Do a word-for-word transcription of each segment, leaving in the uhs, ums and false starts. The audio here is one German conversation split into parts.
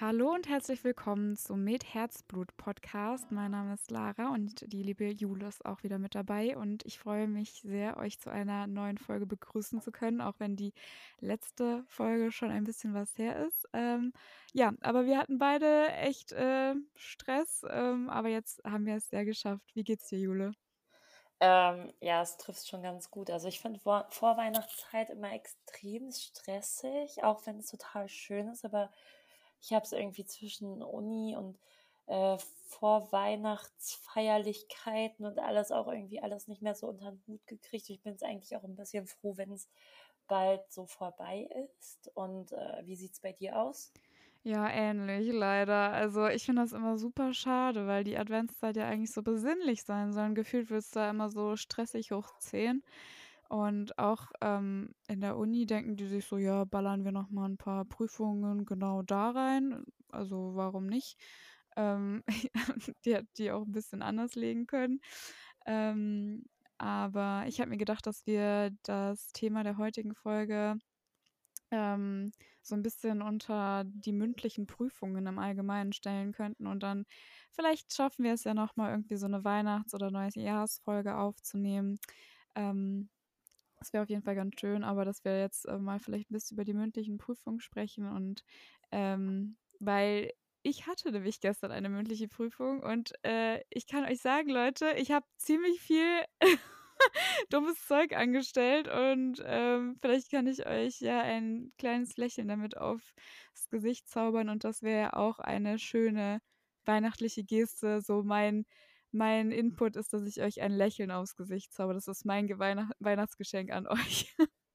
Hallo und herzlich willkommen zum Med Herzblut Podcast. Mein Name ist Lara und die liebe Jule ist auch wieder mit dabei und ich freue mich sehr, euch zu einer neuen Folge begrüßen zu können, auch wenn die letzte Folge schon ein bisschen was her ist. Ähm, ja, aber wir hatten beide echt äh, Stress, ähm, aber jetzt haben wir es ja geschafft. Wie geht's dir, Jule? Ähm, ja, es trifft schon ganz gut. Also ich finde Vor Vorweihnachtszeit immer extrem stressig, auch wenn es total schön ist, aber ich habe es irgendwie zwischen Uni und äh, Vorweihnachtsfeierlichkeiten und alles auch irgendwie alles nicht mehr so unter den Hut gekriegt. Ich bin jetzt eigentlich auch ein bisschen froh, wenn es bald so vorbei ist. Und äh, wie sieht's bei dir aus? Ja, ähnlich leider. Also, ich finde das immer super schade, weil die Adventszeit ja eigentlich so besinnlich sein soll. Und gefühlt wird's da immer so stressig hoch zehn. Und auch, ähm, in der Uni denken die sich so: „Ja, ballern wir noch mal 'n paar Prüfungen genau da rein. Also, warum nicht?“ Ähm, die hätten die auch 'n bisschen anders legen können. Ähm, aber ich habe mir gedacht, dass wir das Thema der heutigen Folge ähm, so ein bisschen unter die mündlichen Prüfungen im Allgemeinen stellen könnten und dann vielleicht schaffen wir es ja noch mal irgendwie so eine Weihnachts oder Neujahrsfolge aufzunehmen. Ähm, Das wäre auf jeden Fall ganz schön, aber dass wir jetzt, äh, mal vielleicht 'n bisschen über die mündlichen Prüfungen sprechen und, ähm weil ich hatte nämlich gestern eine mündliche Prüfung und, äh, ich kann euch sagen, Leute, ich habe ziemlich viel dummes Zeug angestellt und, ähm, vielleicht kann ich euch ja ein kleines Lächeln damit aufs Gesicht zaubern und das wäre ja auch eine schöne weihnachtliche Geste. So mein mein Input ist, dass ich euch ein Lächeln aufs Gesicht zaubere. Das ist mein Ge Weihnacht Weihnachtsgeschenk an euch.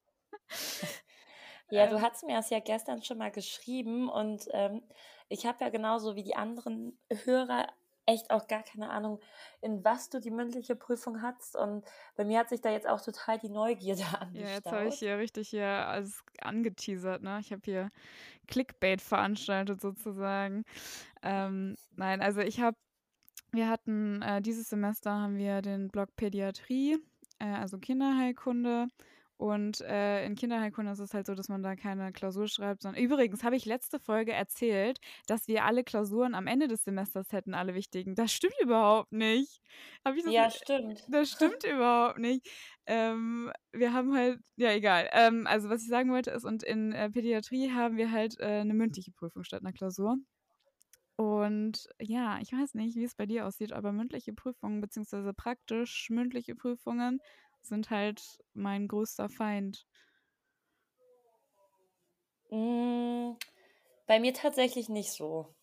Ja, du Ähm, hattest mir das ja gestern schon mal geschrieben und, ähm, ich habe ja genauso wie die anderen Hörer echt auch gar keine Ahnung, in was du die mündliche Prüfung hattest, und bei mir hat sich da jetzt auch total die Neugierde ja, jetzt habe ich angestaut. hier richtig hier alles angeteasert, ne? Ich habe hier Clickbait veranstaltet sozusagen. Ähm, nein, also ich habe Wir hatten äh, dieses Semester haben wir den Block Pädiatrie, äh, also Kinderheilkunde. Und, äh, in Kinderheilkunde ist es halt so, dass man da keine Klausur schreibt, sondern übrigens habe ich letzte Folge erzählt, dass wir alle Klausuren am Ende des Semesters hätten, alle wichtigen. Das stimmt überhaupt nicht. Habe ich das Ja, stimmt. Das stimmt überhaupt nicht. Ähm, wir haben halt ja, egal. Ähm, also, was ich sagen wollte ist und in, äh, Pädiatrie haben wir halt, äh, 'ne mündliche Prüfung statt 'ner Klausur. Und ja, ich weiß nicht, wie es bei dir aussieht, aber mündliche Prüfungen beziehungsweise praktisch mündliche Prüfungen sind halt mein größter Feind. Hm, bei mir tatsächlich nicht so.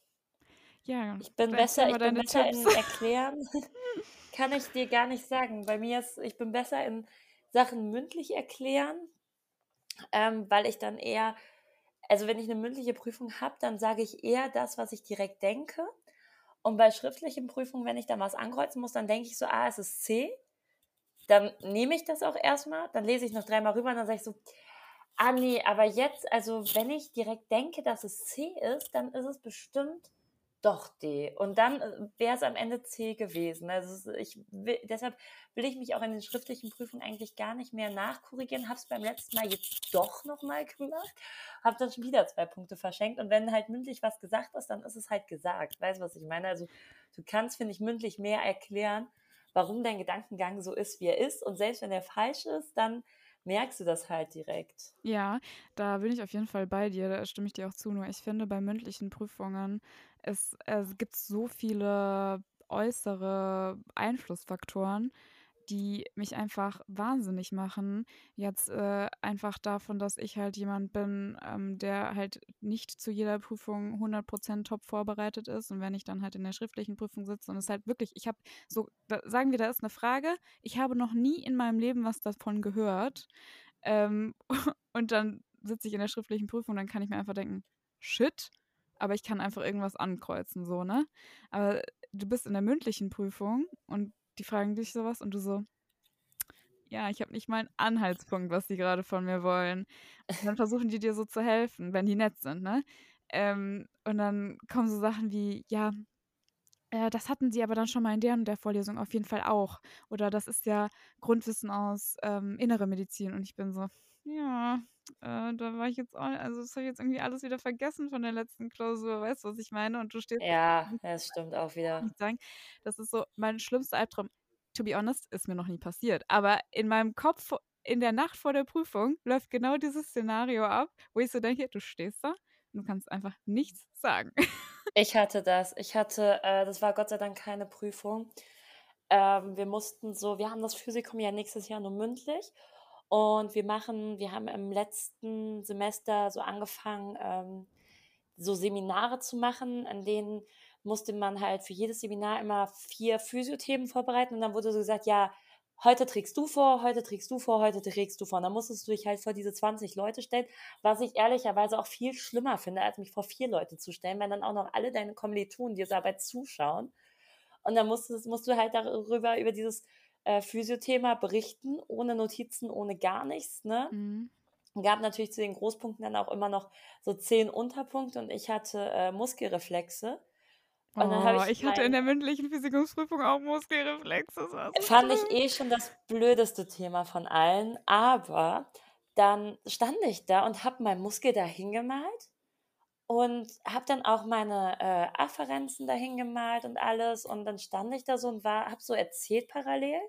Ja, Ich bin erzähl besser mal ich bin deine besser Tipps. in Erklären. Kann ich dir gar nicht sagen. Bei mir ist ich bin besser in Sachen mündlich erklären, ähm, weil ich dann eher, also, wenn ich eine mündliche Prüfung habe, dann sage ich eher das, was ich direkt denke. Und bei schriftlichen Prüfungen, wenn ich dann was ankreuzen muss, dann denke ich so: „Ah, es ist C.“ Dann nehme ich das auch erstmal, dann lese ich noch dreimal rüber und dann sage ich so: „Ah ne, aber jetzt, also, wenn ich direkt denke, dass es C ist, dann ist es bestimmt doch D.“ Und dann, äh, wäre es am Ende C gewesen. Also, es ich will deshalb will ich mich auch in den schriftlichen Prüfungen eigentlich gar nicht mehr nachkorrigieren. Habe es beim letzten Mal jetzt doch noch mal gemacht, habe dann schon wieder zwei Punkte verschenkt, und wenn halt mündlich was gesagt ist, dann ist es halt gesagt. Weißt du, was ich meine? Also, du kannst, finde ich, mündlich mehr erklären, warum dein Gedankengang so ist, wie er ist, und selbst wenn er falsch ist, dann merkst du das halt direkt. Ja, da bin ich auf jeden Fall bei dir, da stimme ich dir auch zu. Nur ich finde, bei mündlichen Prüfungen, es es gibt so viele äußere Einflussfaktoren, die mich einfach wahnsinnig machen. Jetzt, äh, einfach davon, dass ich halt jemand bin, ähm, der halt nicht zu jeder Prüfung hundert top vorbereitet ist. Und wenn ich dann halt in der schriftlichen Prüfung sitze und es halt wirklich ich habe so da sagen wir, da ist eine Frage, ich habe noch nie in meinem Leben was davon gehört. Ähm, und dann sitze ich in der schriftlichen Prüfung, dann kann ich mir einfach denken: „Shit“, aber ich kann einfach irgendwas ankreuzen so, ne? Aber du bist in der mündlichen Prüfung und die fragen dich so was und du so: „Ja, ich habe nicht mal 'n Anhaltspunkt, was die grade von mir wollen.“ Und dann versuchen die dir so zu helfen, wenn die nett sind, ne? Ähm, und dann kommen so Sachen wie: „Ja, äh, das hatten Sie aber dann schon mal in der und der Vorlesung auf jeden Fall auch.“ Oder: „Das ist ja Grundwissen aus, ähm, Innere Medizin.“ Und ich bin so Ja, äh, da war ich jetzt auch also, das habe ich jetzt irgendwie alles wieder vergessen von der letzten Klausur. Weißt du, was ich meine? Und du stehst Ja, das stimmt auch wieder. nicht sagen, das ist so mein schlimmster Albtraum. To be honest, ist mir noch nie passiert, aber in meinem Kopf in der Nacht vor der Prüfung läuft genau dieses Szenario ab, wo ich so denke, du stehst da und du kannst einfach nichts sagen. Ich hatte das. Ich hatte äh, das war Gott sei Dank keine Prüfung. Ähm, wir mussten so wir haben das Physikum ja nächstes Jahr nur mündlich und wir machen wir haben im letzten Semester so angefangen, ähm, so Seminare zu machen, an denen musste man halt für jedes Seminar immer vier Physiothemen vorbereiten und dann wurde so gesagt: „Ja, heute trägst du vor, heute trägst du vor, heute trägst du vor.“ Und dann musstest du dich halt vor diese zwanzig Leute stellen, was ich ehrlicherweise auch viel schlimmer finde, als mich vor vier Leute zu stellen, weil dann auch noch alle deine Kommilitonen dir dabei zuschauen. Und dann musstest musst du halt darüber über dieses, äh, Physio-Thema berichten, ohne Notizen, ohne gar nichts, ne? Mhm. Gab natürlich zu den Großpunkten dann auch immer noch so zehn Unterpunkte und ich hatte, äh, Muskelreflexe. Und dann habe Oh, ich ich hatte in mein der mündlichen Physikumsprüfung auch Muskelreflexe, das war so fand ich schlimm. eh schon das blödeste Thema von allen, aber dann stand ich da und habe meinen Muskel da hingemalt und habe dann auch meine, äh, Afferenzen dahin gemalt und alles und dann stand ich da so und war habe so erzählt parallel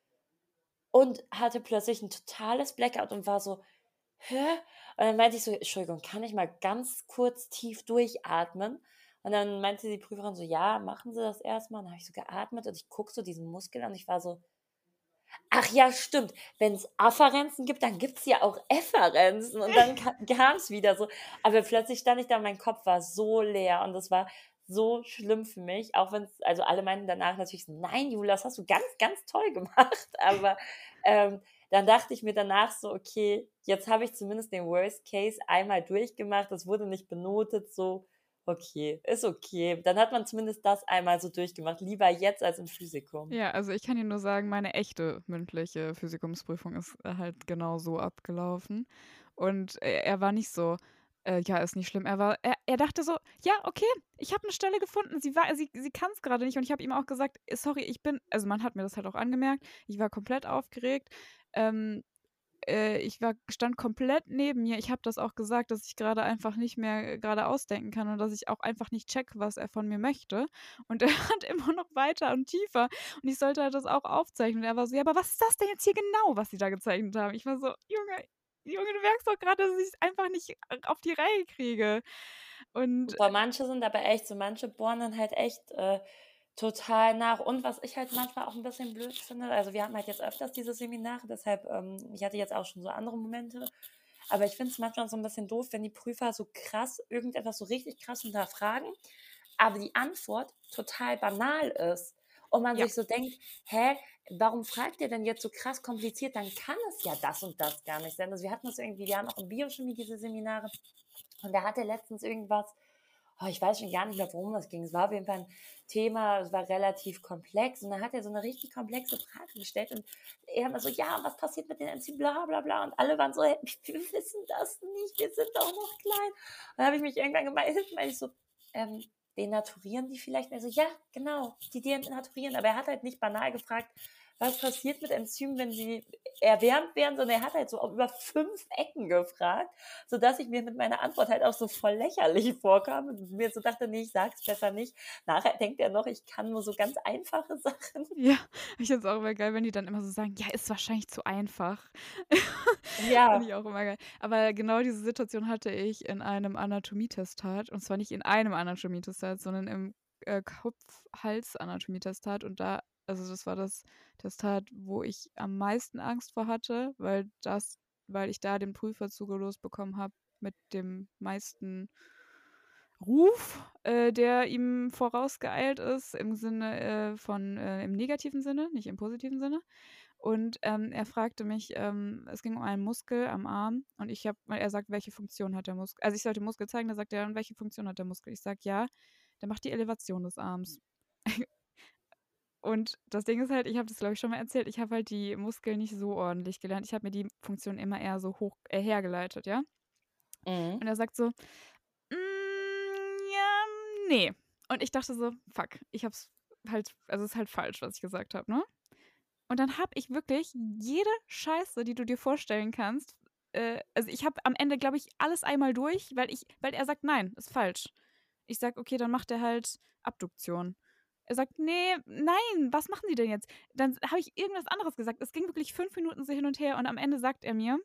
und hatte plötzlich 'n totales Blackout und war so: „Hä?“ Und dann meinte ich so: „Entschuldigung, kann ich mal ganz kurz tief durchatmen?“ Und dann meinte die Prüferin so: „Ja, machen Sie das erst mal.“ Dann habe ich so geatmet und ich gucke so diesen Muskel an und ich war so: „Ach ja, stimmt. Wenn's Afferenzen gibt, dann gibt's ja auch Efferenzen.“ Und dann ka kam's wieder so. Aber plötzlich stand ich da und mein Kopf war so leer und das war so schlimm für mich, auch wenn's also alle meinten danach natürlich so: „Nein, Jule, das hast du ganz, ganz toll gemacht.“ Aber, ähm, dann dachte ich mir danach so: „Okay, jetzt habe ich zumindest den Worst Case einmal durchgemacht. Das wurde nicht benotet, so, okay, ist okay.“ Dann hat man zumindest das einmal so durchgemacht. Lieber jetzt als im Physikum. Ja, also ich kann dir nur sagen, meine echte mündliche Physikumsprüfung ist, äh, halt genau so abgelaufen. Und er er war nicht so, äh: „Ja, ist nicht schlimm.“ Er war er er dachte so: „Ja, okay, ich habe 'ne Stelle gefunden. Sie war sie sie kann's grade nicht.“ Und ich habe ihm auch gesagt: „Äh, sorry, ich bin“ also man hat mir das halt auch angemerkt, ich war komplett aufgeregt. Ähm, äh, ich war stand komplett neben mir. Ich habe das auch gesagt, dass ich grade einfach nicht mehr, äh, geradeaus denken kann und dass ich auch einfach nicht checke, was er von mir möchte. Und er hat immer noch weiter und tiefer und ich sollte halt das auch aufzeichnen. Und er war so: „Ja, aber was ist das denn jetzt hier genau, was Sie da gezeichnet haben?“ Ich war so: „Junge Junge, du merkst doch grad, dass ich's einfach nicht, äh, auf die Reihe kriege.“ Und Boah, manche sind aber echt so manche bohren dann halt echt, äh, total nach. Und was ich halt manchmal auch 'n bisschen blöd finde also, wir haben halt jetzt öfters diese Seminare, deshalb ähm, ich hatte jetzt auch schon so andere Momente, aber ich finde es manchmal so 'n bisschen doof, wenn die Prüfer so krass irgendetwas so richtig krass hinterfragen, aber die Antwort total banal ist und man ja. sich so denkt: „Hä, warum fragt ihr denn jetzt so krass kompliziert? Dann kann es ja das und das gar nicht sein.“ Also, wir hatten das irgendwie wir haben auch in Biochemie diese Seminare und da hat er letztens irgendwas oh, ich weiß schon gar nicht mehr, worum es ging. Es war auf jeden Fall 'n Thema, es war relativ komplex und dann hat er so 'ne richtig komplexe Frage gestellt und er immer so: „Ja, was passiert mit den Enzymen, bla bla bla.“ Und alle waren so: „Hä, wir wissen das nicht, wir sind doch noch klein.“ Und dann habe ich mich irgendwann gemeldet, meinte ich so: „Ähm, denaturieren die vielleicht?“ Er so: „Ja, genau, die denaturieren.“ Aber er hat halt nicht banal gefragt: „Was passiert mit Enzymen, wenn sie erwärmt werden?“ Sondern er hat halt so über fünf Ecken gefragt, sodass ich mir mit meiner Antwort halt auch so voll lächerlich vorkam und mir so dachte: „Ne, ich sage es besser nicht.“ Nachher denkt er noch, ich kann nur so ganz einfache Sachen. Ja, ich finde es auch immer geil, wenn die dann immer so sagen: „Ja, ist wahrscheinlich zu einfach.“ Finde ich Ja. auch immer geil. Aber genau diese Situation hatte ich in einem Anatomietestat und zwar nicht in einem Anatomietestat, sondern im, äh, Kopf-Hals-Anatomietestat und da also, das war das Testat, wo ich am meisten Angst vor hatte, weil das weil ich da den Prüfer zugelost bekommen habe mit dem meisten Ruf, äh, der ihm vorausgeeilt ist im Sinne, äh, von äh, im negativen Sinne, nicht im positiven Sinne. Und, ähm, er fragte mich ähm, es ging um einen Muskel am Arm und ich habe weil er sagt: „Welche Funktion hat der Muskel?“ Also, ich sollte Muskel zeigen, da sagt er: „Und welche Funktion hat der Muskel?“ Ich sage: „Ja, der macht die Elevation des Arms.“ Und das Ding ist halt, ich habe das, glaube ich, schon mal erzählt, ich habe halt die Muskeln nicht so ordentlich gelernt. Ich habe mir die Funktion immer eher so hoch äh, hergeleitet, ja? Und Mhm. er sagt so: „Hm, ja, ne.“ Und ich dachte so: „Fuck, ich habe es halt also, ist halt falsch, was ich gesagt habe“, ne? Und dann habe ich wirklich jede Scheiße, die du dir vorstellen kannst, äh also, ich habe am Ende, glaube ich, alles einmal durch, weil ich weil er sagt: „Nein, ist falsch.“ Ich sage: „Okay, dann macht er halt Abduktion.“ Er sagt: „Ne, nein, was machen Sie denn jetzt?“ Dann habe ich irgendwas anderes gesagt. Es ging wirklich fünf Minuten so hin und her und am Ende sagt er mir: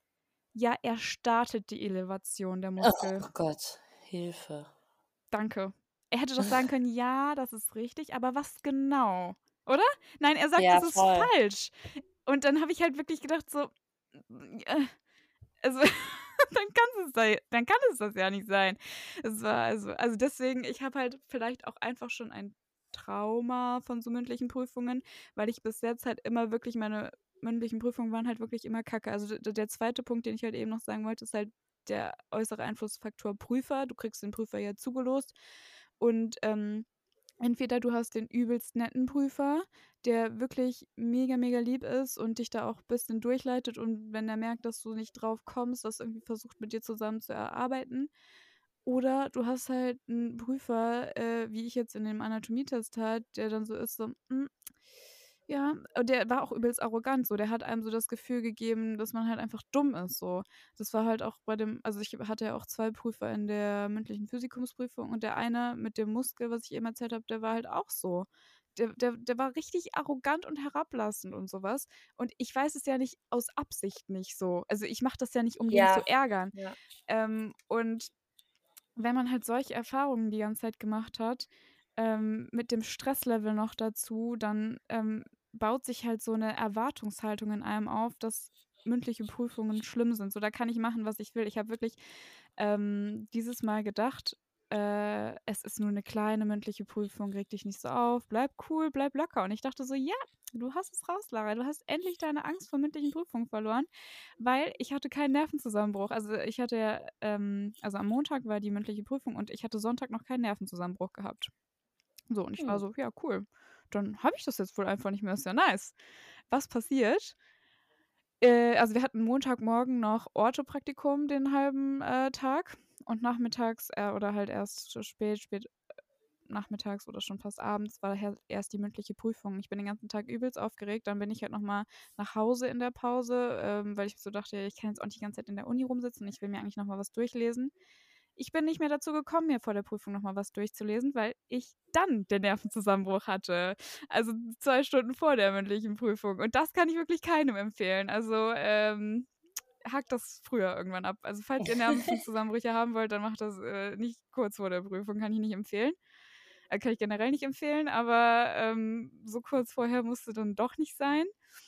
„Ja, er startet die Elevation, der Muskel.“ Oh Gott, Hilfe. Danke. Er hätte doch sagen können: „Ja, das ist richtig, aber was genau?“ Oder? Nein, er sagt, Ja, es ist voll. falsch. Und dann habe ich halt wirklich gedacht so, äh, also, dann kann's es sei dann kann es das ja nicht sein. Es war also also deswegen, ich habe halt vielleicht auch einfach schon ein Trauma von so mündlichen Prüfungen, weil ich bis jetzt halt immer wirklich meine mündlichen Prüfungen waren halt wirklich immer kacke. Also d der zweite Punkt, den ich halt eben noch sagen wollte, ist halt der äußere Einflussfaktor Prüfer. Du kriegst den Prüfer ja zugelost und, ähm, entweder du hast den übelst netten Prüfer, der wirklich mega, mega lieb ist und dich da auch bisschen durchleitet und wenn er merkt, dass du nicht drauf kommst, das irgendwie versucht, mit dir zusammen zu erarbeiten. Oder du hast halt 'n Prüfer, äh, wie ich jetzt in dem Anatomietest halt, der dann so ist, so: „Hm, ja“ und der war auch übelst arrogant so. Der hat einem so das Gefühl gegeben, dass man halt einfach dumm ist so. Das war halt auch bei dem also, ich hatte ja auch zwei Prüfer in der mündlichen Physikumsprüfung und der eine mit dem Muskel, was ich eben erzählt habe, der war halt auch so. Der der der war richtig arrogant und herablassend und so was. Und ich weiß es ja nicht aus Absicht nicht so. Also, ich mache das ja nicht, um den zu Ja, ärgern. ja. Ähm, und wenn man halt solche Erfahrungen die ganze Zeit gemacht hat, ähm, mit dem Stresslevel noch dazu, dann, ähm, baut sich halt so 'ne Erwartungshaltung in einem auf, dass mündliche Prüfungen schlimm sind. So, da kann ich machen, was ich will. Ich habe wirklich, ähm, dieses Mal gedacht, äh, es ist nur 'ne kleine mündliche Prüfung, reg dich nicht so auf, bleib cool, bleib locker. Und ich dachte so: „Ja, du hast es raus, Lara. Du hast endlich deine Angst vor mündlichen Prüfungen verloren“, weil ich hatte keinen Nervenzusammenbruch. Also, ich hatte ja, ähm also, am Montag war die mündliche Prüfung und ich hatte Sonntag noch keinen Nervenzusammenbruch gehabt. So, und ich war Hm. so: „Ja, cool. Dann habe ich das jetzt wohl einfach nicht mehr, ist ja nice.“ Was passiert? Äh, also, wir hatten Montagmorgen noch Ortho-Praktikum den halben, äh, Tag und nachmittags, äh oder halt erst so spät spät, äh, nachmittags oder schon fast abends war her erst die mündliche Prüfung. Ich bin den ganzen Tag übelst aufgeregt. Dann bin ich halt noch mal nach Hause in der Pause, ähm, weil ich so dachte: „Ich kann jetzt auch nicht die ganze Zeit in der Uni rumsitzen. Ich will mir eigentlich noch mal was durchlesen.“ Ich bin nicht mehr dazu gekommen, mir vor der Prüfung noch mal was durchzulesen, weil ich dann den Nervenzusammenbruch hatte. Also, zwei Stunden vor der mündlichen Prüfung. Und das kann ich wirklich keinem empfehlen. Also, ähm, hakt das früher irgendwann ab. Also, falls ihr Nervenzusammenbrüche haben wollt, dann macht das, äh, nicht kurz vor der Prüfung, kann ich nicht empfehlen. Äh, kann ich generell nicht empfehlen, aber, ähm, so kurz vorher musste dann doch nicht sein.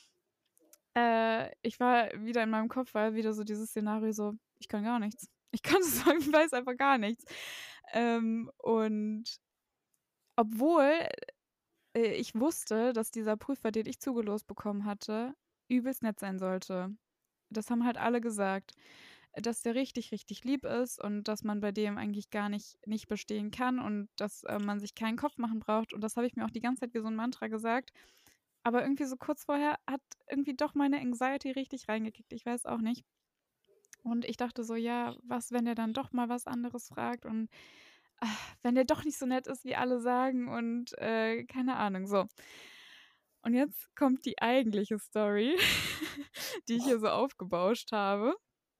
Äh, ich war wieder in meinem Kopf war wieder so dieses Szenario so: „Ich kann gar nichts. Ich kann es sagen, ich weiß einfach gar nichts.“ Ähm, und obwohl, äh, ich wusste, dass dieser Prüfer, den ich zugelost bekommen hatte, übelst nett sein sollte. Das haben halt alle gesagt, dass der richtig, richtig lieb ist und dass man bei dem eigentlich gar nicht nicht bestehen kann und dass, äh, man sich keinen Kopf machen braucht. Und das habe ich mir auch die ganze Zeit wie so 'n Mantra gesagt. Aber irgendwie so kurz vorher hat irgendwie doch meine Anxiety richtig reingekickt. Ich weiß auch nicht. Und ich dachte so: „Ja, was, wenn der dann doch mal was anderes fragt und, wenn der doch nicht so nett ist, wie alle sagen und, äh, keine Ahnung“, so. Und jetzt kommt die eigentliche Story, die ich hier so aufgebauscht habe.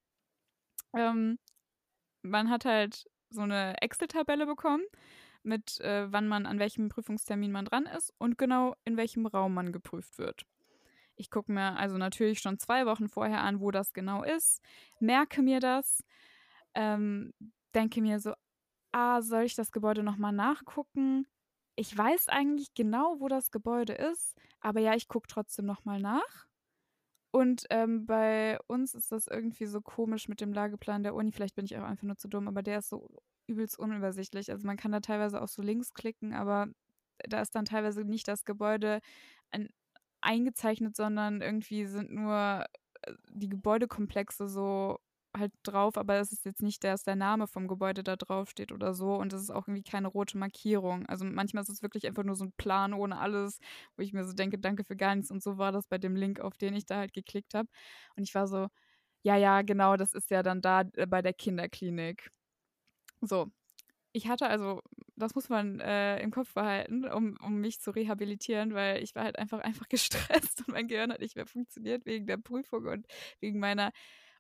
Ähm, man hat halt so 'ne Excel-Tabelle bekommen mit, äh, wann man an welchem Prüfungstermin man dran ist und genau in welchem Raum man geprüft wird. Ich gucke mir also natürlich schon zwei Wochen vorher an, wo das genau ist, merke mir das, ähm, denke mir so: „Ah, soll ich das Gebäude noch mal nachgucken? Ich weiß eigentlich genau, wo das Gebäude ist, aber ja, ich gucke trotzdem noch mal nach.“ Und, ähm, bei uns ist das irgendwie so komisch mit dem Lageplan der Uni. Vielleicht bin ich auch einfach nur zu dumm, aber der ist so übelst unübersichtlich. Also, man kann da teilweise auch so links klicken, aber da ist dann teilweise nicht das Gebäude ein eingezeichnet, sondern irgendwie sind nur, äh, die Gebäudekomplexe so halt drauf, aber es ist jetzt nicht, dass der Name vom Gebäude da draufsteht oder so und es ist auch irgendwie keine rote Markierung. Also, manchmal ist es wirklich einfach nur so 'n Plan ohne alles, wo ich mir so denke: „Danke für gar nichts.“ Und so war das bei dem Link, auf den ich da halt geklickt habe. Und ich war so: „Ja, ja, genau, das ist ja dann da, äh, bei der Kinderklinik.“ So, ich hatte also das muss man, äh, im Kopf behalten, um um mich zu rehabilitieren, weil ich war halt einfach einfach gestresst und mein Gehirn hat nicht mehr funktioniert wegen der Prüfung und wegen meiner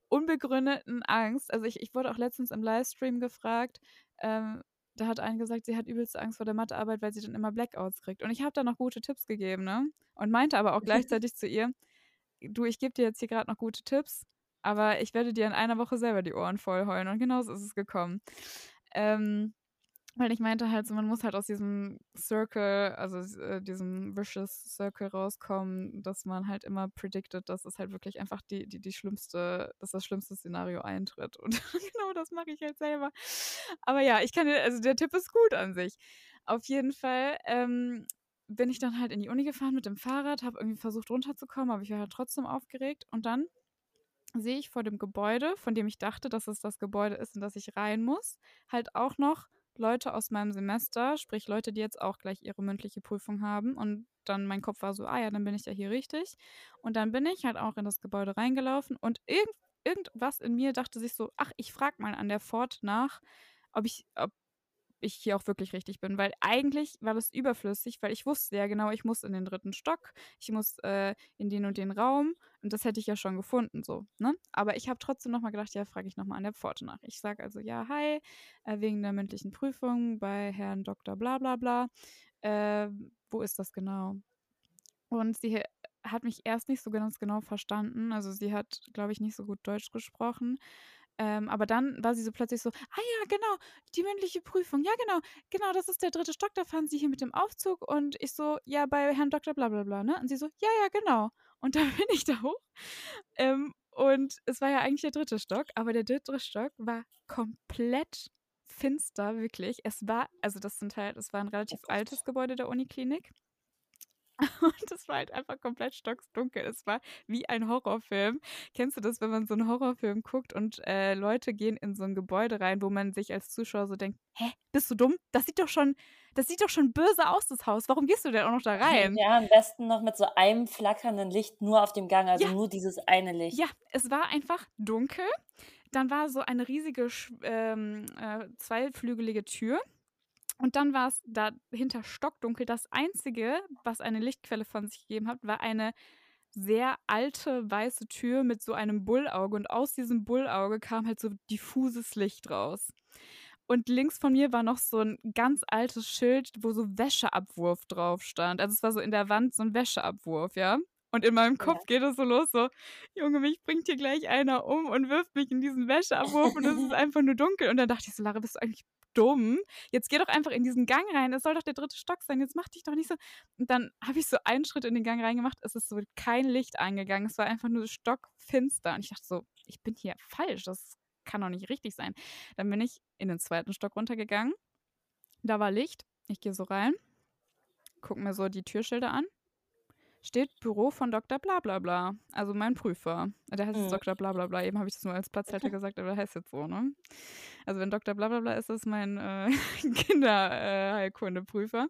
unbegründeten Angst. Also, ich ich wurde auch letztens im Livestream gefragt, ähm, da hat eine gesagt, sie hat übelste Angst vor der Mathearbeit, weil sie dann immer Blackouts kriegt. Und ich habe da noch gute Tipps gegeben, ne? Und meinte aber auch gleichzeitig zu ihr: „Du, ich gebe dir jetzt hier grad noch gute Tipps, aber ich werde dir in einer Woche selber die Ohren voll heulen." Und genauso ist es gekommen. Ähm, weil ich meinte halt so, man muss halt aus diesem Circle, also s äh, diesem vicious Circle rauskommen, dass man halt immer predicted, dass es halt wirklich einfach die die die schlimmste dass das schlimmste Szenario eintritt. Und genau das mache ich halt selber. Aber ja, ich kann dir also der Tipp ist gut an sich. Auf jeden Fall, ähm, bin ich dann halt in die Uni gefahren mit dem Fahrrad, habe irgendwie versucht runterzukommen, aber ich war halt trotzdem aufgeregt. Und dann sehe ich vor dem Gebäude, von dem ich dachte, dass es das Gebäude ist, in das ich rein muss, halt auch noch Leute aus meinem Semester, sprich Leute, die jetzt auch gleich ihre mündliche Prüfung haben. Und dann mein Kopf war so: „Ah ja, dann bin ich ja hier richtig." Und dann bin ich halt auch in das Gebäude reingelaufen und irgend irgendwas in mir dachte sich so: „Ach, ich frage mal an der Pforte nach, ob ich ob ich hier auch wirklich richtig bin." Weil eigentlich war das überflüssig, weil ich wusste ja genau, ich muss in den dritten Stock, ich muss, äh, in den und den Raum und das hätte ich ja schon gefunden so, ne? Aber ich habe trotzdem noch mal gedacht: „Ja, frage ich noch mal an der Pforte nach." Ich sage also: „Ja, hi, äh, wegen der mündlichen Prüfung bei Herrn Doktor bla bla bla. Ähm, wo ist das genau?" Und sie äh, hat mich erst nicht so ganz genau verstanden. Also, sie hat, glaube ich, nicht so gut Deutsch gesprochen. Ähm, aber dann war sie so plötzlich so: „Ah ja, genau, die mündliche Prüfung. Ja, genau, genau, das ist der dritte Stock, da fahren Sie hier mit dem Aufzug." Und ich so: „Ja, bei Herrn Doktor bla bla bla, ne?" Und sie so: „Ja, ja, genau." Und dann bin ich da hoch, ähm, und es war ja eigentlich der dritte Stock, aber der dritte Stock war komplett finster, wirklich. Es war also, das sind halt es war 'n Oh relativ altes Gott. Gebäude der Uniklinik. Und es war halt einfach komplett stocksdunkel. Es war wie ein Horrorfilm. Kennst du das, wenn man so 'n Horrorfilm guckt und, äh, Leute gehen in so 'n Gebäude rein, wo man sich als Zuschauer so denkt: „Hä, bist du dumm? Das sieht doch schon das sieht doch schon böse aus, das Haus. Warum gehst du denn auch noch da rein?" Ja, am besten noch mit so einem flackernden Licht nur auf dem Gang, also Ja, nur dieses eine ja, Licht. es war einfach dunkel. Dann war so eine riesige sch ähm, äh, zweiflügelige Tür und dann war's dahinter stockdunkel. Das Einzige, was eine Lichtquelle von sich gegeben hat, war eine sehr alte weiße Tür mit so einem Bullauge und aus diesem Bullauge kam halt so diffuses Licht raus. Und links von mir war noch so 'n ganz altes Schild, wo so Wäscheabwurf drauf stand. Also, es war so in der Wand so 'n Wäscheabwurf, ja? Und in meinem Ja. Kopf geht es so los, so: „Junge, mich bringt hier gleich einer um und wirft mich in diesen Wäscheabwurf und es ist einfach nur dunkel." Und dann dachte ich so: „Lara, bist du eigentlich dumm? Jetzt geh doch einfach in diesen Gang rein. Es soll doch der dritte Stock sein. Jetzt mach dich doch nicht so." Und dann habe ich so einen Schritt in den Gang reingemacht. Es ist so kein Licht angegangen. Es war einfach nur stockfinster. Und ich dachte so: „Ich bin hier falsch. Das kann doch nicht richtig sein." Dann bin ich in den zweiten Stock runtergegangen. Da war Licht. Ich gehe so rein, gucke mir so die Türschilder an. Steht Büro von Doktor bla bla bla, also mein Prüfer. Der heißt jetzt Mhm. Doktor bla bla bla. Eben habe ich das nur als Platzhalter gesagt, aber der heißt jetzt so, ne? Also, wenn Doktor bla bla bla ist, ist mein, äh, Kinder äh, Heilkundeprüfer.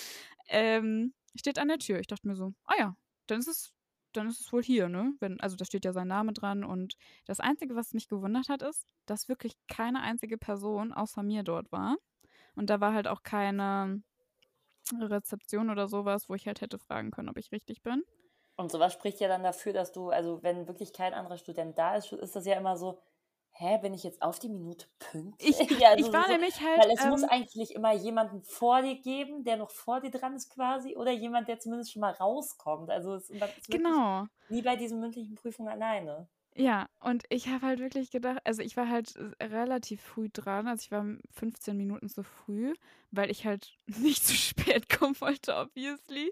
Ähm, steht an der Tür. Ich dachte mir so: „Ah ja, dann ist es dann ist es wohl hier, ne?" Wenn also, da steht ja sein Name dran und das Einzige, was mich gewundert hat, ist, dass wirklich keine einzige Person außer mir dort war. Und da war halt auch keine Rezeption oder so was, wo ich halt hätte fragen können, ob ich richtig bin. Und so was spricht ja dann dafür, dass du also, wenn wirklich kein anderer Student da ist, ist das ja immer so: „Hä, bin ich jetzt auf die Minute Ich pünktlich?“ Also, ich es ist war so nämlich halt, weil es muss ähm eigentlich immer jemanden vor dir geben, der noch vor dir dran ist quasi oder jemand, der zumindest schon mal rauskommt. Also, es man ist wirklich genau. wie bei diesen mündlichen Prüfungen alleine. Ja, und ich habe halt wirklich gedacht also, ich war halt, äh, relativ früh dran. Also, ich war fünfzehn Minuten zu früh, weil ich halt nicht zu spät kommen wollte, obviously.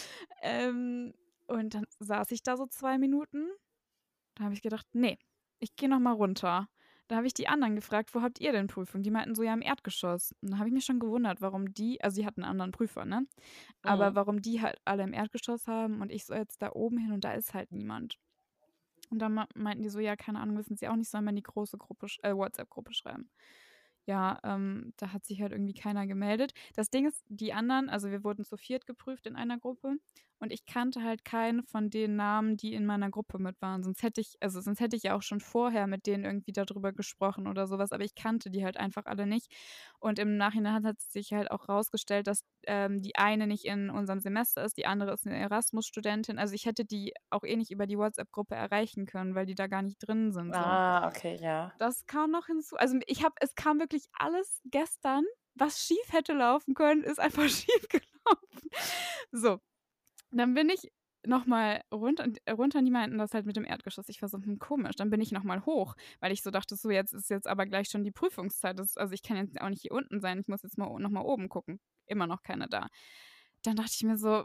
Ähm, und dann saß ich da so zwei Minuten. Da habe ich gedacht: „Ne, ich gehe noch mal runter." Da habe ich die anderen gefragt: „Wo habt ihr denn Prüfung?" Die meinten so: „Ja, im Erdgeschoss." Und da habe ich mich schon gewundert, warum die also, die hatten 'n anderen Prüfer, ne? Aber Mhm. warum die halt alle im Erdgeschoss haben und ich soll jetzt da oben hin und da ist halt niemand. Und dann mei meinten die so: „Ja, keine Ahnung, wissen sie auch nicht, sollen wir in die große Gruppe sch äh, WhatsApp-Gruppe schreiben." Ja, ähm, da hat sich halt irgendwie keiner gemeldet. Das Ding ist, die anderen also, wir wurden zu viert geprüft in einer Gruppe und ich kannte halt keinen von den Namen, die in meiner Gruppe mit waren. Sonst hätte ich also, sonst hätte ich ja auch schon vorher mit denen irgendwie da drüber gesprochen oder so was, aber ich kannte die halt einfach alle nicht. Und im Nachhinein hat hat sich halt auch rausgestellt, dass, ähm, die eine nicht in unserem Semester ist, die andere ist 'ne Erasmus-Studentin. Also, ich hätte die auch eh nicht über die WhatsApp-Gruppe erreichen können, weil die da gar nicht drin sind so. Ah, okay, ja. Das kam noch hinzu. Also, ich habe es kam wirklich alles gestern, was schief hätte laufen können, ist einfach schief gelaufen. So, dann bin ich noch mal runter und äh, runter und die meinten das halt mit dem Erdgeschoss. Ich war so: „Hm, komisch.“ Dann bin ich noch mal hoch, weil ich so dachte: „So, jetzt ist jetzt aber gleich schon die Prüfungszeit. Das also, ich kann jetzt auch nicht hier unten sein. Ich muss jetzt mal o noch mal oben gucken.“ Immer noch keiner da. Dann dachte ich mir so: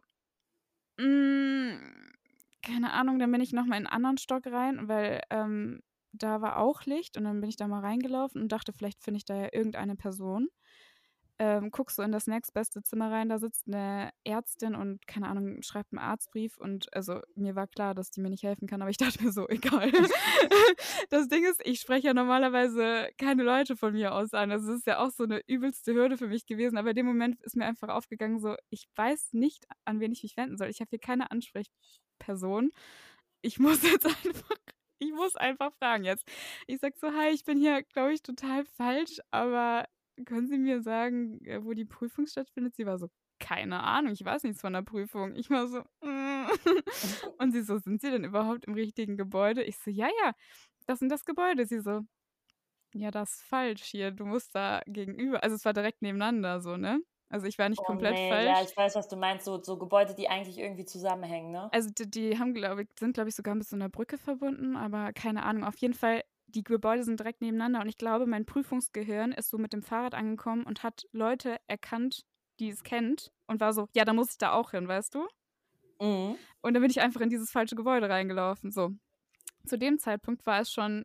„Hm, keine Ahnung.“ Dann bin ich noch mal in 'n anderen Stock rein, weil, ähm, da war auch Licht und dann bin ich da mal reingelaufen und dachte, vielleicht finde ich da ja irgendeine Person. Ähm, gucke so in das nächstbeste Zimmer rein, da sitzt 'ne Ärztin und, keine Ahnung, schreibt 'n Arztbrief und also, mir war klar, dass die mir nicht helfen kann, aber ich dachte mir so: „Egal.“ Das Ding ist, ich spreche ja normalerweise keine Leute von mir aus an. Also, es ist ja auch so 'ne übelste Hürde für mich gewesen, aber in dem Moment ist mir einfach aufgegangen so: „Ich weiß nicht, an wen ich mich wenden soll. Ich habe hier keine Ansprechperson. Ich muss jetzt einfach ich muss einfach fragen jetzt.“ Ich sage so: „Hi, ich bin hier, glaube ich, total falsch, aber können Sie mir sagen, äh, wo die Prüfung stattfindet?“ Sie war so: „Keine Ahnung, ich weiß nichts von der Prüfung.“ Ich war so: „Hm.“ Und sie so: „Sind Sie denn überhaupt im richtigen Gebäude?“ Ich so: „Ja, ja, das und das Gebäude.“ Sie so: „Ja, das ist falsch hier. Du musst da gegenüber.“ Also, es war direkt nebeneinander so, ne? Also, ich war nicht Oh komplett ne, ja, falsch. ich weiß, was du meinst, so so Gebäude, die eigentlich irgendwie zusammenhängen, ne? Also, d die haben, glaube ich sind, glaube ich, sogar mit so 'ner Brücke verbunden, aber keine Ahnung. Auf jeden Fall, die Gebäude sind direkt nebeneinander und ich glaube, mein Prüfungsgehirn ist so mit dem Fahrrad angekommen und hat Leute erkannt, die es kennt und war so: „Ja, dann muss ich da auch hin“, weißt du? Mhm. Und dann bin ich einfach in dieses falsche Gebäude reingelaufen, so. Zu dem Zeitpunkt war es schon,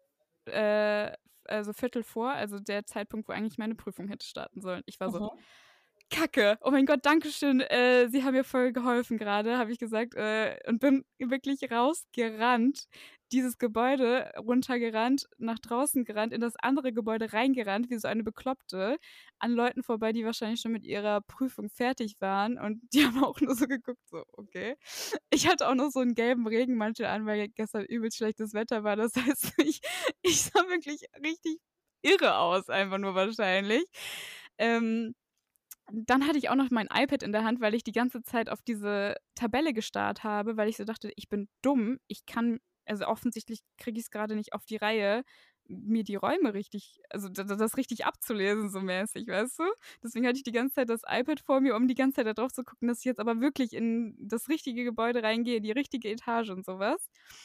äh, also Viertel vor, also der Zeitpunkt, wo eigentlich meine Prüfung hätte starten sollen. Ich war so: Mhm. „Kacke, oh mein Gott, danke schön, äh, Sie haben mir voll geholfen grade“, habe ich gesagt, äh, und bin wirklich rausgerannt, dieses Gebäude runtergerannt, nach draußen gerannt, in das andere Gebäude reingerannt wie so eine Bekloppte, an Leuten vorbei, die wahrscheinlich schon mit ihrer Prüfung fertig waren und die haben auch nur so geguckt, so: „Okay.“ Ich hatte auch noch so 'n gelben Regenmantel an, weil gestern übelst schlechtes Wetter war. Das heißt, ich ich sah wirklich richtig irre aus, einfach nur wahrscheinlich. Ähm, dann hatte ich auch noch mein iPad in der Hand, weil ich die ganze Zeit auf diese Tabelle gestarrt habe, weil ich so dachte: „Ich bin dumm. Ich kann also, offensichtlich kriege ich's grade nicht auf die Reihe, mir die Räume richtig also, d d das richtig abzulesen so mäßig“, weißt du? Deswegen hatte ich die ganze Zeit das iPad vor mir, um die ganze Zeit da drauf zu gucken, dass ich jetzt aber wirklich in das richtige Gebäude reingehe, die richtige Etage und so was.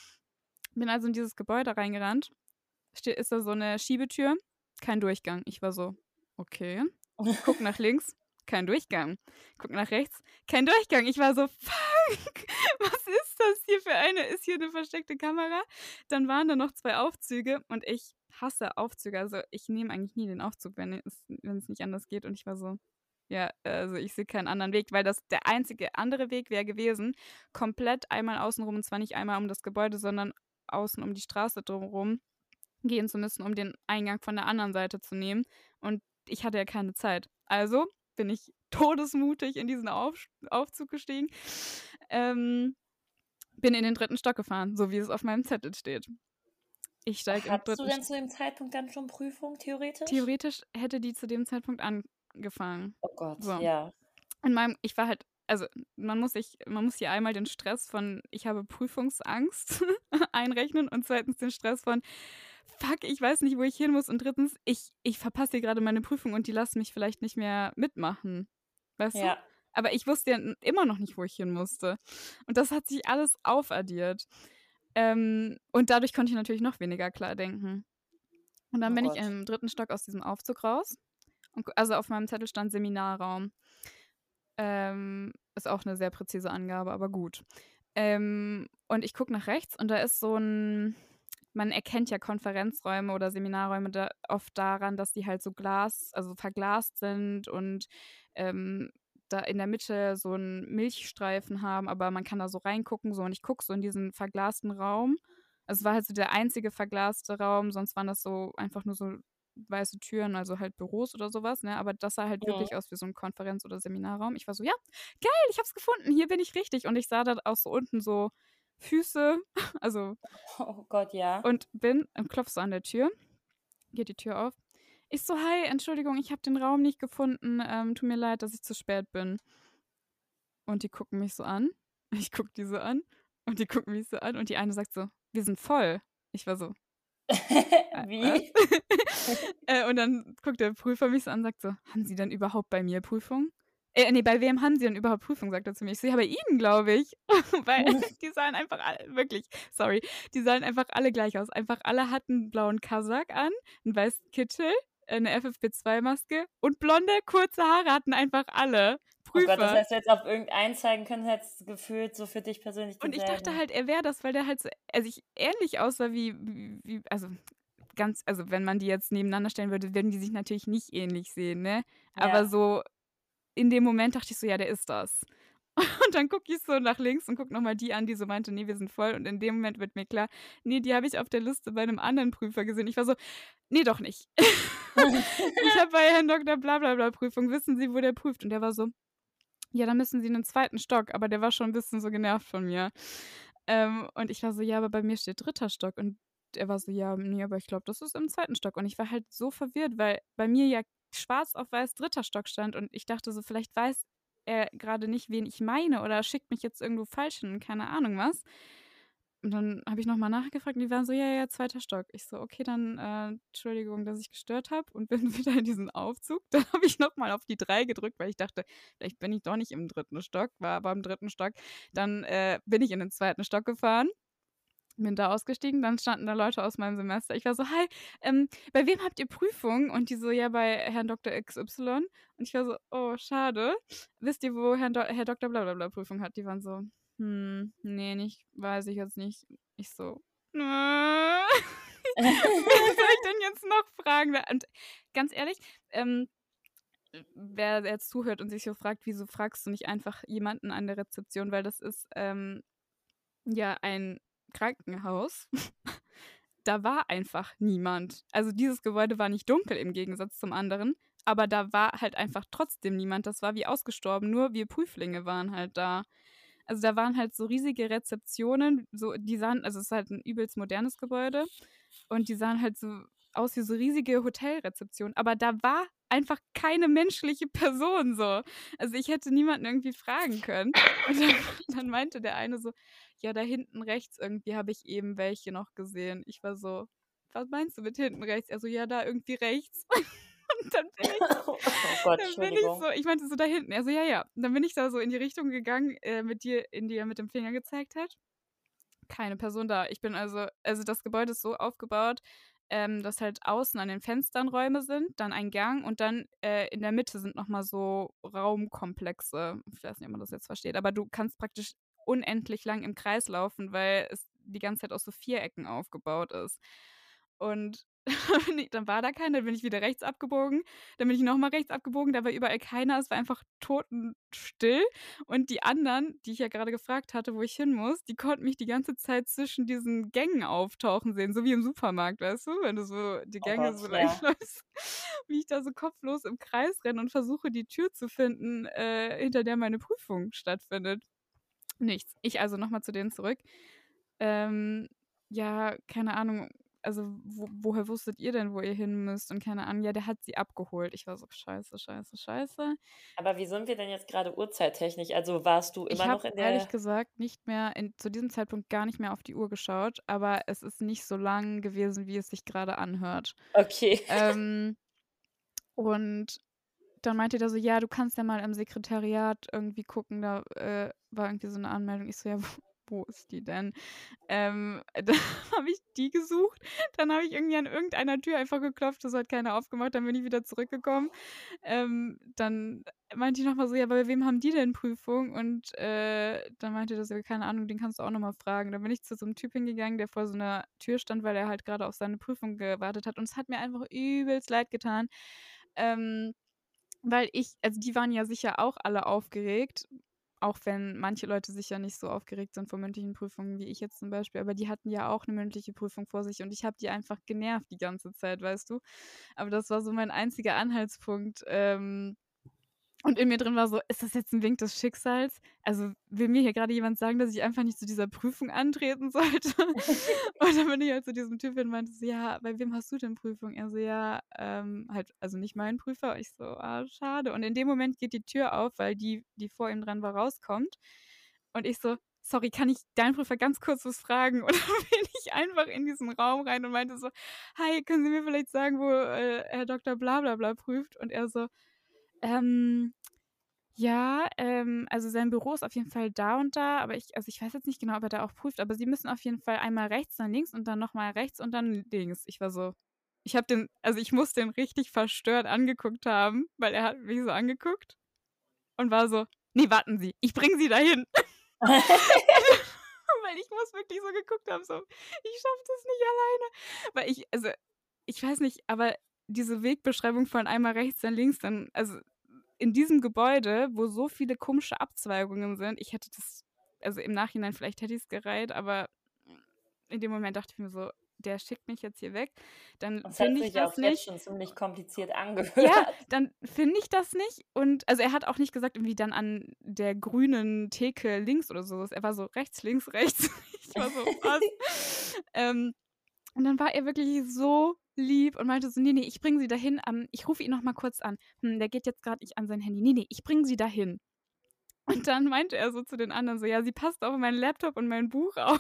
Bin also in dieses Gebäude reingerannt. Ste ist da so 'ne Schiebetür, kein Durchgang. Ich war so: „Okay.“ Gucke nach links, kein Durchgang. Gucke nach rechts, kein Durchgang. Ich war so: „Fuck, was ist das hier für eine ist hier 'ne versteckte Kamera?“ Dann waren da noch zwei Aufzüge und ich hasse Aufzüge. Also, ich nehme eigentlich nie den Aufzug, wenn es wenn's nicht anders geht und ich war so: „Ja, äh, also, ich sehe keinen anderen Weg“, weil das der einzige andere Weg wäre gewesen, komplett einmal außen rum und zwar nicht einmal um das Gebäude, sondern außen um die Straße drumrum gehen zu müssen, um den Eingang von der anderen Seite zu nehmen und ich hatte ja keine Zeit. Also bin ich todesmutig in diesen Aufsch Aufzug gestiegen, ähm, bin in den dritten Stock gefahren, so wie es auf meinem Zettel steht. Ich steige im Hattest du dritten denn St zu dem Zeitpunkt dann schon Prüfung theoretisch? Theoretisch hätte die zu dem Zeitpunkt angefangen. Oh Gott, So. ja. In meinem ich war halt also, man muss sich man muss hier einmal den Stress von: „Ich habe Prüfungsangst“ einrechnen und zweitens den Stress von: „Fuck, ich weiß nicht, wo ich hin muss“ und drittens: „Ich ich verpasse hier grade meine Prüfung und die lassen mich vielleicht nicht mehr mitmachen.“ Weißt du? Ja. Aber ich wusste ja n immer noch nicht, wo ich hin musste. Und das hat sich alles aufaddiert. Ähm, und dadurch konnte ich natürlich noch weniger klar denken. Und dann Oh bin ich Gott. im dritten Stock aus diesem Aufzug raus und g also, auf meinem Zettel stand Seminarraum. Ähm, ist auch 'ne sehr präzise Angabe, aber gut. Ähm, und ich gucke nach rechts und da ist so 'n man erkennt ja Konferenzräume oder Seminarräume da oft daran, dass die halt so Glas also, verglast sind und, ähm, da in der Mitte so 'n Milchstreifen haben, aber man kann da so reingucken so und ich gucke so in diesen verglasten Raum. Also, es war halt so der einzige verglaste Raum, sonst waren das so einfach nur so weiße Türen, also halt Büros oder sowas, ne? Aber das sah halt Mhm. wirklich aus wie so 'n Konferenz oder Seminarraum. Ich war so: „Ja, geil, ich habe es gefunden, hier bin ich richtig.“ Und ich sah dann auch so unten so Füße, also Oh Gott, ja. und bin und klopfe so an der Tür, geht die Tür auf. Ich so: „Hi, Entschuldigung, ich habe den Raum nicht gefunden. Ähm, tut mir leid, dass ich zu spät bin.“ Und die gucken mich so an. Ich gucke die so an und die gucken mich so an und die eine sagt so: „Wir sind voll.“ Ich war so: „Äh, was?“ Wie? Äh, und dann guckt der Prüfer mich so an und sagt so: „Haben Sie denn überhaupt bei mir Prüfung?“ Äh, ne, „Bei wem haben Sie denn überhaupt Prüfung?“ sagt er zu mir. Ich so: „Ja, bei Ihnen, glaube ich.“ Weil die sahen einfach alle wirklich, sorry, die sahen einfach alle gleich aus. Einfach alle hatten 'n blauen Kazak an, 'n weißen Kittel, äh, 'ne F F P zwei Maske und blonde, kurze Haare hatten einfach alle Oh Gott, das Prüfer. heißt, du hättest auf irgendeinen zeigen können, hättest gefühlt so für dich persönlich Und ich dachte denselben. halt, er wäre das, weil der halt so also, ich ähnlich aussah wie wie wie also, ganz also, wenn man die jetzt nebeneinander stellen würde, würden die sich natürlich nicht ähnlich sehen, ne? Aber Ja. so in dem Moment dachte ich so: „Ja, der ist das.“ Und dann gucke ich so nach links und gucke noch mal die an, die so meinte: „Ne, wir sind voll.“ Und in dem Moment wird mir klar: „Ne, die habe ich auf der Liste bei 'nem anderen Prüfer gesehen.“ Ich war so: „Ne, doch nicht. Ich habe bei Herrn Doktor Bla-Bla-Bla Prüfung. Wissen Sie, wo der prüft?“ Und der war so: „Ja, dann müssen Sie in den zweiten Stock.“ Aber der war schon 'n bisschen so genervt von mir. Ähm, und ich war so: „Ja, aber bei mir steht dritter Stock.“ Und er war so: „Ja, ne, aber ich glaube, das ist im zweiten Stock.“ Und ich war halt so verwirrt, weil bei mir ja schwarz auf weiß dritter Stock stand und ich dachte so, vielleicht weiß er grade nicht, wen ich meine oder schickt mich jetzt irgendwo falsch hin, keine Ahnung was. Und dann habe ich noch mal nachgefragt und die waren so: „Ja, ja, zweiter Stock.“ Ich so: „Okay, dann, äh, Entschuldigung, dass ich gestört habe“ und bin wieder in diesen Aufzug. Dann habe ich noch mal auf die drei gedrückt, weil ich dachte, vielleicht bin ich doch nicht im dritten Stock, war aber im dritten Stock. Dann, äh, bin ich in den zweiten Stock gefahren, bin da ausgestiegen, dann standen da Leute aus meinem Semester. Ich war so: „Hi, ähm, bei wem habt ihr Prüfung?“ Und die so: „Ja, bei Herrn Doktor X Y.“ Und ich war so: „Oh, schade. Wisst ihr, wo Herrn Do Herr Doktor Bla-Bla-Bla Prüfung hat?“ Die waren so: „Hm, ne, nicht weiß ich jetzt nicht.“ Ich so: „Wen soll ich denn jetzt noch fragen?“ Und ganz ehrlich, ähm, wer jetzt zuhört und sich so fragt: „Wieso fragst du nicht einfach jemanden an der Rezeption?“ Weil das ist, ähm, ja ein Krankenhaus. Da war einfach niemand. Also, dieses Gebäude war nicht dunkel im Gegensatz zum anderen, aber da war halt einfach trotzdem niemand. Das war wie ausgestorben, nur wir Prüflinge waren halt da. Also, da waren halt so riesige Rezeptionen, so die sahen also, es ist halt 'n übelst modernes Gebäude und die sahen halt so aus wie so riesige Hotelrezeptionen, aber da war einfach keine menschliche Person so. Also, ich hätte niemanden irgendwie fragen können. Und dann dann meinte der eine so: „Ja, da hinten rechts irgendwie habe ich eben welche noch gesehen.“ Ich war so: „Was meinst du mit hinten rechts?“ Er so: „Ja, da irgendwie rechts.“ Und dann bin ich Oh Gott, dann bin ich Entschuldigung. so ich meinte so: „Da hinten.“ Er so: „Ja, ja.“ Und dann bin ich da so in die Richtung gegangen, äh, mit dir in die er mit dem Finger gezeigt hat. Keine Person da. Ich bin also also, das Gebäude ist so aufgebaut, ähm, dass halt außen an den Fenstern Räume sind, dann ein Gang und dann, äh, in der Mitte sind noch mal so Raumkomplexe. Ich weiß nicht, ob man das jetzt versteht, aber du kannst praktisch unendlich lang im Kreis laufen, weil es die ganze Zeit aus so Vierecken aufgebaut ist. Und ne, dann war da keiner, dann bin ich wieder rechts abgebogen, dann bin ich noch mal rechts abgebogen, da war überall keiner, es war einfach totenstill. Und die anderen, die ich ja grade gefragt hatte, wo ich hin muss, die konnten mich die ganze Zeit zwischen diesen Gängen auftauchen sehen, so wie im Supermarkt, weißt du, wenn du so die Oh Gänge Gott, so lang ja. läufst, wie ich da so kopflos im Kreis renne und versuche, die Tür zu finden, äh, hinter der meine Prüfung stattfindet. Nichts. Ich also noch mal zu denen zurück. Ähm, ja, keine Ahnung, also, wo woher wusstet ihr denn, wo ihr hin müsst und keine Ahnung. Ja, der hat sie abgeholt. Ich war so: „Scheiße, scheiße, scheiße.“ Aber wie sind wir denn jetzt grade uhrzeittechnisch? Also, warst du Ich immer habe noch in ehrlich der gesagt nicht mehr in zu diesem Zeitpunkt gar nicht mehr auf die Uhr geschaut, aber es ist nicht so lang gewesen, wie es sich grade anhört. Okay. Ähm, und dann meinte der so: „Ja, du kannst ja mal im Sekretariat irgendwie gucken, da, äh, war irgendwie so 'ne Anmeldung.“ Ich so: „Ja, wo wo ist die denn?“ Ähm, dann habe ich die gesucht, dann habe ich irgendwie an irgendeiner Tür einfach geklopft, das hat keiner aufgemacht, dann bin ich wieder zurückgekommen. Ähm, dann meinte ich noch mal so: „Ja, aber bei wem haben die denn Prüfung?“ Und, äh, dann meinte der so: „Keine Ahnung, den kannst du auch noch mal fragen.“ Dann bin ich zu so 'nem Typ hingegangen, der vor so 'ner Tür stand, weil er halt grade auf seine Prüfung gewartet hat und es hat mir einfach übelst leid getan, ähm, weil ich also, die waren ja sicher auch alle aufgeregt auch wenn manche Leute sicher nicht so aufgeregt sind vor mündlichen Prüfungen wie ich jetzt zum Beispiel, aber die hatten ja auch 'ne mündliche Prüfung vor sich und ich habe die einfach genervt die ganze Zeit, weißt du? Aber das war so mein einziger Anhaltspunkt, ähm, und in mir drin war so: „Ist das jetzt 'n Wink des Schicksals? Also, will mir hier grade jemand sagen, dass ich einfach nicht zu dieser Prüfung antreten sollte?“ Und dann bin ich halt zu diesem Typ hin und meinte so: „Ja, bei wem hast du denn Prüfung?“ Er so: „Ja, ähm, halt also nicht mein Prüfer.“ Ich so: „Ah, schade.“ Und in dem Moment geht die Tür auf, weil die, die vor ihm dran war, rauskommt. Und ich so: „Sorry, kann ich deinen Prüfer ganz kurz was fragen?“ Und dann bin ich einfach in diesen Raum rein und meinte so: „Hi, können Sie mir vielleicht sagen, wo, äh, Herr Doktor Bla bla bla prüft?“ Und er so: „Ähm, ja, ähm, also sein Büro ist auf jeden Fall da und da, aber ich also ich weiß jetzt nicht genau, ob er da auch prüft, aber Sie müssen auf jeden Fall einmal rechts, dann links und dann noch mal rechts und dann links.“ Ich war so ich habe den also ich muss den richtig verstört angeguckt haben, weil er hat mich so angeguckt und war so: „Ne, warten Sie, ich bringe Sie dahin.“ Weil ich muss wirklich so geguckt haben, so: „Ich schaffe das nicht alleine.“ Weil ich also, ich weiß nicht, aber diese Wegbeschreibung von einmal rechts, dann links, dann also, in diesem Gebäude, wo so viele komische Abzweigungen sind, ich hätte das also, im Nachhinein vielleicht hätte ich's gereiht, aber in dem Moment dachte ich mir so: „Der schickt mich jetzt hier weg, dann Das hat finde ich sich ja das auch jetzt nicht.“ schon ziemlich kompliziert Ja, angehört. dann finde ich das nicht und also, er hat auch nicht gesagt irgendwie dann an der grünen Theke links oder so was. Er war so: „Rechts, links, rechts.“ Ich war so: „Was?“ Ähm, und dann war er wirklich so lieb und meinte so: „Ne, ne, ich bringe Sie dahin, ähm, ich rufe ihn noch mal kurz an. Hm, der geht jetzt grad nicht an sein Handy. Ne, ne, ich bringe Sie dahin.“ Und dann meinte er so zu den anderen so: „Ja, sie passt auf meinen Laptop und mein Buch auf.“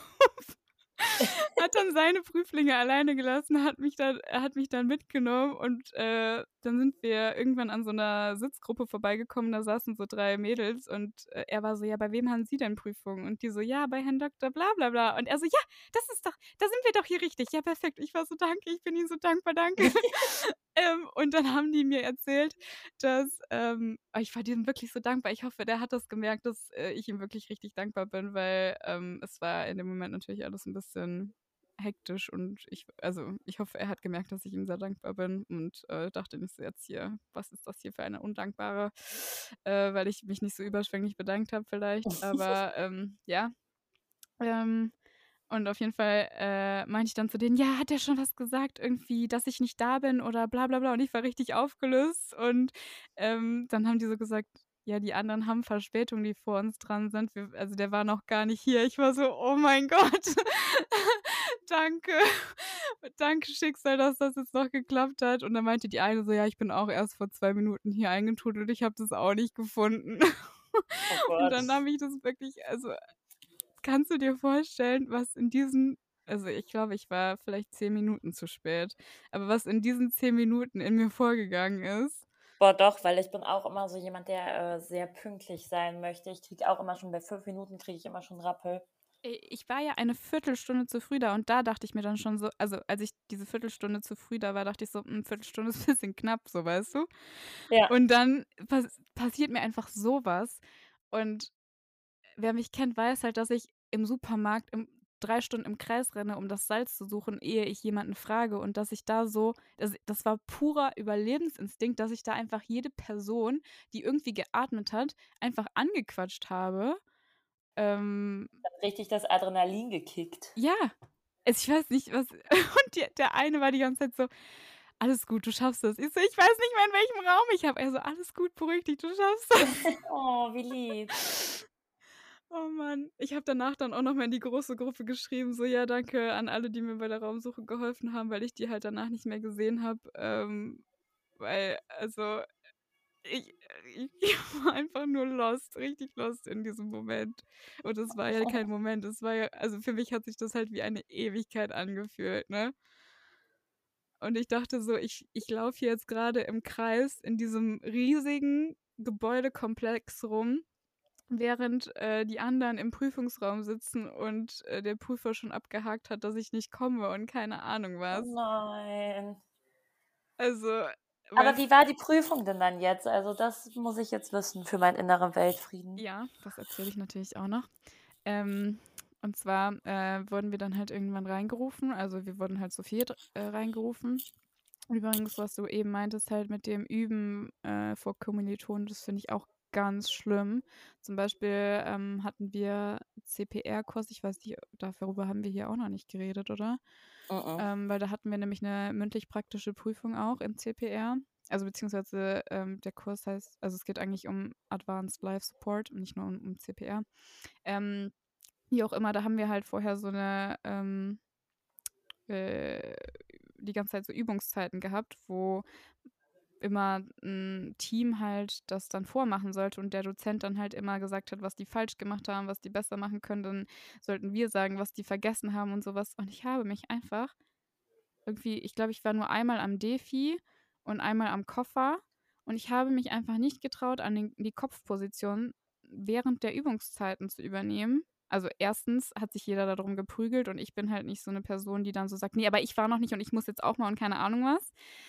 Hat dann seine Prüflinge alleine gelassen, hat mich dann er hat mich dann mitgenommen und, äh, dann sind wir irgendwann an so 'ner Sitzgruppe vorbeigekommen, da saßen so drei Mädels und, äh, er war so: „Ja, bei wem haben Sie denn Prüfung?“ Und die so: „Ja, bei Herrn Doktor bla bla bla.“ Und er so: „Ja, das ist doch da sind wir doch hier richtig. Ja, perfekt.“ Ich war so: „Danke, ich bin Ihnen so dankbar, danke.“ Ähm, und dann haben die mir erzählt, dass, ähm ah, ich war denen wirklich so dankbar. Ich hoffe, der hat das gemerkt, dass, äh, ich ihm wirklich richtig dankbar bin, weil, ähm, es war in dem Moment natürlich alles 'n bisschen hektisch und ich also, ich hoffe, er hat gemerkt, dass ich ihm sehr dankbar bin und, äh, dachte nicht so jetzt hier: „Was ist das hier für eine Undankbare?“ Äh, weil ich mich nicht so überschwänglich bedankt habe vielleicht, aber, ähm, ja. Ähm, und auf jeden Fall, äh, meinte ich dann zu denen: „Ja, hat er schon was gesagt irgendwie, dass ich nicht da bin oder bla bla bla?“ Und ich war richtig aufgelöst und, ähm, dann haben die so gesagt: „Ja, die anderen haben Verspätung, die vor uns dran sind. Wir also, der war noch gar nicht hier.“ Ich war so: „Oh mein Gott, danke. Danke Schicksal, dass das jetzt noch geklappt hat.“ Und dann meinte die eine so: „Ja, ich bin auch erst vor zwei Minuten hier eingetrudelt, ich habe das auch nicht gefunden.“ Oh Und dann Gott. habe ich das wirklich also, kannst du dir vorstellen, was in diesen also, ich glaube, ich war vielleicht zehn Minuten zu spät, aber was in diesen zehn Minuten in mir vorgegangen ist? Boah, doch, weil ich bin auch immer so jemand, der, äh, sehr pünktlich sein möchte. Ich kriege auch immer schon bei fünf Minuten kriege ich immer schon Rappel. Äh, ich war ja eine Viertelstunde zu früh da und da dachte ich mir dann schon so also, als ich diese Viertelstunde zu früh da war, dachte ich so: „Hm, Viertelstunde ist bisschen knapp“, so, weißt du? Ja. Und dann pass passiert mir einfach so was und wer mich kennt, weiß halt, dass ich im Supermarkt im drei Stunden im Kreis renne, um das Salz zu suchen, ehe ich jemanden frage und dass ich da so das das war purer Überlebensinstinkt, dass ich da einfach jede Person, die irgendwie geatmet hat, einfach angequatscht habe. Ähm Hat richtig das Adrenalin gekickt. Ja, also, ich weiß nicht, was und die der eine war die ganze Zeit so: „Alles gut, du schaffst das.“ Ich so: „Ich weiß nicht mehr, in welchem Raum ich habe.“ Er so: „Alles gut, beruhig dich, du schaffst das.“ Oh, wie lieb. Oh Mann. Ich habe danach dann auch noch mal in die große Gruppe geschrieben, so: „Ja, danke an alle, die mir bei der Raumsuche geholfen haben“, weil ich die halt danach nicht mehr gesehen habe, ähm, weil also, ich äh, ich war einfach nur lost, richtig lost in diesem Moment. Und das war ja kein Moment, das war ja also, für mich hat sich das halt wie eine Ewigkeit angefühlt, ne? Und ich dachte so, ich ich laufe hier jetzt grade im Kreis in diesem riesigen Gebäudekomplex rum, während, äh, die anderen im Prüfungsraum sitzen und, äh, der Prüfer schon abgehakt hat, dass ich nicht komme und keine Ahnung Oh was. nein. Also, Aber weißt wie war die Prüfung denn dann jetzt? Also, das muss ich jetzt wissen für meinen inneren Weltfrieden. Ja, das erzähle ich natürlich auch noch. Ähm, und zwar, äh, wurden wir dann halt irgendwann reingerufen. Also, wir wurden halt zu viert, äh, reingerufen. Übrigens, was du eben meintest halt mit dem Üben, äh, vor Kommilitonen, das finde ich auch ganz schlimm. Zum Beispiel, ähm, hatten wir C P R-Kurs, ich weiß nicht, darüber haben wir hier auch noch nicht geredet, oder? Mm-mm. Ähm, weil da hatten wir nämlich 'ne mündlich-praktische Prüfung auch im C P R. Also, beziehungsweise, ähm, der Kurs heißt also, es geht eigentlich um Advanced Life Support und nicht nur um um C P R. Ähm, wie auch immer, da haben wir halt vorher so 'ne, ähm, äh, die ganze Zeit so Übungszeiten gehabt, wo immer 'n Team halt das dann vormachen sollte und der Dozent dann halt immer gesagt hat, was die falsch gemacht haben, was die besser machen können. Dann sollten wir sagen, was die vergessen haben und so was. Und ich habe mich einfach irgendwie ich glaube, ich war nur einmal am Defi und einmal am Koffer und ich habe mich einfach nicht getraut, an den die Kopfposition während der Übungszeiten zu übernehmen. Also, erstens hat sich jeder da drum geprügelt und ich bin halt nicht so 'ne Person, die dann so sagt: „Ne, aber ich war noch nicht und ich muss jetzt auch mal“ und keine Ahnung was.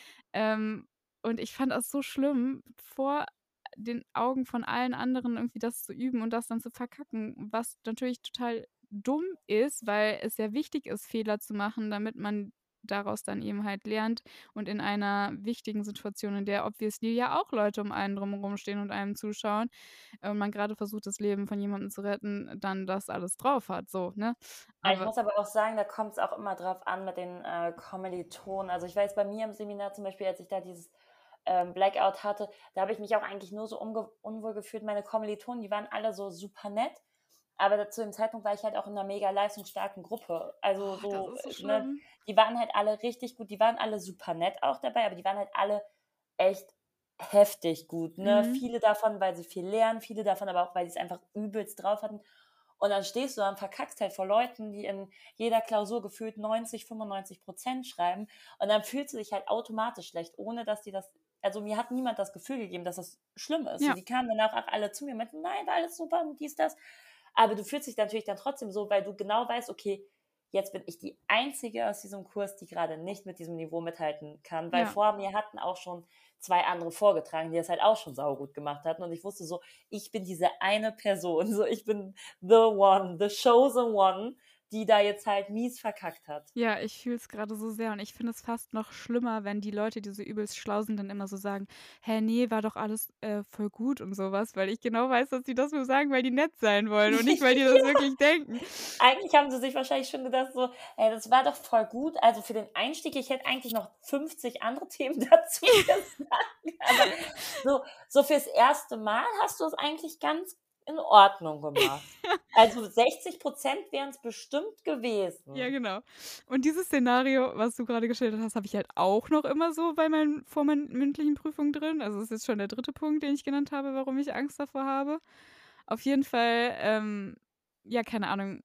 Ähm, und ich fand das so schlimm, vor den Augen von allen anderen irgendwie das zu üben und das dann zu verkacken, was natürlich total dumm ist, weil es ja wichtig ist, Fehler zu machen, damit man daraus dann eben halt lernt und in einer wichtigen Situation, in der obviously ja auch Leute um einen drumherum stehen und einem zuschauen, äh, und man grade versucht, das Leben von jemandem zu retten, dann das alles drauf hat, so, ne? Ja, ich Aber muss aber auch sagen, da kommt's auch immer drauf an mit den, äh, Kommilitonen. Also, ich weiß bei mir im Seminar zum Beispiel, als ich da dieses, ähm, Blackout hatte, da habe ich mich auch eigentlich nur so unge unwohl gefühlt. Meine Kommilitonen, die waren alle so super nett, aber da zu dem Zeitpunkt war ich halt auch in 'ner mega leistungsstarken Gruppe. Also, Oh, das so, ist so äh, ne, schlimm. die waren halt alle richtig gut, die waren alle super nett auch dabei, aber die waren halt alle echt heftig gut, ne? Mhm. Viele davon, weil sie viel lernen, viele davon aber auch, weil sie's einfach übelst drauf hatten. Und dann stehst du da und verkackst halt vor Leuten, die in jeder Klausur gefühlt neunzig, fünfundneunzig Prozent schreiben und dann fühlst du dich halt automatisch schlecht, ohne dass die das also, mir hat niemand das Gefühl gegeben, dass das schlimm ist. So, Ja. die kamen danach auch alle zu mir und meinten: „Nein, war alles super und dies, das.“ Aber du fühlst dich natürlich dann trotzdem so, weil du genau weißt: „Okay, jetzt bin ich die Einzige aus diesem Kurs, die grade nicht mit diesem Niveau mithalten kann“, weil Ja. vor mir hatten auch schon zwei andere vorgetragen, die das halt auch schon saugut gemacht hatten und ich wusste so: „Ich bin diese eine Person, so ich bin the one, the chosen one, die da jetzt halt mies verkackt hat.“ Ja, ich fühle es grade so sehr und ich finde es fast noch schlimmer, wenn die Leute, die so übelst schlau sind, dann immer so sagen: „Hä, ne, war doch alles, äh, voll gut“ und so was, weil ich genau weiß, dass die das nur sagen, weil die nett sein wollen und nicht, weil die das Ja. wirklich denken. Eigentlich haben sie sich wahrscheinlich schon gedacht so: „Ey, das war doch voll gut. Also, für den Einstieg ich hätte eigentlich noch fünfzig andere Themen dazu gesagt, aber so so fürs erste Mal hast du's eigentlich ganz in Ordnung gemacht.“ Also, sechzig Prozent wären's bestimmt Ja, gewesen. genau. Und dieses Szenario, was du grade geschildert hast, habe ich halt auch noch immer so bei meinen vor meinen mündlichen Prüfungen drin. Also, das ist jetzt schon der dritte Punkt, den ich genannt habe, warum ich Angst davor habe. Auf jeden Fall, ähm, ja, keine Ahnung,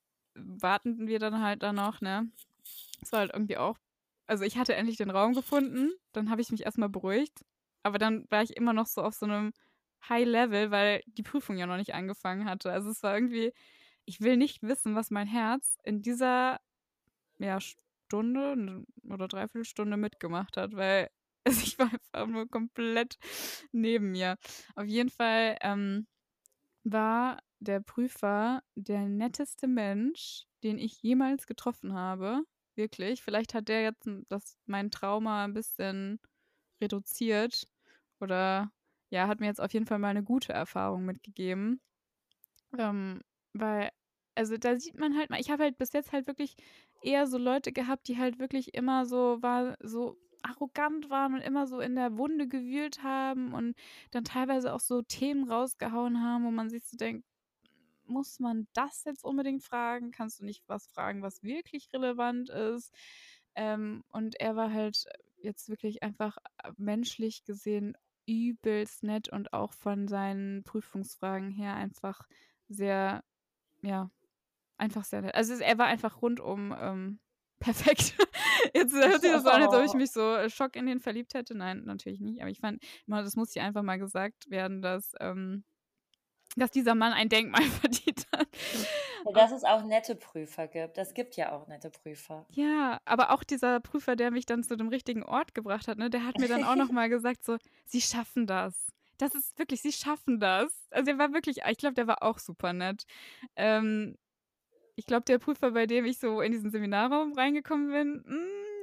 warteten wir dann halt da noch, ne? Es war halt irgendwie auch also, ich hatte endlich den Raum gefunden, dann habe ich mich erst mal beruhigt, aber dann war ich immer noch so auf so 'nem High Level, weil die Prüfung ja noch nicht angefangen hatte. Also, es war irgendwie ich will nicht wissen, was mein Herz in dieser, ja, Stunde n oder dreiviertel Stunde mitgemacht hat, weil also, ich war einfach nur komplett neben mir. Auf jeden Fall, ähm, war der Prüfer der netteste Mensch, den ich jemals getroffen habe, wirklich. Vielleicht hat der jetzt 'n das mein Trauma 'n bisschen reduziert oder, ja, hat mir jetzt auf jeden Fall mal 'ne gute Erfahrung mitgegeben. Ähm, weil also, da sieht man halt mal ich habe halt bis jetzt halt wirklich eher so Leute gehabt, die halt wirklich immer so war so arrogant waren und immer so in der Wunde gewühlt haben und dann teilweise auch so Themen rausgehauen haben, wo man sich so denkt: „Muss man das jetzt unbedingt fragen? Kannst du nicht was fragen, was wirklich relevant ist?“ Ähm, und er war halt jetzt wirklich einfach, äh, menschlich gesehen übelst nett und auch von seinen Prüfungsfragen her einfach sehr ja, einfach sehr nett. Also, es er war einfach rundum, ähm, perfekt. Jetzt hört sich das so an, als ob ich mich so Schock in den verliebt hätte. Nein, natürlich nicht, aber ich fand immer, das muss hier einfach mal gesagt werden, dass, ähm dass dieser Mann ein Denkmal verdient hat. Ja, Auf dass es auch nette Prüfer gibt. Es gibt ja auch nette Prüfer. Ja, aber auch dieser Prüfer, der mich dann zu dem richtigen Ort gebracht hat, ne, der hat mir dann auch noch mal gesagt so: „Sie schaffen das. Das ist wirklich Sie schaffen das.“ Also, er war wirklich ich glaube, der war auch super nett. Ähm, ich glaube, der Prüfer, bei dem ich so in diesen Seminarraum reingekommen bin, hm,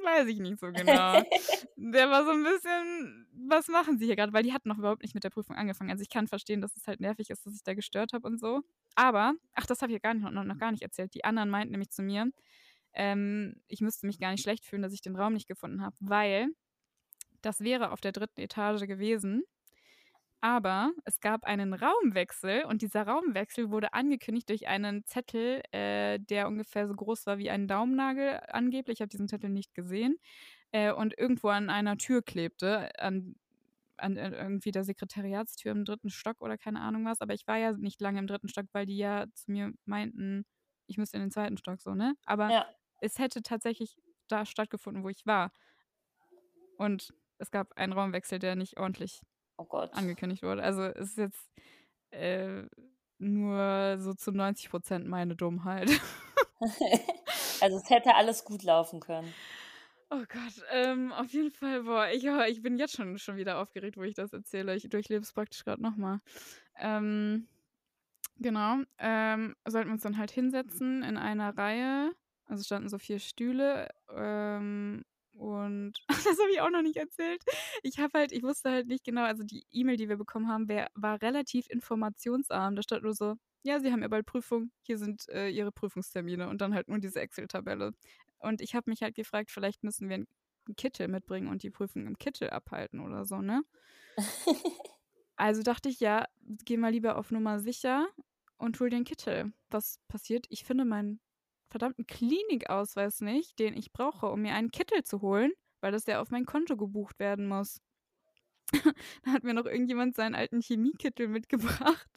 weiß ich nicht so genau. Der war so 'n bisschen: „Was machen Sie hier grad?“ Weil die hatten noch überhaupt nicht mit der Prüfung angefangen. Also, ich kann verstehen, dass es halt nervig ist, dass ich da gestört habe und so. Aber ach, das habe ich ja gar nicht noch noch gar nicht erzählt. Die anderen meinten nämlich zu mir, ähm, ich müsste mich gar nicht schlecht fühlen, dass ich den Raum nicht gefunden habe, weil das wäre auf der dritten Etage gewesen, aber es gab einen Raumwechsel und dieser Raumwechsel wurde angekündigt durch einen Zettel, äh, der ungefähr so groß war wie ein Daumennagel angeblich. Ich habe diesen Zettel nicht gesehen, äh, und irgendwo an einer Tür klebte, an an äh, irgendwie der Sekretariatstür im dritten Stock oder keine Ahnung was. Aber ich war ja nicht lange im dritten Stock, weil die ja zu mir meinten, ich müsste in den zweiten Stock so, ne? Aber Ja. es hätte tatsächlich da stattgefunden, wo ich war. Und es gab einen Raumwechsel, der nicht ordentlich Oh Gott. angekündigt wurde. Also, es ist jetzt, äh, nur so zu neunzig Prozent meine Dummheit. Also, es hätte alles gut laufen können. Oh Gott, ähm, auf jeden Fall, boah, ich oh, ich bin jetzt schon schon wieder aufgeregt, wo ich das erzähle. Ich durchlebe es praktisch grad noch mal. Ähm, genau, ähm, sollten wir uns dann halt hinsetzen in einer Reihe. Also, standen so vier Stühle, ähm, und das habe ich auch noch nicht erzählt. Ich habe halt ich wusste halt nicht genau also, die E-Mail, die wir bekommen haben, wär war relativ informationsarm. Da stand nur so: „Ja, Sie haben ja bald Prüfung. Hier sind, äh, Ihre Prüfungstermine“ und dann halt nur diese Excel-Tabelle. Und ich habe mich halt gefragt, vielleicht müssen wir 'n 'n Kittel mitbringen und die Prüfung im Kittel abhalten oder so, ne? Also dachte ich: „Ja, gehe mal lieber auf Nummer sicher und hole den Kittel.“ Was passiert? Ich finde meinen verdammten Klinikausweis nicht, den ich brauche, um mir einen Kittel zu holen, weil das ja auf mein Konto gebucht werden muss. Da hat mir noch irgendjemand seinen alten Chemiekittel mitgebracht.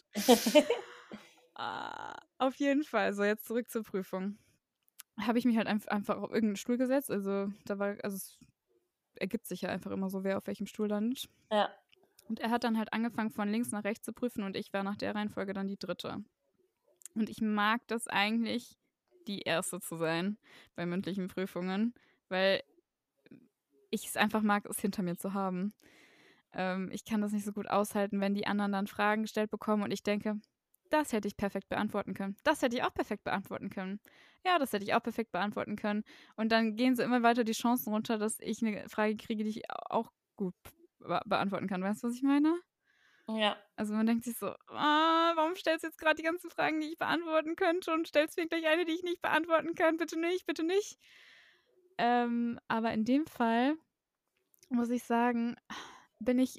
Ah, auf jeden Fall. So, jetzt zurück zur Prüfung. Habe ich mich halt einf einfach auf irgend 'n Stuhl gesetzt. Also, da war also, es ergibt sich ja einfach immer so, wer auf welchem Stuhl landet. Ja. Und er hat dann halt angefangen, von links nach rechts zu prüfen und ich war nach der Reihenfolge dann die dritte. Und ich mag das eigentlich, die erste zu sein bei mündlichen Prüfungen, weil ich es einfach mag, es hinter mir zu haben. Ähm, ich kann das nicht so gut aushalten, wenn die anderen dann Fragen gestellt bekommen und ich denke: „Das hätte ich perfekt beantworten können. Das hätte ich auch perfekt beantworten können. Ja, das hätte ich auch perfekt beantworten können.“ Und dann gehen so immer weiter die Chancen runter, dass ich 'ne Frage kriege, die ich auch gut be beantworten kann. Weißt du, was ich meine? Ja. Also, man denkt sich so: „Ah, warum stellst du jetzt grad die ganzen Fragen, die ich beantworten könnte und stellst mir gleich eine, die ich nicht beantworten kann? Bitte nicht, bitte nicht.“ Ähm, aber in dem Fall muss ich sagen, bin ich,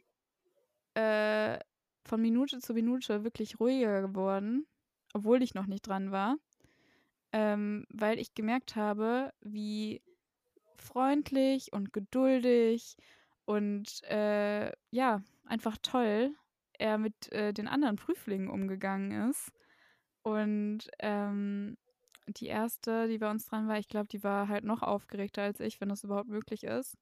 äh, von Minute zu Minute wirklich ruhiger geworden, obwohl ich noch nicht dran war, ähm, weil ich gemerkt habe, wie freundlich und geduldig und, äh, ja, einfach toll er mit, äh, den anderen Prüflingen umgegangen ist. Und, ähm, die erste, die bei uns dran war, ich glaube, die war halt noch aufgeregter als ich, wenn das überhaupt möglich ist.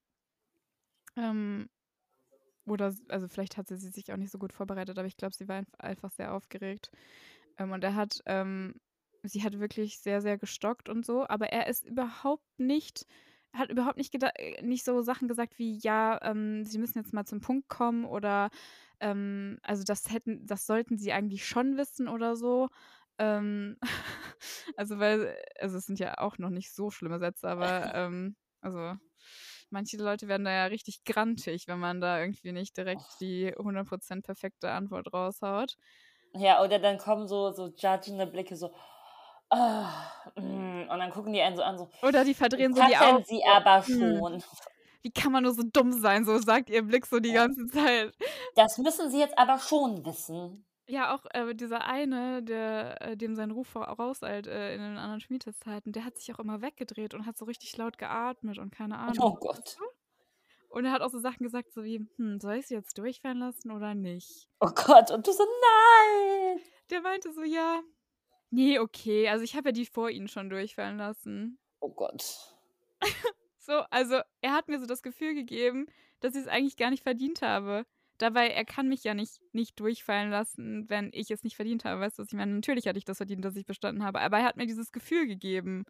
Ähm, oder s also, vielleicht hatte sie sich auch nicht so gut vorbereitet, aber ich glaube, sie war einf einfach sehr aufgeregt. Ähm, und er hat ähm, sie hat wirklich sehr, sehr gestockt und so, aber er ist überhaupt nicht hat überhaupt nicht geda äh, nicht so Sachen gesagt wie: „Ja, ähm, Sie müssen jetzt mal zum Punkt kommen“ oder, ähm, also, das hätten das sollten Sie eigentlich schon wissen oder so. Ähm, also, weil also, es sind ja auch noch nicht so schlimme Sätze, aber, ähm, also, manche Leute werden da ja richtig grantig, wenn man da irgendwie nicht direkt die hundert Prozent perfekte Antwort raushaut. Ja, oder dann kommen so so judgende Blicke so: „Ah, hm“ und dann gucken die einen so an, so: Oder die verdrehen so die Augen „Hatten Sie so: aber „Hm, schon.“ wie kann man nur so dumm sein?“ So sagt ihr Blick so die Ja. ganze Zeit. „Das müssen Sie jetzt aber schon wissen.“ Ja, auch, äh, dieser eine, der äh, dem sein Ruf vorauseilt, äh, in den anderen Schmiedzeiten, der hat sich auch immer weggedreht und hat so richtig laut geatmet und keine Ahnung, Oh weißt Gott. du? Und er hat auch so Sachen gesagt, so wie: „Hm, soll ich sie jetzt durchfallen lassen oder nicht?“ Oh Gott, und du so: „Nein!“ Der meinte so: „Ja, ne, okay, also, ich habe ja die vor Ihnen schon durchfallen lassen.“ Oh Gott. So, also, er hat mir so das Gefühl gegeben, dass ich's eigentlich gar nicht verdient habe. Dabei er kann mich ja nicht nicht durchfallen lassen, wenn ich es nicht verdient habe. Weißt du, was ich meine? Natürlich hatte ich das verdient, dass ich bestanden habe, aber er hat mir dieses Gefühl gegeben.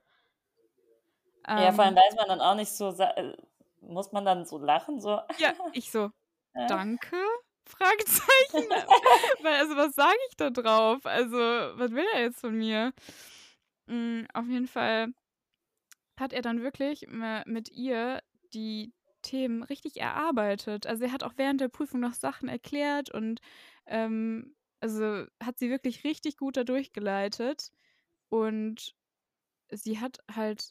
Ja, vor allem Ähm, weiß man dann auch nicht so sa äh, muss man dann so lachen, so? ja, ich so: Äh. „Danke?“ Fragezeichen. Weil also, was sage ich da drauf? Also, was will er jetzt von mir? Hm, auf jeden Fall hat er dann wirklich m mit ihr die Themen richtig erarbeitet. Also, er hat auch während der Prüfung noch Sachen erklärt und, ähm, also, hat sie wirklich richtig gut da durchgeleitet und sie hat halt,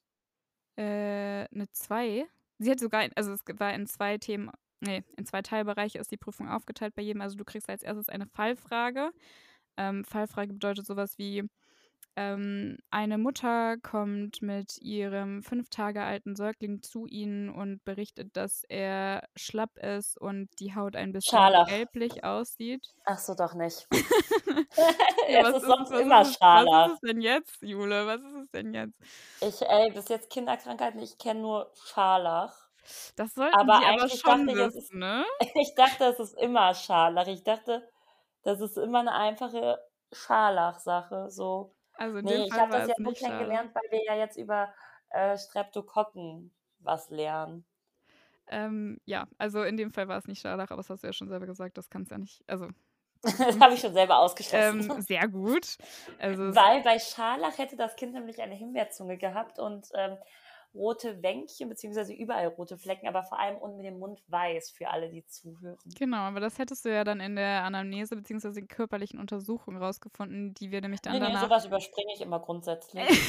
äh, 'ne zwei. Sie hat sogar also, es g war in zwei Themen ne, in zwei Teilbereiche ist die Prüfung aufgeteilt bei jedem. Also, du kriegst als erstes eine Fallfrage. Ähm, Fallfrage bedeutet so was wie, ähm, eine Mutter kommt mit ihrem fünf Tage alten Säugling zu Ihnen und berichtet, dass er schlapp ist und die Haut ein bisschen Scharlach. gelblich aussieht. Ach so, doch nicht. Ja, Es was ist ist sonst was ist immer es was ist es Scharlach. denn jetzt, Jule? Was ist es denn jetzt? Ich ey, bis jetzt Kinderkrankheiten, ich kenne nur Scharlach. Das sollten Aber Sie aber eigentlich dachte schon ich, es ist wissen, ne? ich dachte, es ist immer Scharlach. Ich dachte, das ist immer 'ne einfache Scharlach-Sache so. Also, in dem Ne, ich Fall habe war das ja es nur nicht Scharlach. kennengelernt, weil wir ja jetzt über, äh, Streptokokken was lernen. Ähm, ja, also, in dem Fall war es nicht Scharlach, aber das hast du ja schon selber gesagt, das kann's ja nicht also, Das hm, habe ich schon selber ausgeschlossen. ähm, sehr gut. Also, es Weil bei Scharlach hätte das Kind nämlich eine Himbeerzunge gehabt und, ähm, rote Wänkchen beziehungsweise überall rote Flecken, aber vor allem unten dem Mund weiß für alle, die zuhören. Genau, aber das hättest du ja dann in der Anamnese beziehungsweise den körperlichen Untersuchungen rausgefunden, die wir nämlich dann Ne, ne, so danach was überspringe ich immer grundsätzlich.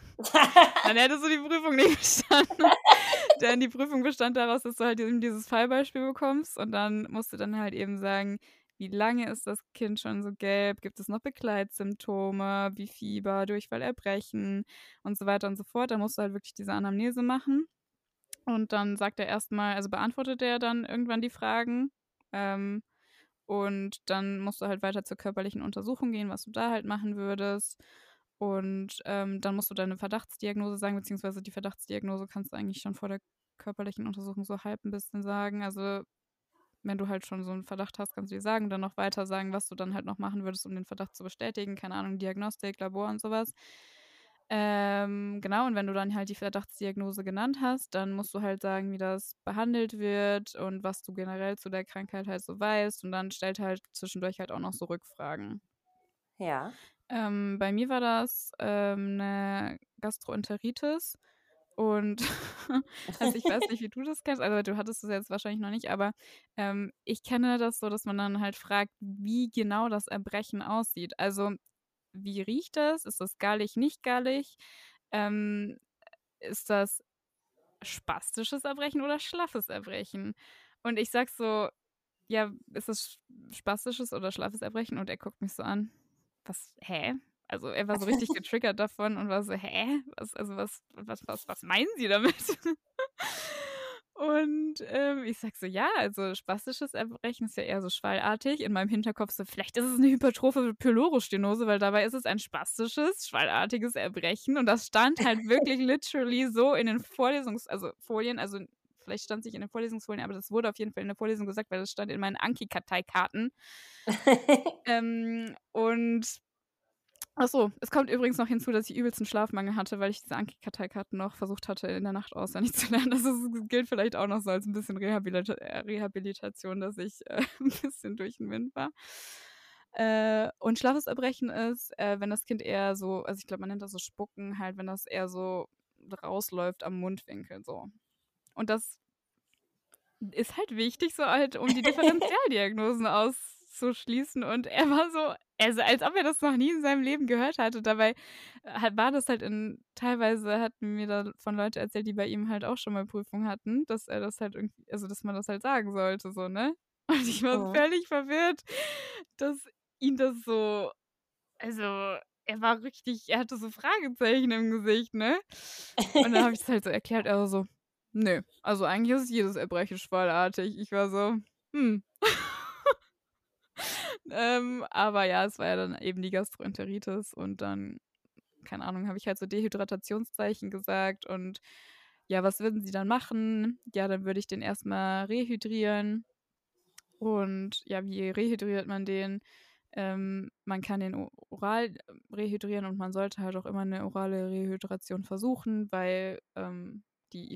Dann hättest du die Prüfung nicht bestanden. Denn die Prüfung bestand daraus, dass du halt eben dieses Fallbeispiel bekommst und dann musst du dann halt eben sagen, wie lange ist das Kind schon so gelb? Gibt es noch Begleitsymptome wie Fieber, Durchfall, Erbrechen und so weiter und so fort. Da musst du halt wirklich diese Anamnese machen. Und dann sagt er erst mal also, beantwortet er dann irgendwann die Fragen, ähm, und dann musst du halt weiter zur körperlichen Untersuchung gehen, was du da halt machen würdest. Und, ähm, dann musst du deine Verdachtsdiagnose sagen, beziehungsweise die Verdachtsdiagnose kannst du eigentlich schon vor der körperlichen Untersuchung so halb 'n bisschen sagen. Also, wenn du halt schon so 'n Verdacht hast, kannst du die sagen, dann noch weiter sagen, was du dann halt noch machen würdest, um den Verdacht zu bestätigen. Keine Ahnung, Diagnostik, Labor und so was. Ähm, genau, und wenn du dann halt die Verdachtsdiagnose genannt hast, dann musst du halt sagen, wie das behandelt wird und was du generell zu der Krankheit halt so weißt und dann stellt er halt zwischendurch halt auch noch so Rückfragen. Ja. Ähm, bei mir war das, ähm, 'ne Gastroenteritis und also, ich weiß nicht, wie du das kennst, also, du hattest das jetzt wahrscheinlich noch nicht, aber, ähm, ich kenne das so, dass man dann halt fragt, wie genau das Erbrechen aussieht. Also, wie riecht das? Ist das gallig, nicht gallig? Ähm, ist das spastisches Erbrechen oder schlaffes Erbrechen? Und ich sage so: „Ja, ist das spastisches oder schlaffes Erbrechen?“ Und er guckt mich so an: „Was hä?“ Also, er war so richtig getriggert davon und war so: „Hä? Was also, was was was was meinen Sie damit?“ Und, ähm, ich sage so: „Ja, also, spastisches Erbrechen ist ja eher so schwallartig.“ In meinem Hinterkopf so: „Vielleicht ist es 'ne Hypertrophe Pylorostenose, weil dabei ist es ein spastisches, schwallartiges Erbrechen.“ Und das stand halt wirklich literally so in den Vorlesungs also, Folien, also, vielleicht stand's nicht in den Vorlesungsfolien, aber das wurde auf jeden Fall in der Vorlesung gesagt, weil das stand in meinen Anki-Karteikarten. Ähm, und ach so, es kommt übrigens noch hinzu, dass ich übelsten Schlafmangel hatte, weil ich diese Anki-Karteikarten noch versucht hatte, in der Nacht auswendig zu lernen. Also, es gilt vielleicht auch noch so als 'n bisschen Rehabilita äh, Rehabilitation, dass ich, äh, 'n bisschen durch 'n Wind war. Äh, und schlaffes Erbrechen ist, äh, wenn das Kind eher so also, ich glaube, man nennt das so Spucken halt, wenn das eher so rausläuft am Mundwinkel so. Und das ist halt wichtig, so halt, um die Differentialdiagnosen auszuschließen. Und er war so also, als ob er das noch nie in seinem Leben gehört hatte. Dabei ha war das halt in teilweise hatten mir davon Leute erzählt, die bei ihm halt auch schon mal Prüfungen hatten, dass er das halt irgendwie also, dass man das halt sagen sollte so, ne? Und ich war Mhm. völlig verwirrt, dass ihn das so also, er war richtig er hatte so Fragezeichen im Gesicht, ne? Und dann habe ich das halt so erklärt, er war so: „Ne, also, eigentlich ist jedes Erbrechen schwallartig.“ Ich war so: „Hm.“ Ähm, aber ja, es war ja dann eben die Gastroenteritis und dann, keine Ahnung, habe ich halt so Dehydratationszeichen gesagt und ja, was würden Sie dann machen? Ja, dann würde ich den erst mal rehydrieren. Und ja, wie rehydriert man den? Ähm, man kann den o oral rehydrieren und man sollte halt auch immer 'ne orale Rehydration versuchen, weil, ähm, die I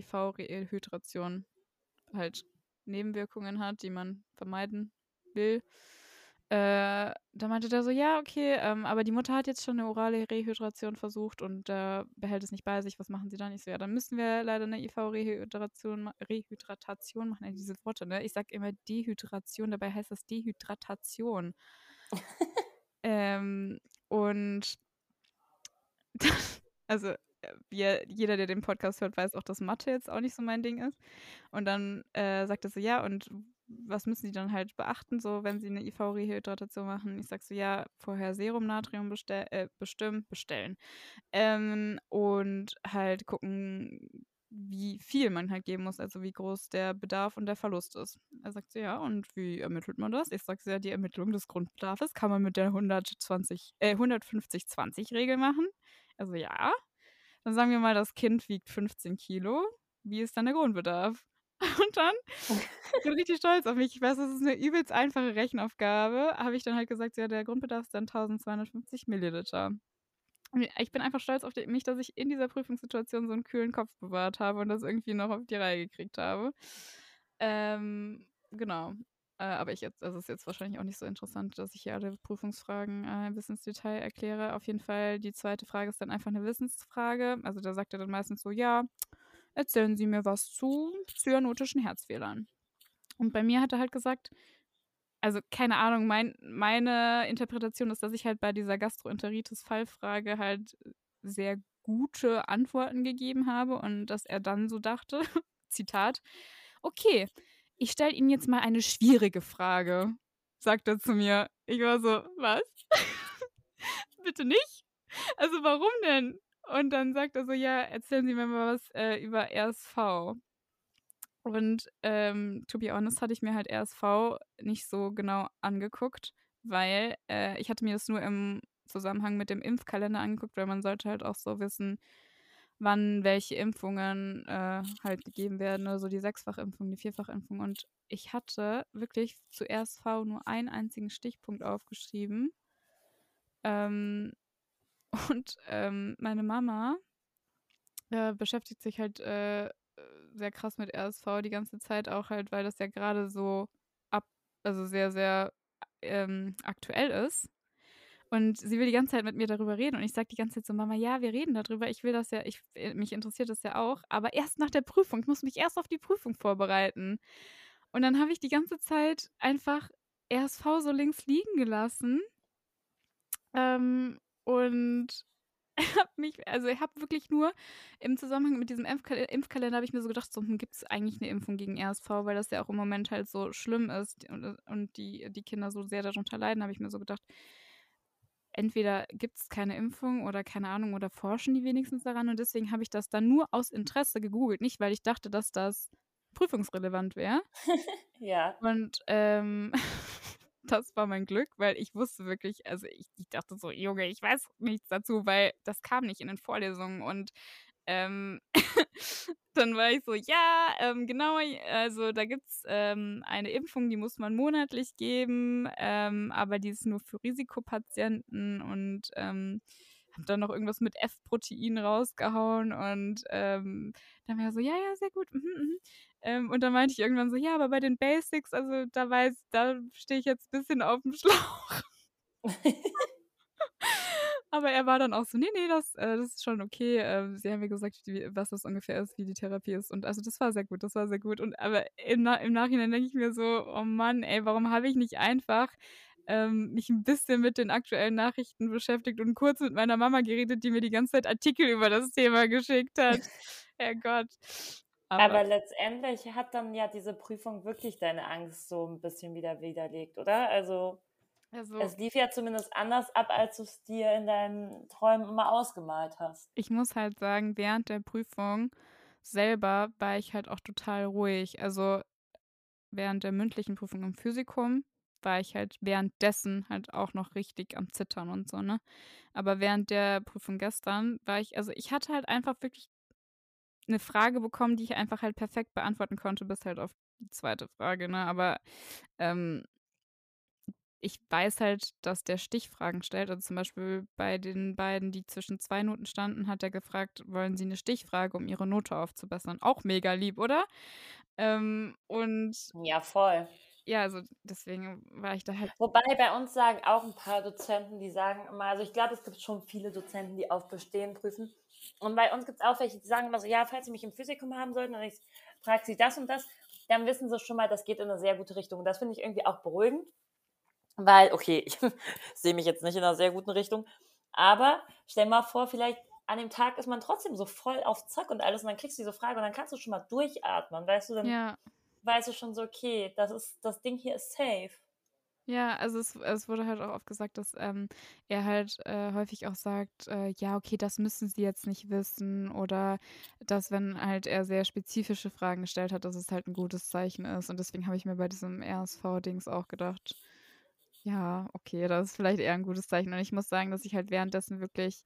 V-Rehydration halt Nebenwirkungen hat, die man vermeiden will. Äh, da meinte der so: „Ja, okay, ähm, aber die Mutter hat jetzt schon 'ne orale Rehydration versucht und, äh, behält es nicht bei sich. Was machen Sie dann?“ Ich so: „Ja, dann müssen wir leider 'ne I V-Rehydration ma Rehydratation machen.“ Ey, diese Worte, ne? Ich sage immer Dehydration, dabei heißt das Dehydratation. Ähm, und also, äh, wir jeder, der den Podcast hört, weiß auch, dass Mathe jetzt auch nicht so mein Ding ist. Und dann, äh, sagt er so: „Ja, und was müssen Sie dann halt beachten, so, wenn Sie 'ne I V-Rehydratation machen?“ Ich sage so: „Ja, vorher Serum Natrium bestell äh, bestimmen bestellen, ähm, und halt gucken, wie viel man halt geben muss, also wie groß der Bedarf und der Verlust ist.“ Er sagt so: „Ja, und wie ermittelt man das?“ Ich sage so: „Ja, die Ermittlung des Grundbedarfes kann man mit der hundertzwanzig äh, hundertfünfzig zwanzig Regel machen.“ Er so: „Ja, dann sagen wir mal, das Kind wiegt fünfzehn Kilo. Wie ist dann der Grundbedarf?“ Und dann ich bin richtig stolz auf mich. Ich weiß, das ist 'ne übelst einfache Rechenaufgabe. Habe ich dann halt gesagt: „Ja, der Grundbedarf ist dann tausendzweihundertfünfzig Milliliter.“ Und ich bin einfach stolz auf d mich, dass ich in dieser Prüfungssituation so 'n kühlen Kopf bewahrt habe und das irgendwie noch auf die Reihe gekriegt habe. Ähm, genau. Äh, aber ich jetzt also, ist jetzt wahrscheinlich auch nicht so interessant, dass ich hier alle Prüfungsfragen, äh, bis ins Detail erkläre. Auf jeden Fall, die zweite Frage ist dann einfach 'ne Wissensfrage. Also, da sagt er dann meistens so: „Ja, erzählen Sie mir was zu zyanotischen Herzfehlern.“ Und bei mir hat er halt gesagt also, keine Ahnung, mein meine Interpretation ist, dass ich halt bei dieser Gastroenteritis-Fallfrage halt sehr gute Antworten gegeben habe und dass er dann so dachte, Zitat: „Okay, ich stelle Ihnen jetzt mal eine schwierige Frage“, sagt er zu mir. Ich war so: „Was? Bitte nicht? Also, warum denn?“ Und dann sagt er so: „Ja, erzählen Sie mir mal was, äh, über R S V.“ Und, ähm, to be honest hatte ich mir halt R S V nicht so genau angeguckt, weil, äh, ich hatte mir das nur im Zusammenhang mit dem Impfkalender angeguckt, weil man sollte halt auch so wissen, wann welche Impfungen, äh, halt gegeben werden, also die Sechsfachimpfung, die Vierfachimpfung. Und ich hatte wirklich zu R S V nur einen einzigen Stichpunkt aufgeschrieben. Ähm, und, ähm, meine Mama äh, beschäftigt sich halt, äh, sehr krass mit R S V die ganze Zeit auch halt, weil das ja grade so ab also sehr, sehr, ähm, aktuell ist. Und sie will die ganze Zeit mit mir darüber reden und ich sage die ganze Zeit so: „Mama, ja, wir reden da drüber. Ich will das ja ich äh, mich interessiert das ja auch, aber erst nach der Prüfung. Ich muss mich erst auf die Prüfung vorbereiten.“ Und dann habe ich die ganze Zeit einfach R S V so links liegen gelassen. Ähm, und habe mich also, ich habe wirklich nur im Zusammenhang mit diesem Impfkal Impfkalender habe ich mir so gedacht so: „Hm, gibt's eigentlich 'ne Impfung gegen R S V?“ Weil das ja auch im Moment halt so schlimm ist und, äh und die die Kinder so sehr darunter leiden, habe ich mir so gedacht entweder gibt's keine Impfung oder keine Ahnung, oder forschen die wenigstens daran und deswegen habe ich das dann nur aus Interesse gegoogelt, nicht weil ich dachte, dass das prüfungsrelevant wäre. Ja. Und, ähm, das war mein Glück, weil ich wusste wirklich also, ich ich dachte so: „Junge, ich weiß nichts dazu“, weil das kam nicht in den Vorlesungen und, ähm, dann war ich so: „Ja, ähm, genau, j also, da gibt's, ähm, eine Impfung, die muss man monatlich geben, ähm, aber die ist nur für Risikopatienten“ und, ähm, habe dann noch irgendwas mit F-Protein rausgehauen und, ähm, dann war er so: „Ja, ja, sehr gut, mhm, mhm.“ Ähm, und dann meinte ich irgendwann so: „Ja, aber bei den Basics, also, da weiß da stehe ich jetzt bisschen aufm Schlauch.“ Aber er war dann auch so: „Ne, ne, das äh, das ist schon okay. Ähm, Sie haben ja gesagt, wie was das ungefähr ist, wie die Therapie ist.“ Und also, das war sehr gut, das war sehr gut. Und aber im Na im Nachhinein denke ich mir so: „Oh Mann, ey, warum habe ich nicht einfach, ähm, mich 'n bisschen mit den aktuellen Nachrichten beschäftigt und kurz mit meiner Mama geredet, die mir die ganze Zeit Artikel über das Thema geschickt hat?“ Herrgott. Aber Aber letztendlich hat dann ja diese Prüfung wirklich deine Angst so 'n bisschen wieder widerlegt, oder? Also, Also es lief ja zumindest anders ab, als du's dir in deinen Träumen immer ausgemalt hast. Ich muss halt sagen, während der Prüfung selber war ich halt auch total ruhig. Also, während der mündlichen Prüfung im Physikum war ich halt währenddessen halt auch noch richtig am Zittern und so, ne? Aber während der Prüfung gestern war ich also, ich hatte halt einfach wirklich 'ne Frage bekommen, die ich einfach halt perfekt beantworten konnte, bis halt auf die zweite Frage, ne? Aber, ähm ich weiß halt, dass der Stichfragen stellt. Also, zum Beispiel bei den beiden, die zwischen zwei Noten standen, hat er gefragt: „Wollen Sie 'ne Stichfrage, um Ihre Note aufzubessern?“ Auch mega lieb, oder? Ähm, und Ja, voll. ja, also deswegen war ich da halt Wobei bei uns sagen auch 'n paar Dozenten, die sagen immer also, ich glaube, es gibt schon viele Dozenten, die auf Bestehen prüfen. Und bei uns gibt's auch welche, die sagen immer so: „Ja, falls Sie mich im Physikum haben sollten und ich frage Sie das und das“, dann wissen sie schon mal, das geht in 'ne sehr gute Richtung. Und das finde ich irgendwie auch beruhigend, weil okay, ich sehe mich jetzt nicht in 'ner sehr guten Richtung, aber stell mal vor, vielleicht an dem Tag ist man trotzdem so voll auf Zack und alles und dann kriegst du diese Frage und dann kannst du schon mal durchatmen, weißt du? Dann ja. weißt du schon so: „Okay, das ist das Ding hier ist safe.“ Ja, also es es wurde halt auch oft gesagt, dass, ähm, er halt, äh, häufig auch sagt, äh: „Ja, okay, das müssen Sie jetzt nicht wissen“, oder dass, wenn halt er sehr spezifische Fragen gestellt hat, dass es halt 'n gutes Zeichen ist. Und deswegen habe ich mir bei diesem R S V-Dings auch gedacht: „Ja, okay, das ist vielleicht eher 'n gutes Zeichen.“ Und ich muss sagen, dass ich halt währenddessen wirklich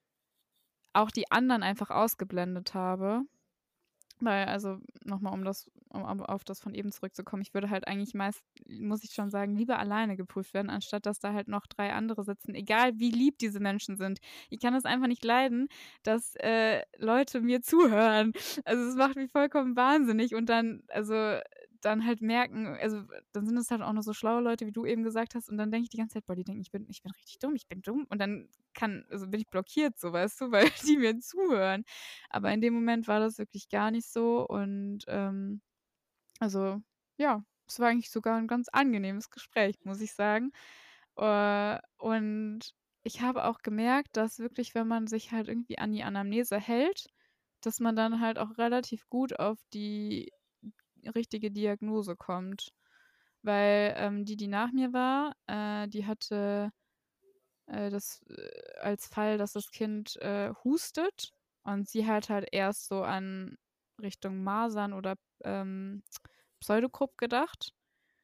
auch die anderen einfach ausgeblendet habe. Weil also, noch mal um das um um auf das von eben zurückzukommen, ich würde halt eigentlich meist, muss ich schon sagen, lieber alleine geprüft werden, anstatt dass da halt noch drei andere sitzen, egal wie lieb diese Menschen sind. Ich kann das einfach nicht leiden, dass, äh, Leute mir zuhören. Also, es macht mich vollkommen wahnsinnig und dann also, dann halt merken also, dann sind es halt auch noch so schlaue Leute, wie du eben gesagt hast, und dann denke ich die ganze Zeit: „Boah, die denken, ich bin ich bin richtig dumm, ich bin dumm.“ Und dann kann also, bin ich blockiert so, weißt du, weil die mir zuhören. Aber in dem Moment war das wirklich gar nicht so und, ähm, also, ja, es war eigentlich sogar 'n ganz angenehmes Gespräch, muss ich sagen. Äh, und ich habe auch gemerkt, dass wirklich, wenn man sich halt irgendwie an die Anamnese hält, dass man dann halt auch relativ gut auf die richtige Diagnose kommt. Weil, ähm, die, die nach mir war, äh, die hatte, äh, das, äh, als Fall, dass das Kind, äh, hustet und sie hat halt erst so an Richtung Masern oder, ähm, Pseudogrupp gedacht.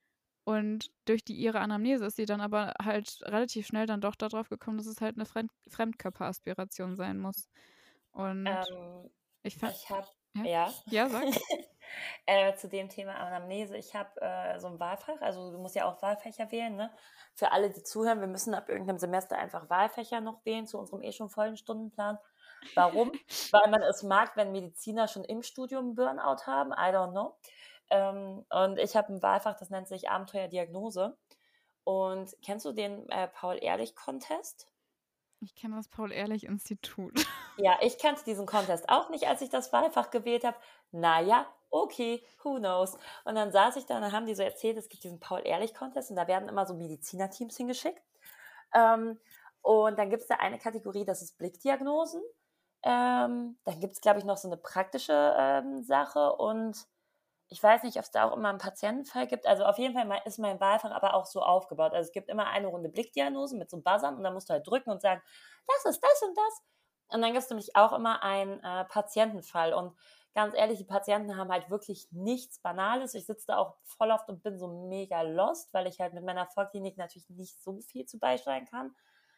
Und durch die ihre Anamnese ist sie dann aber halt relativ schnell dann doch da drauf gekommen, dass es halt 'ne Fremd Fremdkörperaspiration sein muss. Und Ähm, ich fa ich habe ja? ja, Ja, sag. äh, zu dem Thema Anamnese, ich habe, äh, so 'n Wahlfach, also, du musst ja auch Wahlfächer wählen, ne? Für alle, die zuhören, wir müssen ab irgend 'nem Semester einfach Wahlfächer noch wählen zu unserem eh schon vollen Stundenplan. Warum? Weil man es mag, wenn Mediziner schon im Studium Burnout haben, I don't know. Ähm, und ich habe 'n Wahlfach, das nennt sich Abenteuerdiagnose. Und kennst du den, äh, Paul-Ehrlich-Contest? Ich kenne das Paul-Ehrlich-Institut. Ja, ich kannte diesen Contest auch nicht, als ich das Wahlfach gewählt habe. Na ja, okay, who knows? Und dann saß ich da und dann haben die so erzählt, es gibt diesen Paul-Ehrlich-Contest und da werden immer so Medizinerteams hingeschickt. Ähm, und dann gibt's da eine Kategorie, das ist Blickdiagnosen. Ähm, dann gibt's, glaube ich, noch so 'ne praktische, ähm, Sache und ich weiß nicht, ob's da auch immer 'n Patientenfall gibt. Also, auf jeden Fall mei ist mein Wahlfach aber auch so aufgebaut. Also, es gibt immer eine Runde Blickdiagnosen mit so Buzzern und dann musst du halt drücken und sagen: „Das ist das und das.“ Und dann gibt's nämlich auch immer einen, äh, Patientenfall. Und ganz ehrlich, die Patienten haben halt wirklich nichts Banales. Ich sitze da auch voll oft und bin so mega lost, weil ich halt mit meiner Vorklinik natürlich nicht so viel zu beisteuern kann.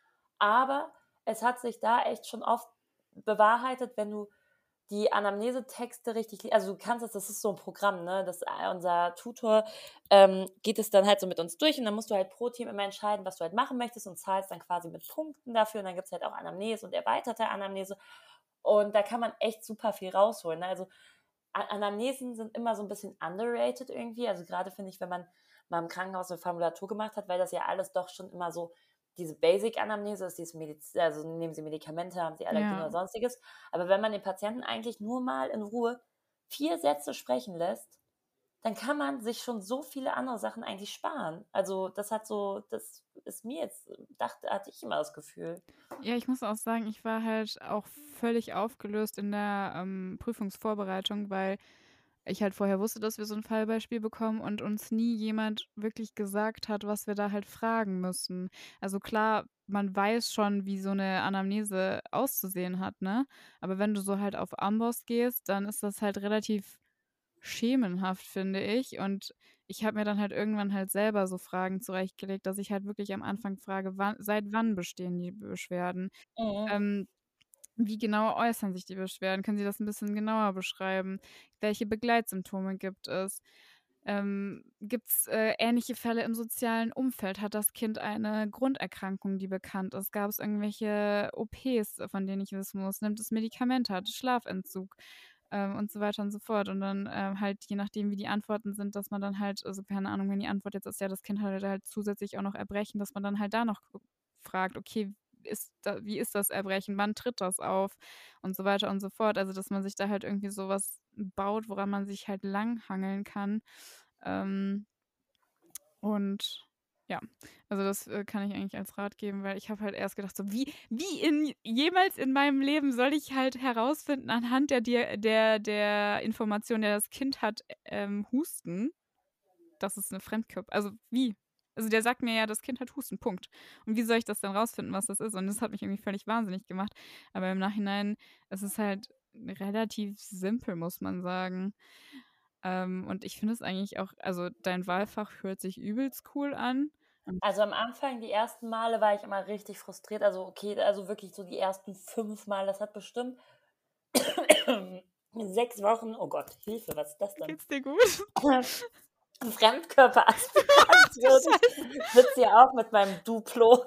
Aber es hat sich da echt schon oft bewahrheitet, wenn du die Anamnesetexte richtig li also, du kannst das das ist so 'n Programm, ne? Das äh, unser Tutor, ähm, geht es dann halt so mit uns durch und dann musst du halt pro Team immer entscheiden, was du halt machen möchtest und zahlst dann quasi mit Punkten dafür. Und dann gibt's halt auch Anamnese und erweiterte Anamnese. Und da kann man echt super viel rausholen, ne? Also, A Anamnesen sind immer so 'n bisschen underrated irgendwie. Also, grade finde ich, wenn man mal im Krankenhaus 'ne Formulatur gemacht hat, weil das ja alles doch schon immer so diese Basic-Anamnese ist, dieses Mediz also, nehmen Sie Medikamente, haben Sie Allergien oder Ja. Sonstiges. Aber wenn man den Patienten eigentlich nur mal in Ruhe vier Sätze sprechen lässt, dann kann man sich schon so viele andere Sachen eigentlich sparen. Also, das hat so das ist mir jetzt dachte hatte ich immer das Gefühl. Ja, ich muss auch sagen, ich war halt auch völlig aufgelöst in der, ähm, Prüfungsvorbereitung, weil ich halt vorher wusste, dass wir so 'n Fallbeispiel bekommen und uns nie jemand wirklich gesagt hat, was wir da halt fragen müssen. Also, klar, man weiß schon, wie so 'ne Anamnese auszusehen hat, ne? Aber wenn du so halt auf Amboss gehst, dann ist das halt relativ schemenhaft, finde ich. Und ich habe mir dann halt irgendwann halt selber so Fragen zurechtgelegt, dass ich halt wirklich am Anfang frage: „Wann seit wann bestehen die Beschwerden? Mhm. Ähm, wie genau äußern sich die Beschwerden? Können Sie das 'n bisschen genauer beschreiben? Welche Begleitsymptome gibt es? Ähm, gibt's, äh, ähnliche Fälle im sozialen Umfeld? Hat das Kind eine Grunderkrankung, die bekannt ist? Gab es irgendwelche O Ps, von denen ich wissen muss? Nimmt es Medikamente? Hat es Schlafentzug?“ ähm, und so weiter und so fort. Und dann, ähm, halt je nachdem, wie die Antworten sind, dass man dann halt also, keine Ahnung, wenn die Antwort jetzt ist, ja, das Kind hatte halt zusätzlich auch noch Erbrechen, dass man dann halt da noch gu fragt: „Okay, ist da wie ist das Erbrechen? Wann tritt das auf?“ Und so weiter und so fort. Also, dass man sich da halt irgendwie so was baut, woran man sich halt langhangeln kann. Ähm, und ja, also das, äh, kann ich eigentlich als Rat geben, weil ich habe halt erst gedacht so: „Wie wie in jemals in meinem Leben soll ich halt herausfinden anhand der Dia der der Information, der das Kind hat, ähm, Husten, dass es 'ne Fremdkörp also wie? Also der sagt mir ja, das Kind hat Husten, Punkt. Und wie soll ich das dann rausfinden, was das ist?“ Und das hat mich irgendwie völlig wahnsinnig gemacht. Aber im Nachhinein ist es halt relativ simpel, muss man sagen. Ähm, und ich finde es eigentlich auch also dein Wahlfach hört sich übelst cool an. Und Also, am Anfang, die ersten Male war ich immer richtig frustriert. Also, okay, also wirklich so die ersten fünf Mal, das hat bestimmt sechs Wochen oh Gott, Hilfe, was ist das denn? geht's dir gut? Fremdkörperaspiration. Scheiße. Ich sitze hier auch mit meinem Duplo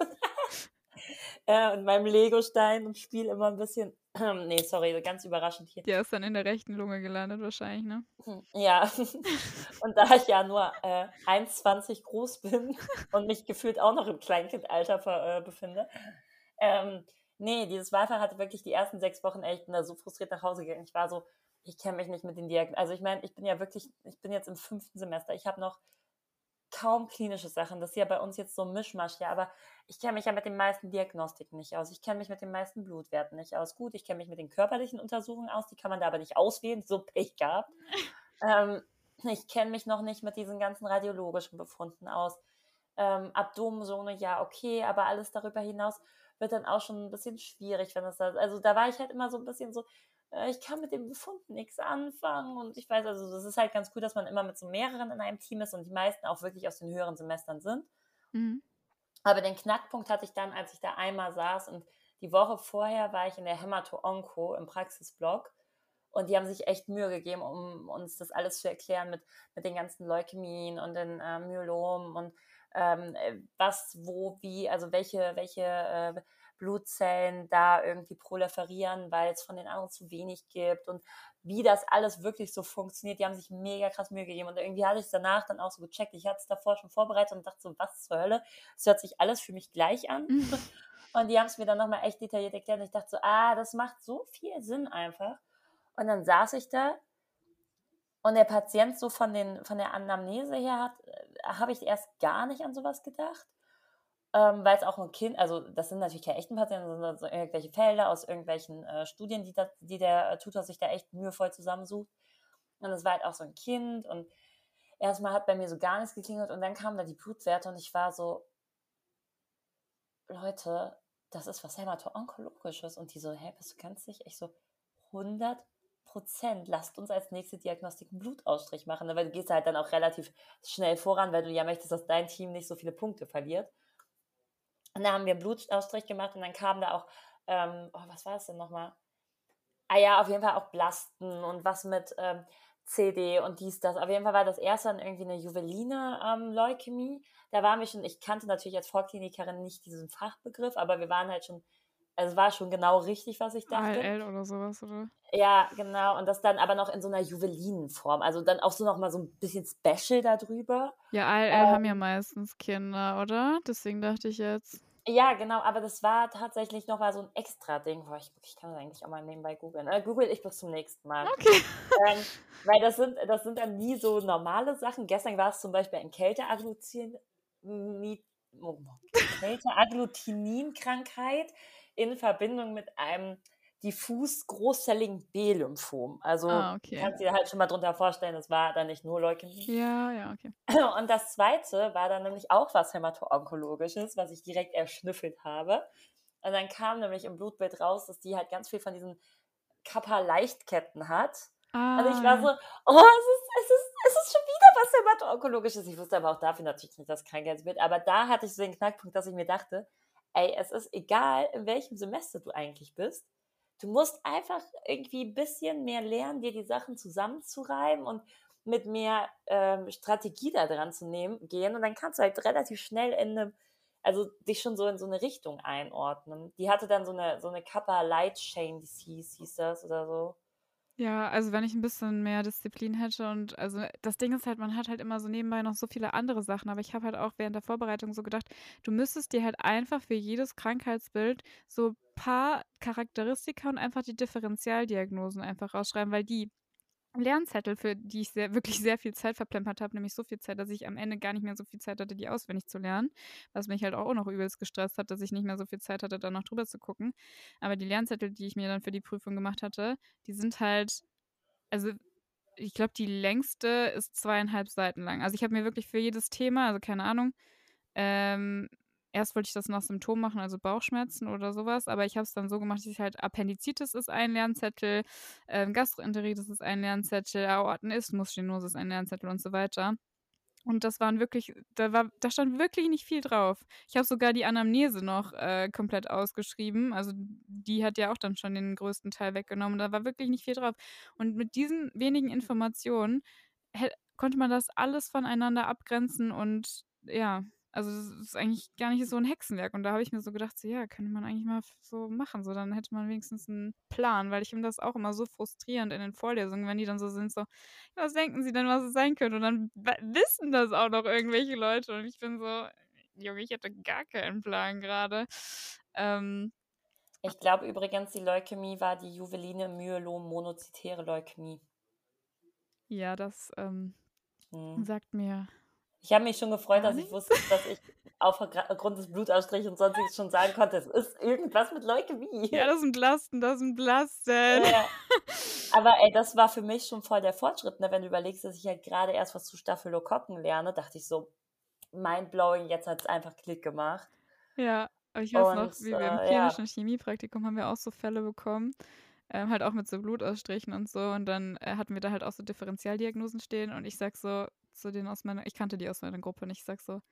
äh, und meinem Legostein und spiele immer 'n bisschen ne, sorry, ganz überraschend hier. Der ist dann in der rechten Lunge gelandet wahrscheinlich, ne? Hm, ja. Und da ich ja nur, äh, eins zwanzig groß bin und mich gefühlt auch noch im Kleinkindalter ver äh, befinde, ähm, ne, dieses Wahlfach hatte wirklich die ersten sechs Wochen echt bin da so frustriert nach Hause gegangen. Ich war so: „Ich kenne mich nicht mit den Diagn“ also, ich meine, ich bin ja wirklich ich bin jetzt im fünften Semester. Ich habe noch kaum klinische Sachen. Das ist ja bei uns jetzt so 'n Mischmasch, ja, aber ich kenne mich ja mit den meisten Diagnostiken nicht aus. Ich kenne mich mit den meisten Blutwerten nicht aus. Gut, ich kenne mich mit den körperlichen Untersuchungen aus, die kann man da aber nicht auswählen, so Pech gehabt. Ähm, ich kenne mich noch nicht mit diesen ganzen radiologischen Befunden aus. Ähm, Abdomen, ja, okay, aber alles darüber hinaus wird dann auch schon 'n bisschen schwierig, wenn das da also, da war ich halt immer so 'n bisschen so, äh, ich kann mit den Befunden nix anfangen und ich weiß also, das ist halt ganz cool, dass man immer mit so mehreren in einem Team ist und die meisten auch wirklich aus den höheren Semestern sind. Mhm. Aber den Knackpunkt hatte ich dann, als ich da einmal saß und die Woche vorher war ich in der Hämato-Onko im Praxisblock und die haben sich echt Mühe gegeben, um uns das alles zu erklären mit mit den ganzen Leukämien und den, äh, Myelomen und, ähm, äh, was, wo, wie also welche welche, äh, Blutzellen da irgendwie proliferieren, weil's von den anderen zu wenig gibt und wie das alles wirklich so funktioniert. Die haben sich mega krass Mühe gegeben und irgendwie hatte ich's danach dann auch so gecheckt. Ich hatte es davor schon vorbereitet und dachte so: „Was zur Hölle? Es hört sich alles für mich gleich an.“ Und die haben's mir dann noch mal echt detailliert erklärt und ich dachte so: „Ah, das macht so viel Sinn einfach.“ Und dann saß ich da und der Patient so von den von der Anamnese her hat äh, habe ich erst gar nicht an so was gedacht, ähm, weil's auch 'n Kind also, das sind natürlich keine echten Patienten, sondern so irgendwelche Felder aus irgendwelchen, äh, Studien, die da die der Tutor sich da echt mühevoll zusammensucht. Und es war halt auch so 'n Kind und erst mal hat bei mir so gar nichts geklingelt und dann kamen da die Blutwerte und ich war so Leute, das ist was Hämato-Onkologisches. Und die so: „Hä, bist du ganz sicher?“ Ich so: „hundert Prozent lasst uns als nächste Diagnostik 'n Blutausstrich machen“, ne? Weil du gehst halt dann auch relativ schnell voran, weil du ja möchtest, dass dein Team nicht so viele Punkte verliert. Und da haben wir Blutausstrich gemacht und dann kam da auch, ähm oh, was war das denn noch mal? Ah ja, auf jeden Fall auch Blasten und was mit, ähm, C D und dies, das. Auf jeden Fall war das erste dann irgendwie 'ne juveline, ähm, Leukämie. Da waren wir schon ich kannte natürlich als Vorklinikerin nicht diesen Fachbegriff, aber wir waren halt schon also, es war schon genau richtig, was ich dachte. A L L oder so was, oder? Ja, genau. Und das dann aber noch in so 'ner juvelinen Form. Also, dann auch so noch mal so 'n bisschen Special da drüber. Ja, A L L haben ja Ähm meistens Kinder, oder? Deswegen dachte ich jetzt. Ja, genau, aber das war tatsächlich noch mal so 'n Extrading. Boah, ich ich kann das eigentlich auch mal nebenbei googeln. Äh, google ich bis zum nächsten Mal. Okay. Ähm, weil das sind das sind dann nie so normale Sachen. Gestern war's zum Beispiel ein Kälteaggluzin ni Kälteagglutinin-Krankheit in Verbindung mit einem diffus großzelligen B-Lymphom. Also, Ah, okay. kannst dir halt schon mal drunter vorstellen, es war dann nicht nur Leukämie. Ja, ja, okay. Und das zweite war dann nämlich auch was Hämato-Onkologisches, was ich direkt erschnüffelt habe. Und dann kam nämlich im Blutbild raus, dass die halt ganz viel von diesen Kappa-Leichtketten hat. Und ich Ah, war so: ja. „Oh, es ist es ist es ist schon wieder was Hämato-Onkologisches.“ Ich wusste aber auch dafür natürlich nicht das Krankheitsbild. Aber da hatte ich so den Knackpunkt, dass ich mir dachte: „Ey, es ist egal, in welchem Semester du eigentlich bist. Du musst einfach irgendwie bisschen mehr lernen, dir die Sachen zusammenzureimen und mit mehr, ähm, Strategie da dran zu nehmen gehen. Und dann kannst du halt relativ schnell in 'nem also, dich schon so in so 'ne Richtung einordnen.“ Die hatte dann so 'ne so 'ne Kappa-Light Chain Disease hieß das oder so. Ja, also wenn ich 'n bisschen mehr Disziplin hätte und also das Ding ist halt, man hat halt immer so nebenbei noch so viele andere Sachen, aber ich habe halt auch während der Vorbereitung so gedacht, du müsstest dir halt einfach für jedes Krankheitsbild so paar Charakteristika und einfach die Differentialdiagnosen einfach rausschreiben, weil die Lernzettel, für die ich sehr wirklich sehr viel Zeit verplempert habe, nämlich so viel Zeit, dass ich am Ende gar nicht mehr so viel Zeit hatte, die auswendig zu lernen, was mich halt auch noch übelst gestresst hat, dass ich nicht mehr so viel Zeit hatte, da noch drüber zu gucken. Aber die Lernzettel, die ich mir dann für die Prüfung gemacht hatte, die sind halt also, ich glaube, die längste ist zweieinhalb Seiten lang. Also, ich habe mir wirklich für jedes Thema also, keine Ahnung, ähm, erst wollte ich das nach Symptomen machen, also Bauchschmerzen oder so was, aber ich habe es dann so gemacht, dass ich halt Appendizitis ist ein Lernzettel, ähm, Gastroenteritis ist ein Lernzettel, Aortenisthmusstenose ist ein Lernzettel und so weiter. Und das waren wirklich da war da stand wirklich nicht viel drauf. Ich habe sogar die Anamnese noch, äh, komplett ausgeschrieben. Also, die hat ja auch dann schon den größten Teil weggenommen. Da war wirklich nicht viel drauf. Und mit diesen wenigen Informationen hä konnte man das alles voneinander abgrenzen und ja, also, das ist eigentlich gar nicht so 'n Hexenwerk. Und da habe ich mir so gedacht, so: „Ja, könnte man eigentlich mal f so machen, so, dann hätte man wenigstens 'n Plan“, weil ich finde das auch immer so frustrierend in den Vorlesungen, wenn die dann so sind, so: „Was denken Sie denn, was es sein könnte?“ Und dann wa wissen das auch noch irgendwelche Leute und ich bin so: „Junge, ich hatte gar keinen Plan grade.“ Ähm, Ich glaube übrigens, die Leukämie war die Juveline Myelom-monozytäre Leukämie. ja, das, ähm, Mhm. sagt mir Ich habe mich schon gefreut, gar dass ich nichts. wusste, dass ich auf gra Grund des Blutausstrichs und Sonstiges schon sagen konnte, es ist irgendwas mit Leukämie. Ja, das sind Blasten, das sind Blasten. Ja. Aber ey, das war für mich schon voll der Fortschritt, ne? Wenn du überlegst, dass ich ja grade erst was zu Staphylokokken lerne, dachte ich so: „Mindblowing, jetzt hat's einfach Klick gemacht.“ Ja, aber ich weiß noch, Und, wie wir im äh, ja, klinischen Chemiepraktikum haben wir auch so Fälle bekommen, ähm, halt auch mit so Blutausstrichen und so und dann, äh, hatten wir da halt auch so Differentialdiagnosen stehen und ich sage so zu denen aus meiner ich kannte die aus meiner Gruppe und ich sage so: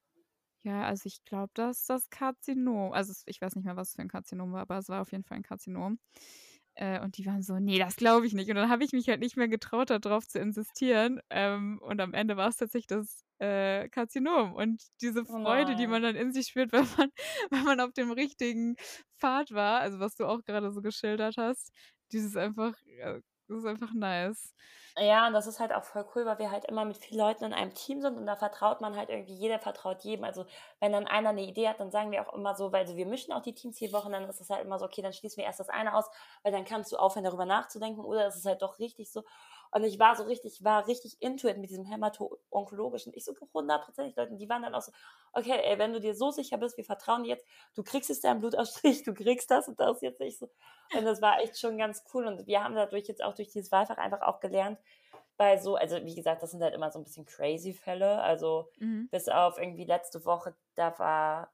„Ja, also ich glaube, das ist das Karzinom.“ Also, es ich weiß nicht mehr, was es für 'n Karzinom war, aber es war auf jeden Fall 'n Karzinom. Äh, und die waren so: „Ne, das glaube ich nicht.“ Und dann habe ich mich halt nicht mehr getraut, da drauf zu insistieren, ähm, und am Ende war's tatsächlich das, äh, Karzinom. Und diese oh Freude, die man nein. dann in sich spürt, wenn man wenn man auf dem richtigen Pfad war, also was du auch grade so geschildert hast, dieses einfach äh, das ist einfach nice. Ja, und das ist halt auch voll cool, weil wir halt immer mit vielen Leuten in einem Team sind und da vertraut man halt irgendwie jeder vertraut jedem. Also, wenn dann einer 'ne Idee hat, dann sagen wir auch immer so weil so wir mischen auch die Teams jede Woche und dann ist es halt immer so: „Okay, dann schließen wir erst das eine aus, weil dann kannst du aufhören, darüber nachzudenken, oder es ist halt doch richtig so.“ Und ich war so richtig ich war richtig into it mit diesem hämato-onkologischen. Ich so hundertprozentig Leute, die waren dann auch so: „Okay, ey, wenn du dir so sicher bist, wir vertrauen dir jetzt, du kriegst jetzt deinen Blutausstrich, du kriegst das und das jetzt nicht so.“ Und das war echt schon ganz cool und wir haben dadurch jetzt auch durch dieses Wahlfach einfach auch gelernt, bei so also, wie gesagt, das sind halt immer so 'n bisschen crazy Fälle. Also, Mhm. bis auf irgendwie letzte Woche, da war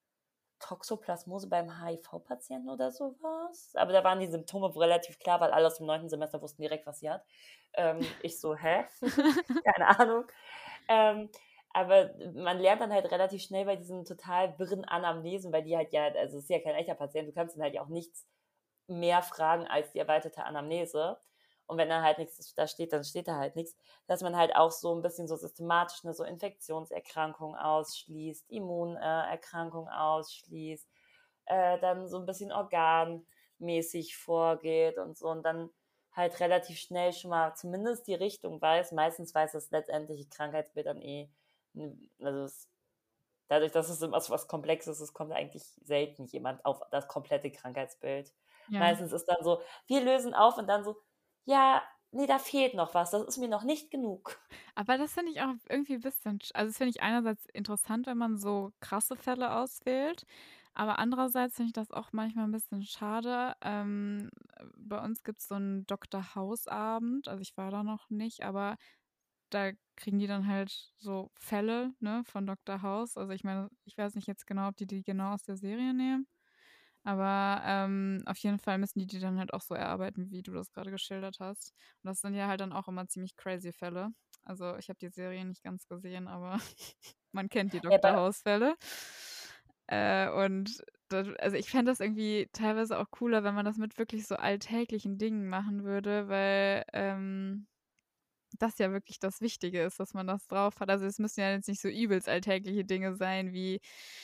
Toxoplasmose beim H I V-Patienten oder so was. Aber da waren die Symptome wohl relativ klar, weil alle aus dem neunten Semester wussten direkt, was sie hat. Ähm, ich so: „Hä?“ Keine Ahnung. Ähm, aber man lernt dann halt relativ schnell bei diesen total wirren Anamnesen, weil die halt ja also, es ist ja kein echter Patient, du kannst ihn halt ja auch nichts mehr fragen als die erweiterte Anamnese. Und wenn da halt nichts da steht, dann steht da halt nichts, dass man halt auch so ein bisschen so systematisch, ne, so Infektionserkrankungen ausschließt, Immunerkrankungen äh, Erkrankungen ausschließt, äh, dann so ein bisschen organmäßig vorgeht und so und dann halt relativ schnell schon mal zumindest die Richtung weiß. Meistens weiß das letztendliche Krankheitsbild dann eh, hm, also es dadurch, dass es immer so was Komplexes ist, kommt eigentlich selten jemand auf das komplette Krankheitsbild. Ja. Meistens ist dann so: „Wir lösen auf“ und dann so: „Ja, ne, da fehlt noch was, das ist mir noch nicht genug.“ Aber das finde ich auch irgendwie 'n bisschen sch also, das finde ich einerseits interessant, wenn man so krasse Fälle auswählt, aber andererseits finde ich das auch manchmal 'n bisschen schade. Ähm, bei uns gibt's so 'n Doktor House-Abend, also, ich war da noch nicht, aber da kriegen die dann halt so Fälle, ne, von Doktor House. Also, ich meine, ich weiß nicht jetzt genau, ob die die genau aus der Serie nehmen, aber, ähm, auf jeden Fall müssen die die dann halt auch so erarbeiten, wie du das grade geschildert hast. Und das sind ja halt dann auch immer ziemlich crazy Fälle. Also, ich habe die Serie nicht ganz gesehen, aber man kennt die Ja, Doktor bei House-Fälle. Äh, und da also, ich fände das irgendwie teilweise auch cooler, wenn man das mit wirklich so alltäglichen Dingen machen würde, weil, ähm, das ja wirklich das Wichtige ist, dass man das drauf hat. Also, es müssen ja jetzt nicht so übelst alltägliche Dinge sein wie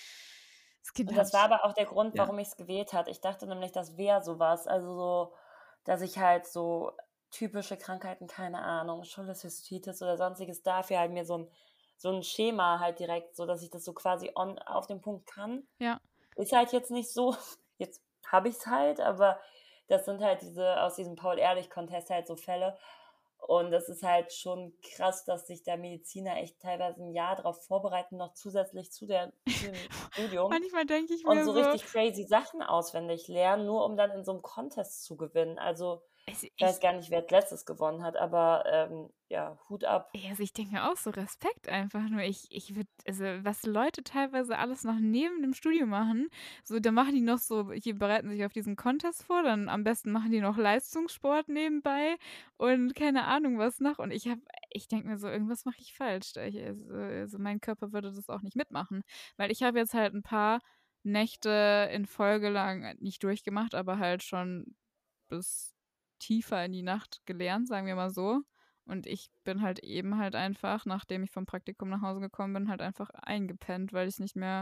das Kind und hat das war aber auch der Grund, ja. warum ich's gewählt hatte. Ich dachte nämlich, das wäre so was, also so, dass ich halt so typische Krankheiten, keine Ahnung, Cholecystitis oder Sonstiges, dafür halt mir so 'n so 'n Schema halt direkt, so dass ich das so quasi on auf den Punkt kann. Ja. Ist halt jetzt nicht so. Jetzt habe ich's halt, aber das sind halt diese aus diesem Paul-Ehrlich-Contest halt so Fälle. Und das ist halt schon krass, dass sich da Mediziner echt teilweise 'n Jahr drauf vorbereiten, noch zusätzlich zu der zu dem Studium Manchmal denke ich und mir so so richtig crazy Sachen auswendig lernen, nur um dann in so 'nem Contest zu gewinnen. Also, also, ich weiß ich gar nicht, wer als Letztes gewonnen hat, aber, ähm, ja, Hut ab. Ja, also, ich denke mir auch so Respekt einfach nur. Ich ich würde also, was Leute teilweise alles noch neben dem Studium machen, so, da machen die noch so die bereiten sich auf diesen Contest vor, dann am besten machen die noch Leistungssport nebenbei und keine Ahnung was noch. Und ich habe ich denke mir so, irgendwas mache ich falsch. Da ich also also, mein Körper würde das auch nicht mitmachen, weil ich habe jetzt halt 'n paar Nächte in Folge lang nicht durchgemacht, aber halt schon bis tiefer in die Nacht gelernt, sagen wir mal so. Und ich bin halt eben halt einfach, nachdem ich vom Praktikum nach Hause gekommen bin, halt einfach eingepennt, weil ich's nicht mehr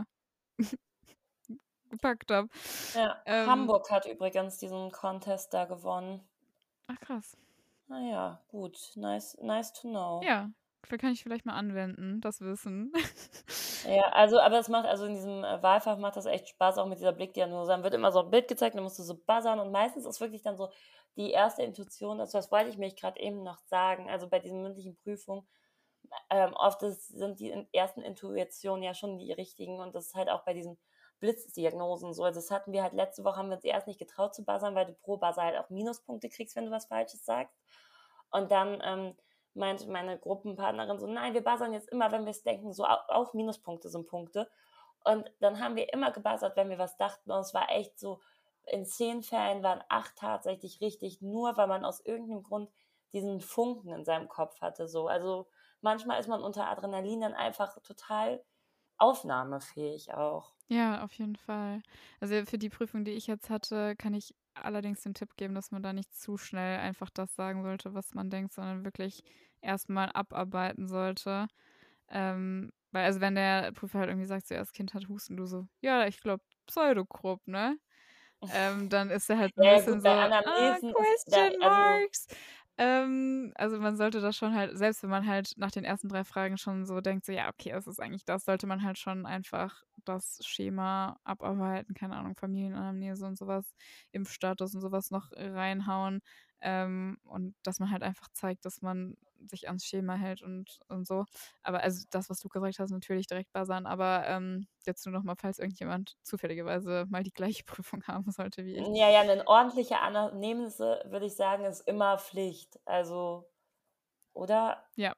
gepackt habe. Ja, Ähm Hamburg hat übrigens diesen Contest da gewonnen. Ach krass. Na ja, gut. Nice nice to know. Ja, v kann ich vielleicht mal anwenden, das Wissen. Ja, also aber es macht also, in diesem, äh, Wahlfach macht das echt Spaß, auch mit dieser Blickdiagnose. Dann wird immer so 'n Bild gezeigt, dann musst du so buzzern und meistens ist wirklich dann so die erste Intuition also, das wollte ich nämlich grad eben noch sagen, also, bei diesen mündlichen Prüfungen, ähm, oft ist sind die in ersten Intuitionen ja schon die richtigen und das ist halt auch bei diesen Blitzdiagnosen so. Also, das hatten wir halt letzte Woche haben wir uns erst nicht getraut zu buzzern, weil du pro Buzzer halt auch Minuspunkte kriegst, wenn du was Falsches sagst. Und dann, ähm, meinte meine Gruppenpartnerin so: „Nein, wir buzzern jetzt immer, wenn wir's denken, so au auch Minuspunkte sind Punkte.“ Und dann haben wir immer gebuzzert, wenn wir was dachten und es war echt so, in zehn Fällen waren acht tatsächlich richtig, nur weil man aus irgend 'nem Grund diesen Funken in seinem Kopf hatte so. Also, manchmal ist man unter Adrenalin dann einfach total aufnahmefähig auch. Ja, auf jeden Fall. Also, für die Prüfung, die ich jetzt hatte, kann ich allerdings den Tipp geben, dass man da nicht zu schnell einfach das sagen sollte, was man denkt, sondern wirklich erst mal abarbeiten sollte. Ähm, weil also, wenn der Prüfer halt irgendwie sagt so: „Ja, das Kind hat Husten.“ Du so: „Ja, ich glaube Pseudogrupp, ne?“ Ähm, dann ist er halt 'n Ja, ja, bisschen gut, so: bei „Ah, Anamnesen ist da question also marks?“ Ähm, also, man sollte das schon halt selbst wenn man halt nach den ersten drei Fragen schon so denkt, so: „Ja, okay, das ist eigentlich das“, sollte man halt schon einfach das Schema abarbeiten, keine Ahnung, Familienanamnese und so was, Impfstatus und so was noch reinhauen, ähm, und dass man halt einfach zeigt, dass man sich ans Schema hält und und so. Aber also, das, was du gesagt hast, natürlich direkt buzzern, aber, ähm, jetzt nur noch mal, falls irgendjemand zufälligerweise mal die gleiche Prüfung haben sollte wie ich. Ja, ja, 'nen ordentliche Anamnese, würde ich sagen, ist immer Pflicht. Also oder? Ja.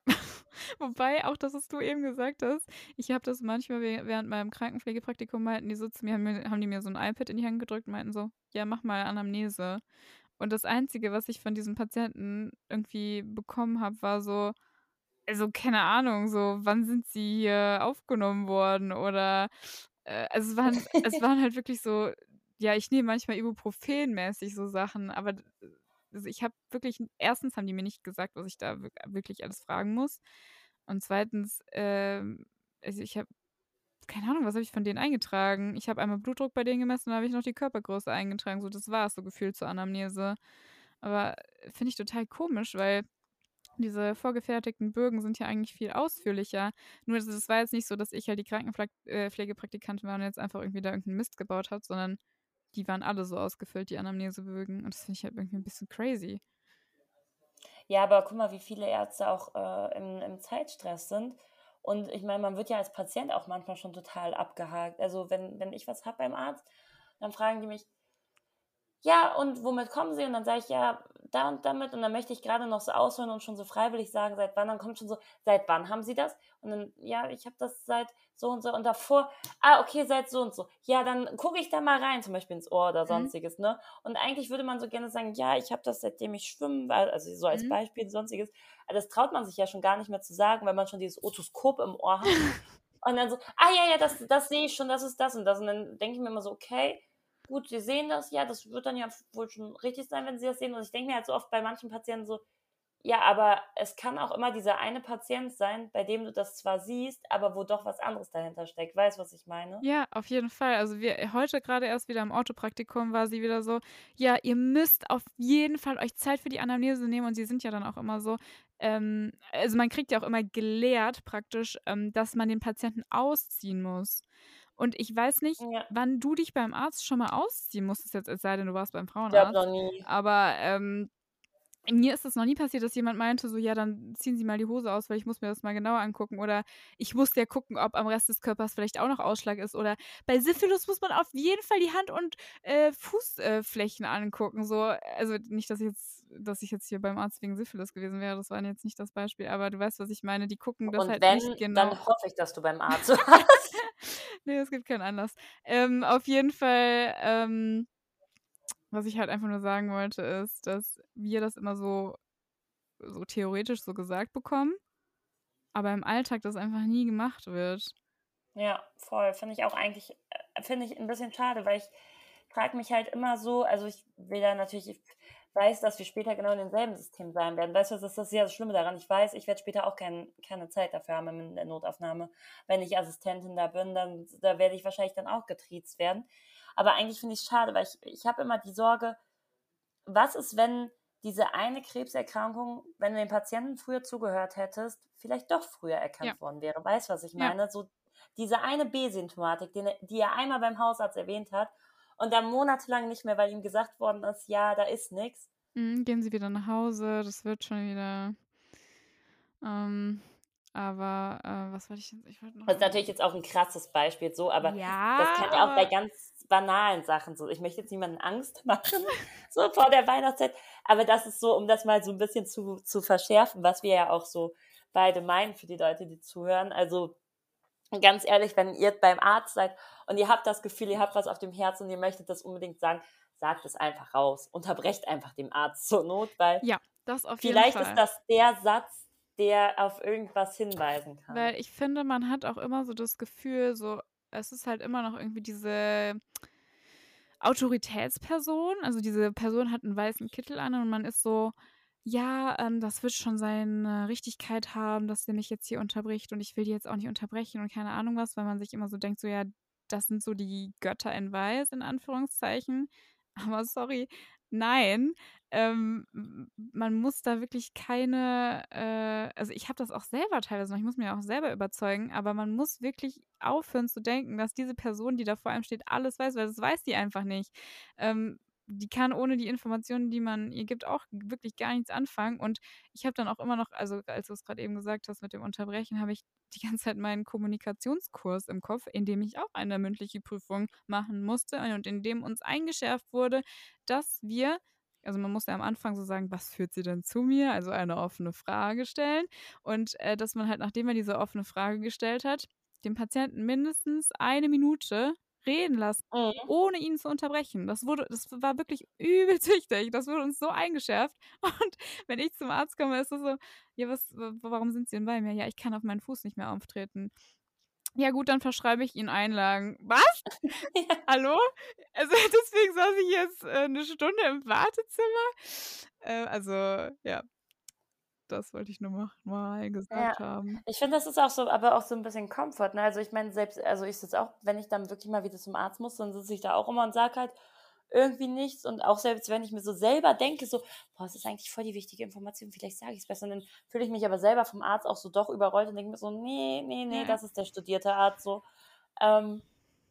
Wobei auch das, was du eben gesagt hast, ich habe das manchmal wäh während meinem Krankenpflegepraktikum meinten die so zu mir haben mir haben die mir so 'n iPad in die Hand gedrückt und meinten so: „Ja, mach mal Anamnese.“ Und das Einzige, was ich von diesen Patienten irgendwie bekommen habe, war so also, keine Ahnung, so: „Wann sind Sie hier aufgenommen worden?“ Oder, äh also, es waren es waren halt wirklich so ja, ich nehme manchmal Ibuprofen-mäßig so Sachen, aber d also, ich habe wirklich erstens haben die mir nicht gesagt, was ich da wirk wirklich alles fragen muss. Und zweitens, ähm also, ich habe keine Ahnung, was habe ich von denen eingetragen? Ich habe einmal Blutdruck bei denen gemessen, dann habe ich noch die Körpergröße eingetragen, so das war's so gefühlt zur Anamnese. Aber finde ich total komisch, weil diese vorgefertigten Bögen sind ja eigentlich viel ausführlicher. Nur das es war jetzt nicht so, dass ich halt die Krankenpflag äh, Pflegepraktikantin war und jetzt einfach irgendwie da irgend 'n Mist gebaut habe, sondern die waren alle so ausgefüllt, die Anamnesebögen. Und das finde ich halt irgendwie 'n bisschen crazy. Ja, aber guck mal, wie viele Ärzte auch, äh, im im Zeitstress sind. Und ich meine, man wird ja als Patient auch manchmal schon total abgehakt. Also, wenn wenn ich was habe beim Arzt, dann fragen die mich „Ja, und womit kommen Sie?“ Und dann sage ich: „Ja, da und damit.“ Und dann möchte ich grade noch so ausholen und schon so freiwillig sagen, seit wann, dann kommt schon so: „Seit wann haben Sie das?“ Und dann: „Ja, ich habe das seit so und so und davor ah, okay, seit so und so. Ja, dann gucke ich da mal rein“, zum Beispiel ins Ohr oder Mhm. Sonstiges, ne? Und eigentlich würde man so gerne sagen: „Ja, ich habe das, seitdem ich schwimmen war“, also, so als Mhm. Beispiel, Sonstiges. Aber das traut man sich ja schon gar nicht mehr zu sagen, weil man schon dieses Otoskop im Ohr hat. Und dann so: „Ah ja, ja, das das sehe ich schon, das ist das und das.“ Und dann denke ich mir immer so: „Okay, gut, Sie sehen das, ja, das wird dann ja wohl schon richtig sein, wenn Sie das sehen.“ Und ich denke mir halt so oft bei manchen Patienten so Ja, aber es kann auch immer dieser eine Patient sein, bei dem du das zwar siehst, aber wo doch was anderes dahinter steckt. Weißt du, was ich meine? Ja, auf jeden Fall. Also, wir äh, heute grade erst wieder im Orthopraktikum war sie wieder so: „Ja, ihr müsst auf jeden Fall euch Zeit für die Anamnese nehmen." Und sie sind ja dann auch immer so, ähm also, man kriegt ja auch immer gelehrt praktisch, ähm, dass man den Patienten ausziehen muss. Und ich weiß nicht, Ja, wann du dich beim Arzt schon mal ausziehen musstest, jetzt es sei denn, du warst beim ich glaube noch Frauenarzt, nie. aber, ähm mir ist das noch nie passiert, dass jemand meinte so: „Ja, dann ziehen Sie mal die Hose aus, weil ich muss mir das mal genauer angucken." Oder ich muss ja gucken, ob am Rest des Körpers vielleicht auch noch Ausschlag ist. Oder bei Syphilis muss man auf jeden Fall die Hand und, äh, Fußflächen äh, Flächen angucken, so. Also, nicht, dass ich jetzt dass ich jetzt hier beim Arzt wegen Syphilis gewesen wäre, das war jetzt nicht das Beispiel, aber du weißt, was ich meine. Die gucken das Und halt nicht wenn, genau. dann hoffe ich, dass du beim Arzt warst. Ne, es gibt keinen Anlass. Ähm, auf jeden Fall, ähm, was ich halt einfach nur sagen wollte, ist, dass wir das immer so so theoretisch so gesagt bekommen, aber im Alltag das einfach nie gemacht wird. Ja, voll. Finde ich auch eigentlich äh, finde ich 'n bisschen schade, weil ich frage mich halt immer so, also, ich will da natürlich ich weiß, dass wir später genau in demselben System sein werden. Weißt du, das ist das ja das Schlimme daran. Ich weiß, ich werde später auch kein keine Zeit dafür haben in der Notaufnahme. Wenn ich Assistentin da bin, dann da werde ich wahrscheinlich dann auch getriezt werden. Aber eigentlich finde ich's schade, weil ich ich habe immer die Sorge, was ist, wenn diese eine Krebserkrankung, wenn du den Patienten früher zugehört hättest, vielleicht doch früher Ja, erkannt worden wäre? Weißt du, was ich ja. meine? So diese eine B-Symptomatik, den er die er einmal beim Hausarzt erwähnt hat und dann monatelang nicht mehr, weil ihm gesagt worden ist: „Ja, da ist nix." Mhm, gehen Sie wieder nach Hause, das wird schon wieder. Ähm, aber, äh, was wollte ich jetzt ich wollte noch Das ist irgendwas. natürlich jetzt auch 'n krasses Beispiel so, aber das Ja, kann ja auch bei aber ganz banalen Sachen so, ich möchte jetzt niemanden Angst machen, so vor der Weihnachtszeit, aber das ist so, um das mal so 'n bisschen zu zu verschärfen, was wir ja auch so beide meinen für die Leute, die zuhören. Also, ganz ehrlich, wenn ihr beim Arzt seid und ihr habt das Gefühl, ihr habt was auf dem Herzen und ihr möchtet das unbedingt sagen, sagt es einfach raus. Unterbrecht einfach dem Arzt zur Not, weil ja, das auf jeden vielleicht ist Fall. das der Satz, der auf irgendwas hinweisen kann. Weil ich finde, man hat auch immer so das Gefühl, so es ist halt immer noch irgendwie diese Autoritätsperson, also diese Person hat 'n weißen Kittel an und man ist so: „Ja, ähm, das wird schon seine Richtigkeit haben, dass der mich jetzt hier unterbricht und ich will die jetzt auch nicht unterbrechen" und keine Ahnung was, weil man sich immer so denkt, so: „Ja, das sind so die Götter in Weiß" in Anführungszeichen. Aber sorry, nein. Ähm, m Man muss da wirklich keine, äh also, ich habe das auch selber teilweise noch, ich muss mich auch selber überzeugen, aber man muss wirklich aufhören zu denken, dass diese Person, die da vor einem steht, alles weiß, weil das weiß die einfach nicht. Ähm, Die kann ohne die Informationen, die man ihr gibt, auch wirklich gar nichts anfangen. Und ich habe dann auch immer noch, also, als du es grad eben gesagt hast mit dem Unterbrechen, habe ich die ganze Zeit meinen Kommunikationskurs im Kopf, in dem ich auch eine mündliche Prüfung machen musste und in dem uns eingeschärft wurde, dass wir, also, man muss ja am Anfang so sagen: „Was führt Sie denn zu mir?" Also, eine offene Frage stellen und, äh, dass man halt, nachdem man diese offene Frage gestellt hat, den Patienten mindestens eine Minute reden lassen, Mhm. ohne ihn zu unterbrechen. Das wurde das war wirklich übelst wichtig. Das wurde uns so eingeschärft. Und wenn ich zum Arzt komme, ist es so: „Ja, was w warum sind Sie denn bei mir?" „Ja, ich kann auf meinen Fuß nicht mehr auftreten." „Ja gut, dann verschreibe ich Ihnen Einlagen." „Was? Ja. Hallo?" Also, deswegen saß ich jetzt, äh, 'ne Stunde im Wartezimmer. Äh, also, ja, das wollte ich nur noch mal Ja. gesagt haben. Ich finde, das ist auch so, aber auch so 'n bisschen Komfort, ne? Also, ich meine, selbst also, ich sitze auch, wenn ich dann wirklich mal wieder zum Arzt muss, dann sitze ich da auch immer und sage halt irgendwie nichts und auch selbst wenn ich mir so selber denke, so: „Boah, das ist eigentlich voll die wichtige Information, vielleicht sage ich's besser." Und dann fühle ich mich aber selber vom Arzt auch so doch überrollt und denke mir so: „Ne, ne, Ja, ne, ja. das ist der studierte Arzt so." Ähm,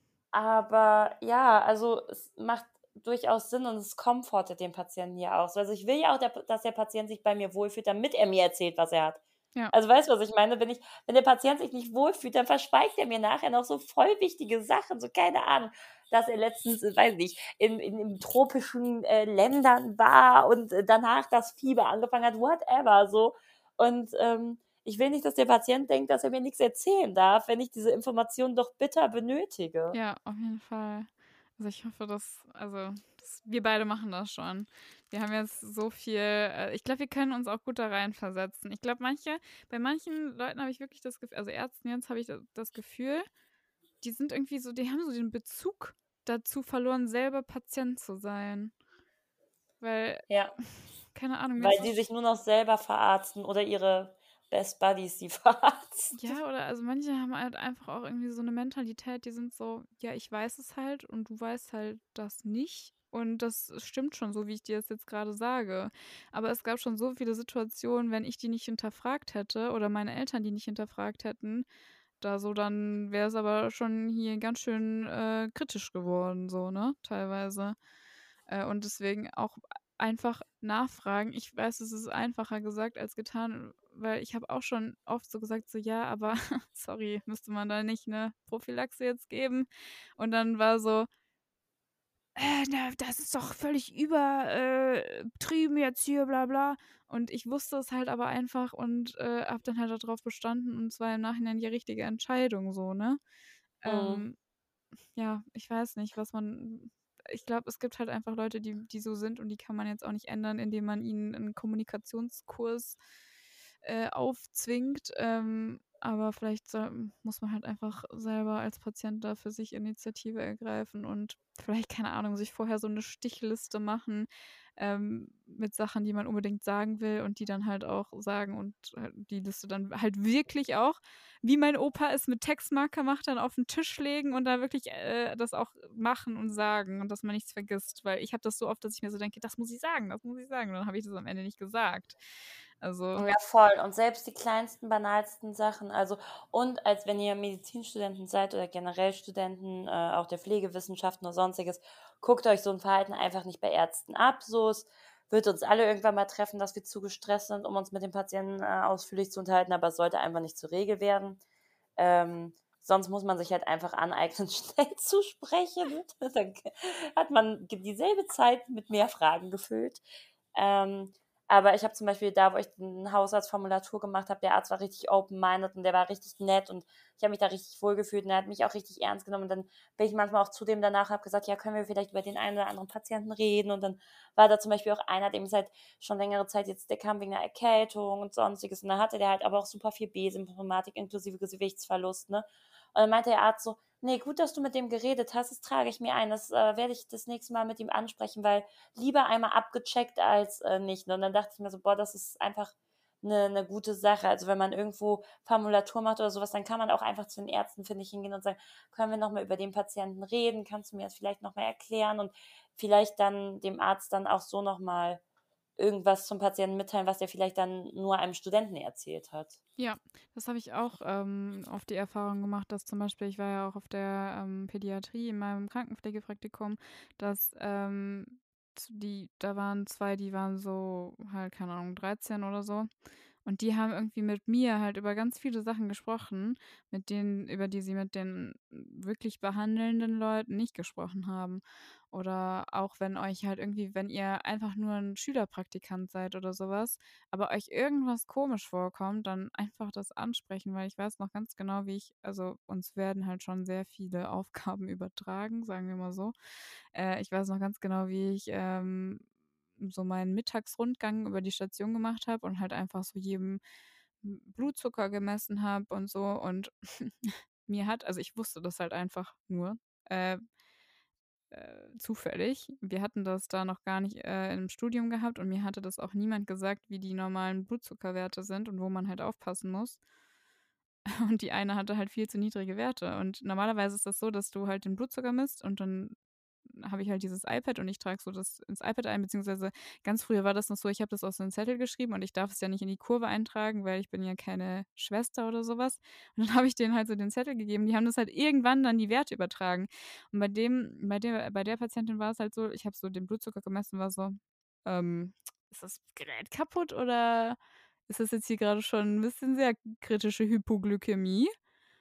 aber ja, also, es macht durchaus Sinn und es komfortet den Patienten ja auch so. Also, ich will ja auch, der dass der Patient sich bei mir wohlfühlt, damit er mir erzählt, was er hat. Ja. Also, weißt du, was ich meine? Wenn ich wenn der Patient sich nicht wohlfühlt, dann verschweigt er mir nachher noch so voll wichtige Sachen, so keine Ahnung, dass er letztens, äh, weiß nicht, in in in tropischen, äh, Ländern war und, äh, danach das Fieber angefangen hat, whatever so. Und, ähm, ich will nicht, dass der Patient denkt, dass er mir nix erzählen darf, wenn ich diese Informationen doch bitter benötige. Ja, auf jeden Fall. Also, ich hoffe, dass, also, dass wir beide machen das schon. Wir haben jetzt so viel, äh ich glaube, wir können uns auch gut da reinversetzen. Ich glaube, manche bei manchen Leuten habe ich wirklich das Gefühl, also, Ärzten jetzt habe ich da das Gefühl, die sind irgendwie so, die haben so den Bezug dazu verloren, selber Patient zu sein. Weil Ja. keine Ahnung, mir Weil ist die das sich nur noch selber verarzten oder ihre Best Buddies sie verarzten. ja, oder also manche haben halt einfach auch irgendwie so 'ne Mentalität, die sind so: „Ja, ich weiß es halt und du weißt halt das nicht und das stimmt schon so, wie ich dir das jetzt grade sage.“ Aber es gab schon so viele Situationen, wenn ich die nicht hinterfragt hätte oder meine Eltern die nicht hinterfragt hätten, da so, dann wäre es aber schon hier ganz schön, äh, kritisch geworden so, ne, teilweise. Äh, und deswegen auch einfach nachfragen. Ich weiß, es ist einfacher gesagt als getan, weil ich habe auch schon oft so gesagt, so: „Ja, aber sorry, müsste man da nicht 'ne Prophylaxe jetzt geben?“ Und dann war so: „Äh, na, das ist doch völlig über äh, trieben jetzt hier, bla bla.“ Und ich wusste es halt aber einfach und, äh, habe dann halt da drauf bestanden und es war im Nachhinein die richtige Entscheidung so, ne? Mhm. Ähm, ja, ich weiß nicht, was man ich glaube, es gibt halt einfach Leute, die die so sind und die kann man jetzt auch nicht ändern, indem man ihnen 'n Kommunikationskurs, äh, aufzwingt. Ähm, aber vielleicht soll muss man halt einfach selber als Patient da für sich Initiative ergreifen und vielleicht, keine Ahnung, sich vorher so 'ne Stichliste machen, ähm, mit Sachen, die man unbedingt sagen will und die dann halt auch sagen und halt die Liste dann halt wirklich auch, wie mein Opa es mit Textmarker macht, dann auf 'n Tisch legen und da wirklich, äh, das auch machen und sagen und dass man nichts vergisst. Weil ich habe das so oft, dass ich mir so denke: „Das muss ich sagen, das muss ich sagen.“ Und dann habe ich das am Ende nicht gesagt. Also Ja, voll. Und selbst die kleinsten, banalsten Sachen, also und als wenn ihr Medizinstudenten seid oder generell Studenten, äh, auch der Pflegewissenschaften oder Sonstiges, guckt euch so 'n Verhalten einfach nicht bei Ärzten ab. So, es wird uns alle irgendwann mal treffen, dass wir zu gestresst sind, um uns mit dem Patienten, äh, ausführlich zu unterhalten, aber es sollte einfach nicht zur Regel werden. Ähm, sonst muss man sich halt einfach aneignen, schnell zu sprechen. Dann k hat man g dieselbe Zeit mit mehr Fragen gefüllt. Ähm, aber ich habe zum Beispiel da, wo ich 'n Hausarztformulatur gemacht habe, der Arzt war richtig open-minded und der war richtig nett und ich habe mich da richtig wohlgefühlt und er hat mich auch richtig ernst genommen. Und dann bin ich manchmal auch zu dem danach, habe gesagt: „Ja, können wir vielleicht über den einen oder anderen Patienten reden?“ Und dann war da zum Beispiel auch einer, dem ist halt schon längere Zeit jetzt der kam wegen 'ner Erkältung und Sonstiges und dann hatte der halt aber auch super viel B-Symptomatik inklusive Gewichtsverlust, ne? Und dann meinte der Arzt so: „Ne, gut, dass du mit dem geredet hast, das trage ich mir ein. Das, äh, werde ich das nächste Mal mit ihm ansprechen, weil lieber einmal abgecheckt als, äh, nicht“, ne? Und dann dachte ich mir so: „Boah, das ist einfach 'ne 'ne gute Sache.“ Also, wenn man irgendwo Formulatur macht oder so was, dann kann man auch einfach zu den Ärzten, finde ich, hingehen und sagen: „Können wir noch mal über den Patienten reden? Kannst du mir das vielleicht noch mal erklären?“ Und vielleicht dann dem Arzt dann auch so noch mal irgendwas zum Patienten mitteilen, was der vielleicht dann nur einem Studenten erzählt hat. Ja, das habe ich auch, ähm, oft die Erfahrung gemacht, dass zum Beispiel ich war ja auch auf der, ähm, Pädiatrie in meinem Krankenpflegepraktikum, dass, ähm, z die da waren zwei, die waren so halt, keine Ahnung, dreizehn oder so. Und die haben irgendwie mit mir halt über ganz viele Sachen gesprochen, mit denen über die sie mit den wirklich behandelnden Leuten nicht gesprochen haben. Oder auch wenn euch halt irgendwie wenn ihr einfach nur 'n Schülerpraktikant seid oder so was, aber euch irgendwas komisch vorkommt, dann einfach das ansprechen, weil ich weiß noch ganz genau, wie ich also, uns werden halt schon sehr viele Aufgaben übertragen, sagen wir mal so. Äh, ich weiß noch ganz genau, wie ich, ähm, so meinen Mittagsrundgang über die Station gemacht habe und halt einfach so jedem M Blutzucker gemessen habe und so und mir hat also, ich wusste das halt einfach nur, äh äh, zufällig. Wir hatten das da noch gar nicht, äh, im Studium gehabt und mir hatte das auch niemand gesagt, wie die normalen Blutzuckerwerte sind und wo man halt aufpassen muss. Und die eine hatte halt viel zu niedrige Werte. Und normalerweise ist das so, dass du halt den Blutzucker misst und dann habe ich halt dieses iPad und ich trage so das ins iPad ein, beziehungsweise ganz früher war das noch so, ich habe das auf so 'n Zettel geschrieben und ich darf es ja nicht in die Kurve eintragen, weil ich bin ja keine Schwester oder so was. Und dann habe ich denen halt so den Zettel gegeben. Die haben das halt irgendwann dann die Werte übertragen. Und bei dem bei der bei der Patientin war es halt so, ich habe so den Blutzucker gemessen, war so: „Ähm, ist das Gerät kaputt oder ist das jetzt hier grade schon 'n bisschen sehr kritische Hypoglykämie?“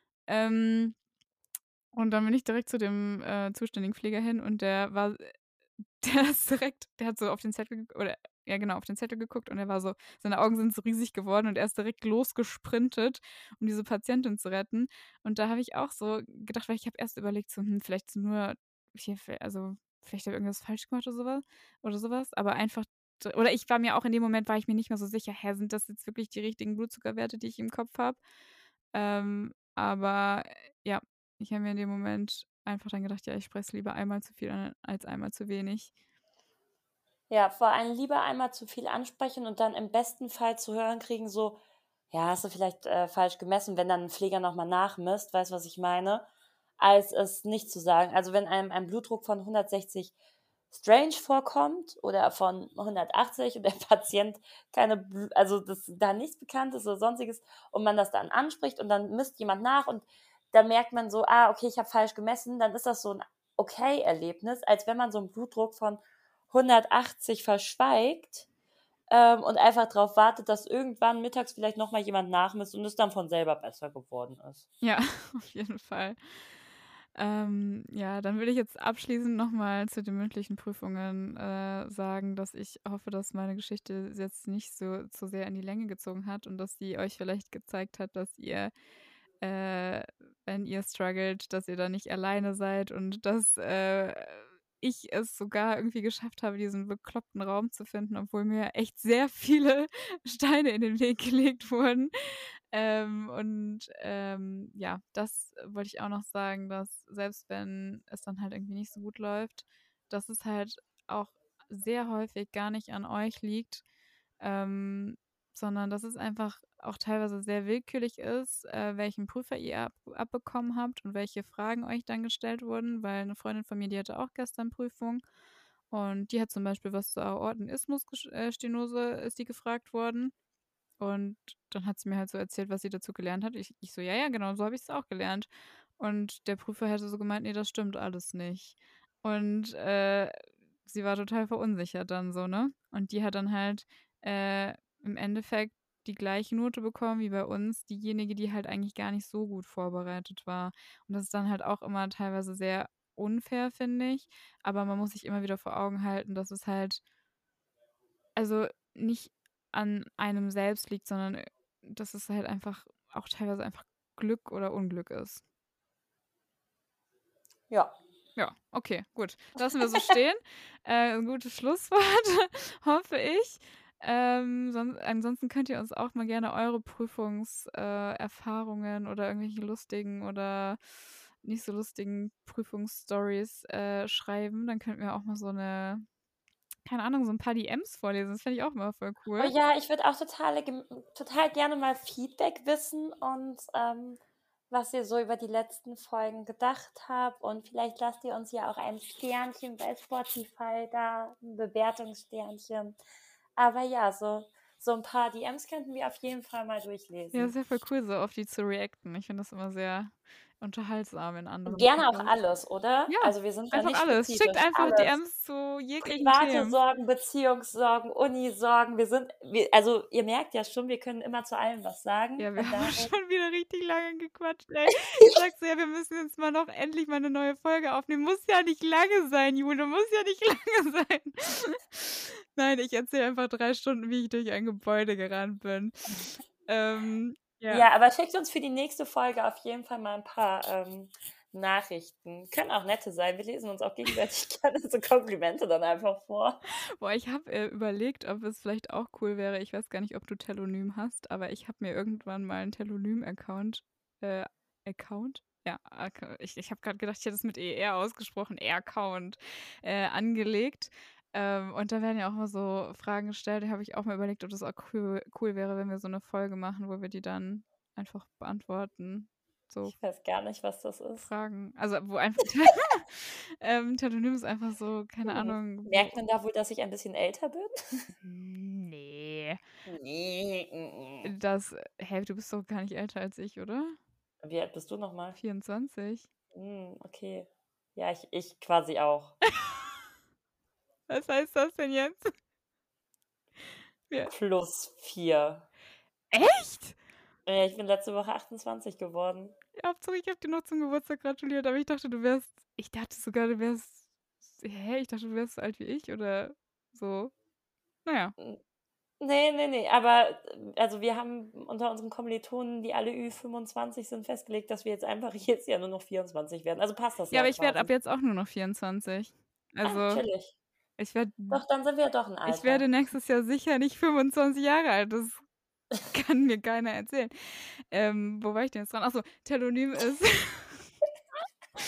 Ähm, und dann bin ich direkt zu dem, äh, zuständigen Pfleger hin und der war der ist direkt der hat so auf den Zettel gek oder ja genau, auf den Zettel geguckt und er war so seine Augen sind so riesig geworden und er ist direkt losgesprintet, um diese Patientin zu retten. Und da habe ich auch so gedacht weil ich habe erst überlegt so: „Hm, vielleicht so nur hier v also, vielleicht habe ich irgendwas falsch gemacht oder so wa oder so was.“ Aber einfach d oder ich war mir auch in dem Moment war ich mir nicht mehr so sicher: „Hä, sind das jetzt wirklich die richtigen Blutzuckerwerte, die ich im Kopf habe?“ Ähm, aber ja, ich habe mir in dem Moment einfach dann gedacht: „Ja, ich spreche es lieber einmal zu viel an als einmal zu wenig.“ Ja, vor allem lieber einmal zu viel ansprechen und dann im besten Fall zu hören kriegen so: „Ja, hast du vielleicht, äh, falsch gemessen“, wenn dann 'n Pfleger noch mal nachmisst, weißt du, was ich meine? Als es nicht zu sagen. Also, wenn einem ein Blutdruck von hundertsechzig strange vorkommt oder von hundertachtzig und der Patient keine Bl also, dass da nichts bekannt ist oder Sonstiges und man das dann anspricht und dann misst jemand nach und dann merkt man so: „Ah, okay, ich habe falsch gemessen“, dann ist das so 'n Okay-Erlebnis, als wenn man so 'n Blutdruck von hundertachtzig verschweigt, ähm, und einfach drauf wartet, dass irgendwann mittags vielleicht noch mal jemand nachmisst und es dann von selber besser geworden ist. Ja, auf jeden Fall. Ähm, ja, dann würde ich jetzt abschließend noch mal zu den mündlichen Prüfungen, äh, sagen, dass ich hoffe, dass meine Geschichte jetzt nicht so zu sehr in die Länge gezogen hat und dass sie euch vielleicht gezeigt hat, dass ihr, äh, wenn ihr struggelt, dass ihr da nicht alleine seid und dass, äh, ich es sogar irgendwie geschafft habe, diesen bekloppten Raum zu finden, obwohl mir echt sehr viele Steine in den Weg gelegt wurden. Ähm, und, ähm, ja, das wollte ich auch noch sagen, dass selbst wenn es dann halt irgendwie nicht so gut läuft, dass es halt auch sehr häufig gar nicht an euch liegt, ähm, sondern dass es einfach auch teilweise sehr willkürlich ist, äh, welchen Prüfer ihr ab abbekommen habt und welche Fragen euch dann gestellt wurden, weil 'ne Freundin von mir, die hatte auch gestern Prüfung und die hat zum Beispiel was zur Aortenismus gesch äh, Stenose ist die gefragt worden. Und dann hat sie mir halt so erzählt, was sie dazu gelernt hat. Ich ich so: „Ja, ja, genau, so habe ich's auch gelernt.“ Und der Prüfer hätte so gemeint: „Ne, das stimmt alles nicht.“ Und, äh, sie war total verunsichert dann so, ne? Und die hat dann halt, äh, im Endeffekt die gleiche Note bekommen wie bei uns, diejenige, die halt eigentlich gar nicht so gut vorbereitet war. Und das ist dann halt auch immer teilweise sehr unfair, finde ich. Aber man muss sich immer wieder vor Augen halten, dass es halt also, nicht an einem selbst liegt, sondern, äh, dass es halt einfach auch teilweise einfach Glück oder Unglück ist. Ja. Ja, okay, gut. Lassen wir so stehen. Äh, 'n gutes Schlusswort, hoffe ich. Ähm, son ansonsten könnt ihr uns auch mal gerne eure Prüfungs äh, Erfahrungen oder irgendwelche lustigen oder nicht so lustigen Prüfungsstorys, äh, schreiben. Dann könnten wir auch mal so 'ne keine Ahnung, so 'n paar D Ms vorlesen. Das fände ich auch immer voll Oh cool. ja, ich würde auch totale gem total gerne mal Feedback wissen und, ähm, was ihr so über die letzten Folgen gedacht habt. Und vielleicht lasst ihr uns ja auch ein Sternchen bei Spotify da, 'n Bewertungssternchen. Aber ja, so so 'n paar D Ms könnten wir auf jeden Fall mal Ja, das durchlesen. wäre voll cool, so auf die zu reacten. Ich finde das immer sehr unterhaltsam in anderen Gerne auch Podcasts. alles, oder? Ja, Also, wir sind da einfach nicht alles. Schickt spezifisch. einfach Alles. D Ms zu jeglichen Private Themen. Sorgen, Beziehungssorgen, Unisorgen. Wir sind wir also, ihr merkt ja schon, wir können immer zu allem was sagen. Ja, wir Von haben daher schon wieder richtig lange gequatscht, ey. Ich sage so: „Ja, wir müssen jetzt mal noch endlich mal 'ne neue Folge aufnehmen.“ Muss ja nicht lange sein, Jule, muss ja nicht lange sein. Nein, ich erzähle einfach drei Stunden, wie ich durch ein Gebäude gerannt bin. Ähm, ja. Ja, aber schickt uns für die nächste Folge auf jeden Fall mal 'n paar, ähm, Nachrichten. Können auch nette sein. Wir lesen uns auch gegenseitig gerne so Komplimente dann einfach vor. Boah, ich habe, äh, überlegt, ob es vielleicht auch cool wäre ich weiß gar nicht, ob du Telonym hast, aber ich habe mir irgendwann mal 'n Telonym-Account äh, Account? Ja, Acc ich ich habe grad gedacht, ich hätte es mit E R ausgesprochen, Aircount, äh, angelegt. Ähm, und da werden ja auch immer so Fragen gestellt. Da habe ich auch mal überlegt, ob das auch cool cool wäre, wenn wir so 'ne Folge machen, wo wir die dann einfach beantworten. So Ich weiß gar nicht, was das ist. Fragen, also, wo einfach ähm, Telonym ist einfach so, keine Hm. Ahnung, wo Merkt man da wohl, dass ich ein bisschen älter bin? Hm, ne. Ne, mm. Das hä, du bist doch gar nicht älter als ich, oder? Wie alt bist du noch mal? vierundzwanzig. Hm, okay. Ja, ich ich quasi auch. Was heißt das denn jetzt? Ja. Plus vier. Echt? Ja, ich bin letzte Woche achtundzwanzig geworden. Ja, Hauptsache ich habe dir noch zum Geburtstag gratuliert, aber ich dachte, du wärst ich dachte sogar, du wärst hä, ich dachte, du wärst so alt wie ich oder so. Na ja. Hm, ne, ne, ne, aber also, wir haben unter unseren Kommilitonen, die alle Ü fünfundzwanzig sind, festgelegt, dass wir jetzt einfach jedes Jahr nur noch vierundzwanzig werden. Also, passt das Ja, ja aber ich werde ab quasi. jetzt auch nur noch vierundzwanzig. Ah, Also, chillig. ich werde Doch, dann sind wir ja doch 'n ich werde Alter. nächstes Jahr sicher nicht fünfundzwanzig Jahre alt. Das kann mir keiner erzählen. Ähm, wo war ich denn jetzt dran? Ach so, Telonym ist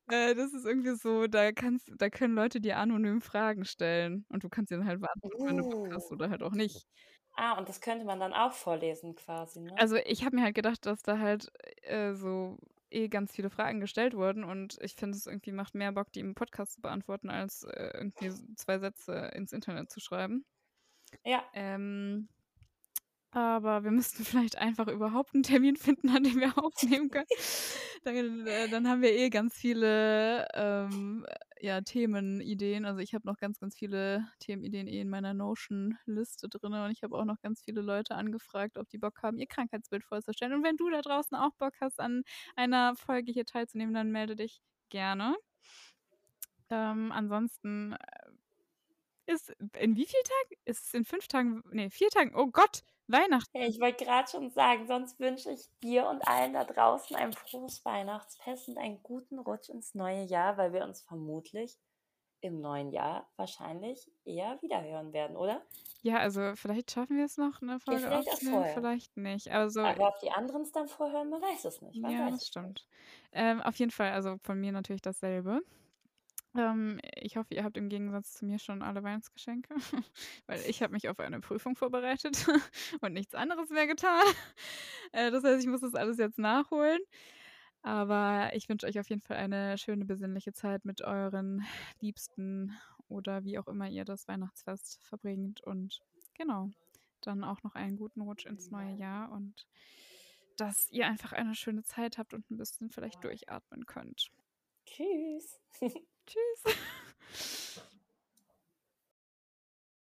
Äh, das ist irgendwie so, da kannst da können Leute dir anonym Fragen stellen und du kannst sie dann halt beantworten, wenn du Bock hast Uh. oder halt auch nicht. Ah, und das könnte man dann auch vorlesen quasi, ne? Also, ich habe mir halt gedacht, dass da halt, äh, so eh ganz viele Fragen gestellt wurden und ich finde, es irgendwie macht mehr Bock, die im Podcast zu beantworten, als, äh, irgendwie s zwei Sätze ins Internet zu schreiben. Ja. Ähm, aber wir müssten vielleicht einfach überhaupt 'n Termin finden, an dem wir aufnehmen können. Dann äh, dann haben wir eh ganz viele, ähm, ja, Themenideen. Also, ich habe noch ganz, ganz viele Themenideen eh in meiner Notion-Liste drinne und ich habe auch noch ganz viele Leute angefragt, ob die Bock haben, ihr Krankheitsbild vorzustellen. Und wenn du da draußen auch Bock hast, an einer Folge hier teilzunehmen, dann melde dich gerne. Ähm, ansonsten, äh, ist in wie viel Tagen? Ist es in fünf Tagen? Ne, vier Tagen. Oh Gott, Ja, Weihnachten. ich wollte grad schon sagen, sonst wünsche ich dir und allen da draußen ein frohes Weihnachtsfest und einen guten Rutsch ins neue Jahr, weil wir uns vermutlich im neuen Jahr wahrscheinlich eher wiederhören werden, oder? Ja, also, vielleicht schaffen wir es noch, 'ne Ja, Folge vielleicht auch aufzunehmen, vorher. vielleicht nicht. Also, Aber ob die anderen's dann vorhören, man weiß es nicht. Man ja, weiß das es nicht. stimmt. Ähm, auf jeden Fall, also, von mir natürlich dasselbe. Ähm, ich hoffe, ihr habt im Gegensatz zu mir schon alle Weihnachtsgeschenke, weil ich habe mich auf eine Prüfung vorbereitet und nichts anderes mehr getan. Äh, das heißt, ich muss das alles jetzt nachholen. Aber ich wünsche euch auf jeden Fall eine schöne besinnliche Zeit mit euren Liebsten oder wie auch immer ihr das Weihnachtsfest verbringt und genau, dann auch noch einen guten Rutsch ins neue Jahr und dass ihr einfach eine schöne Zeit habt und 'n bisschen vielleicht durchatmen könnt. Tschüss. Tschüss.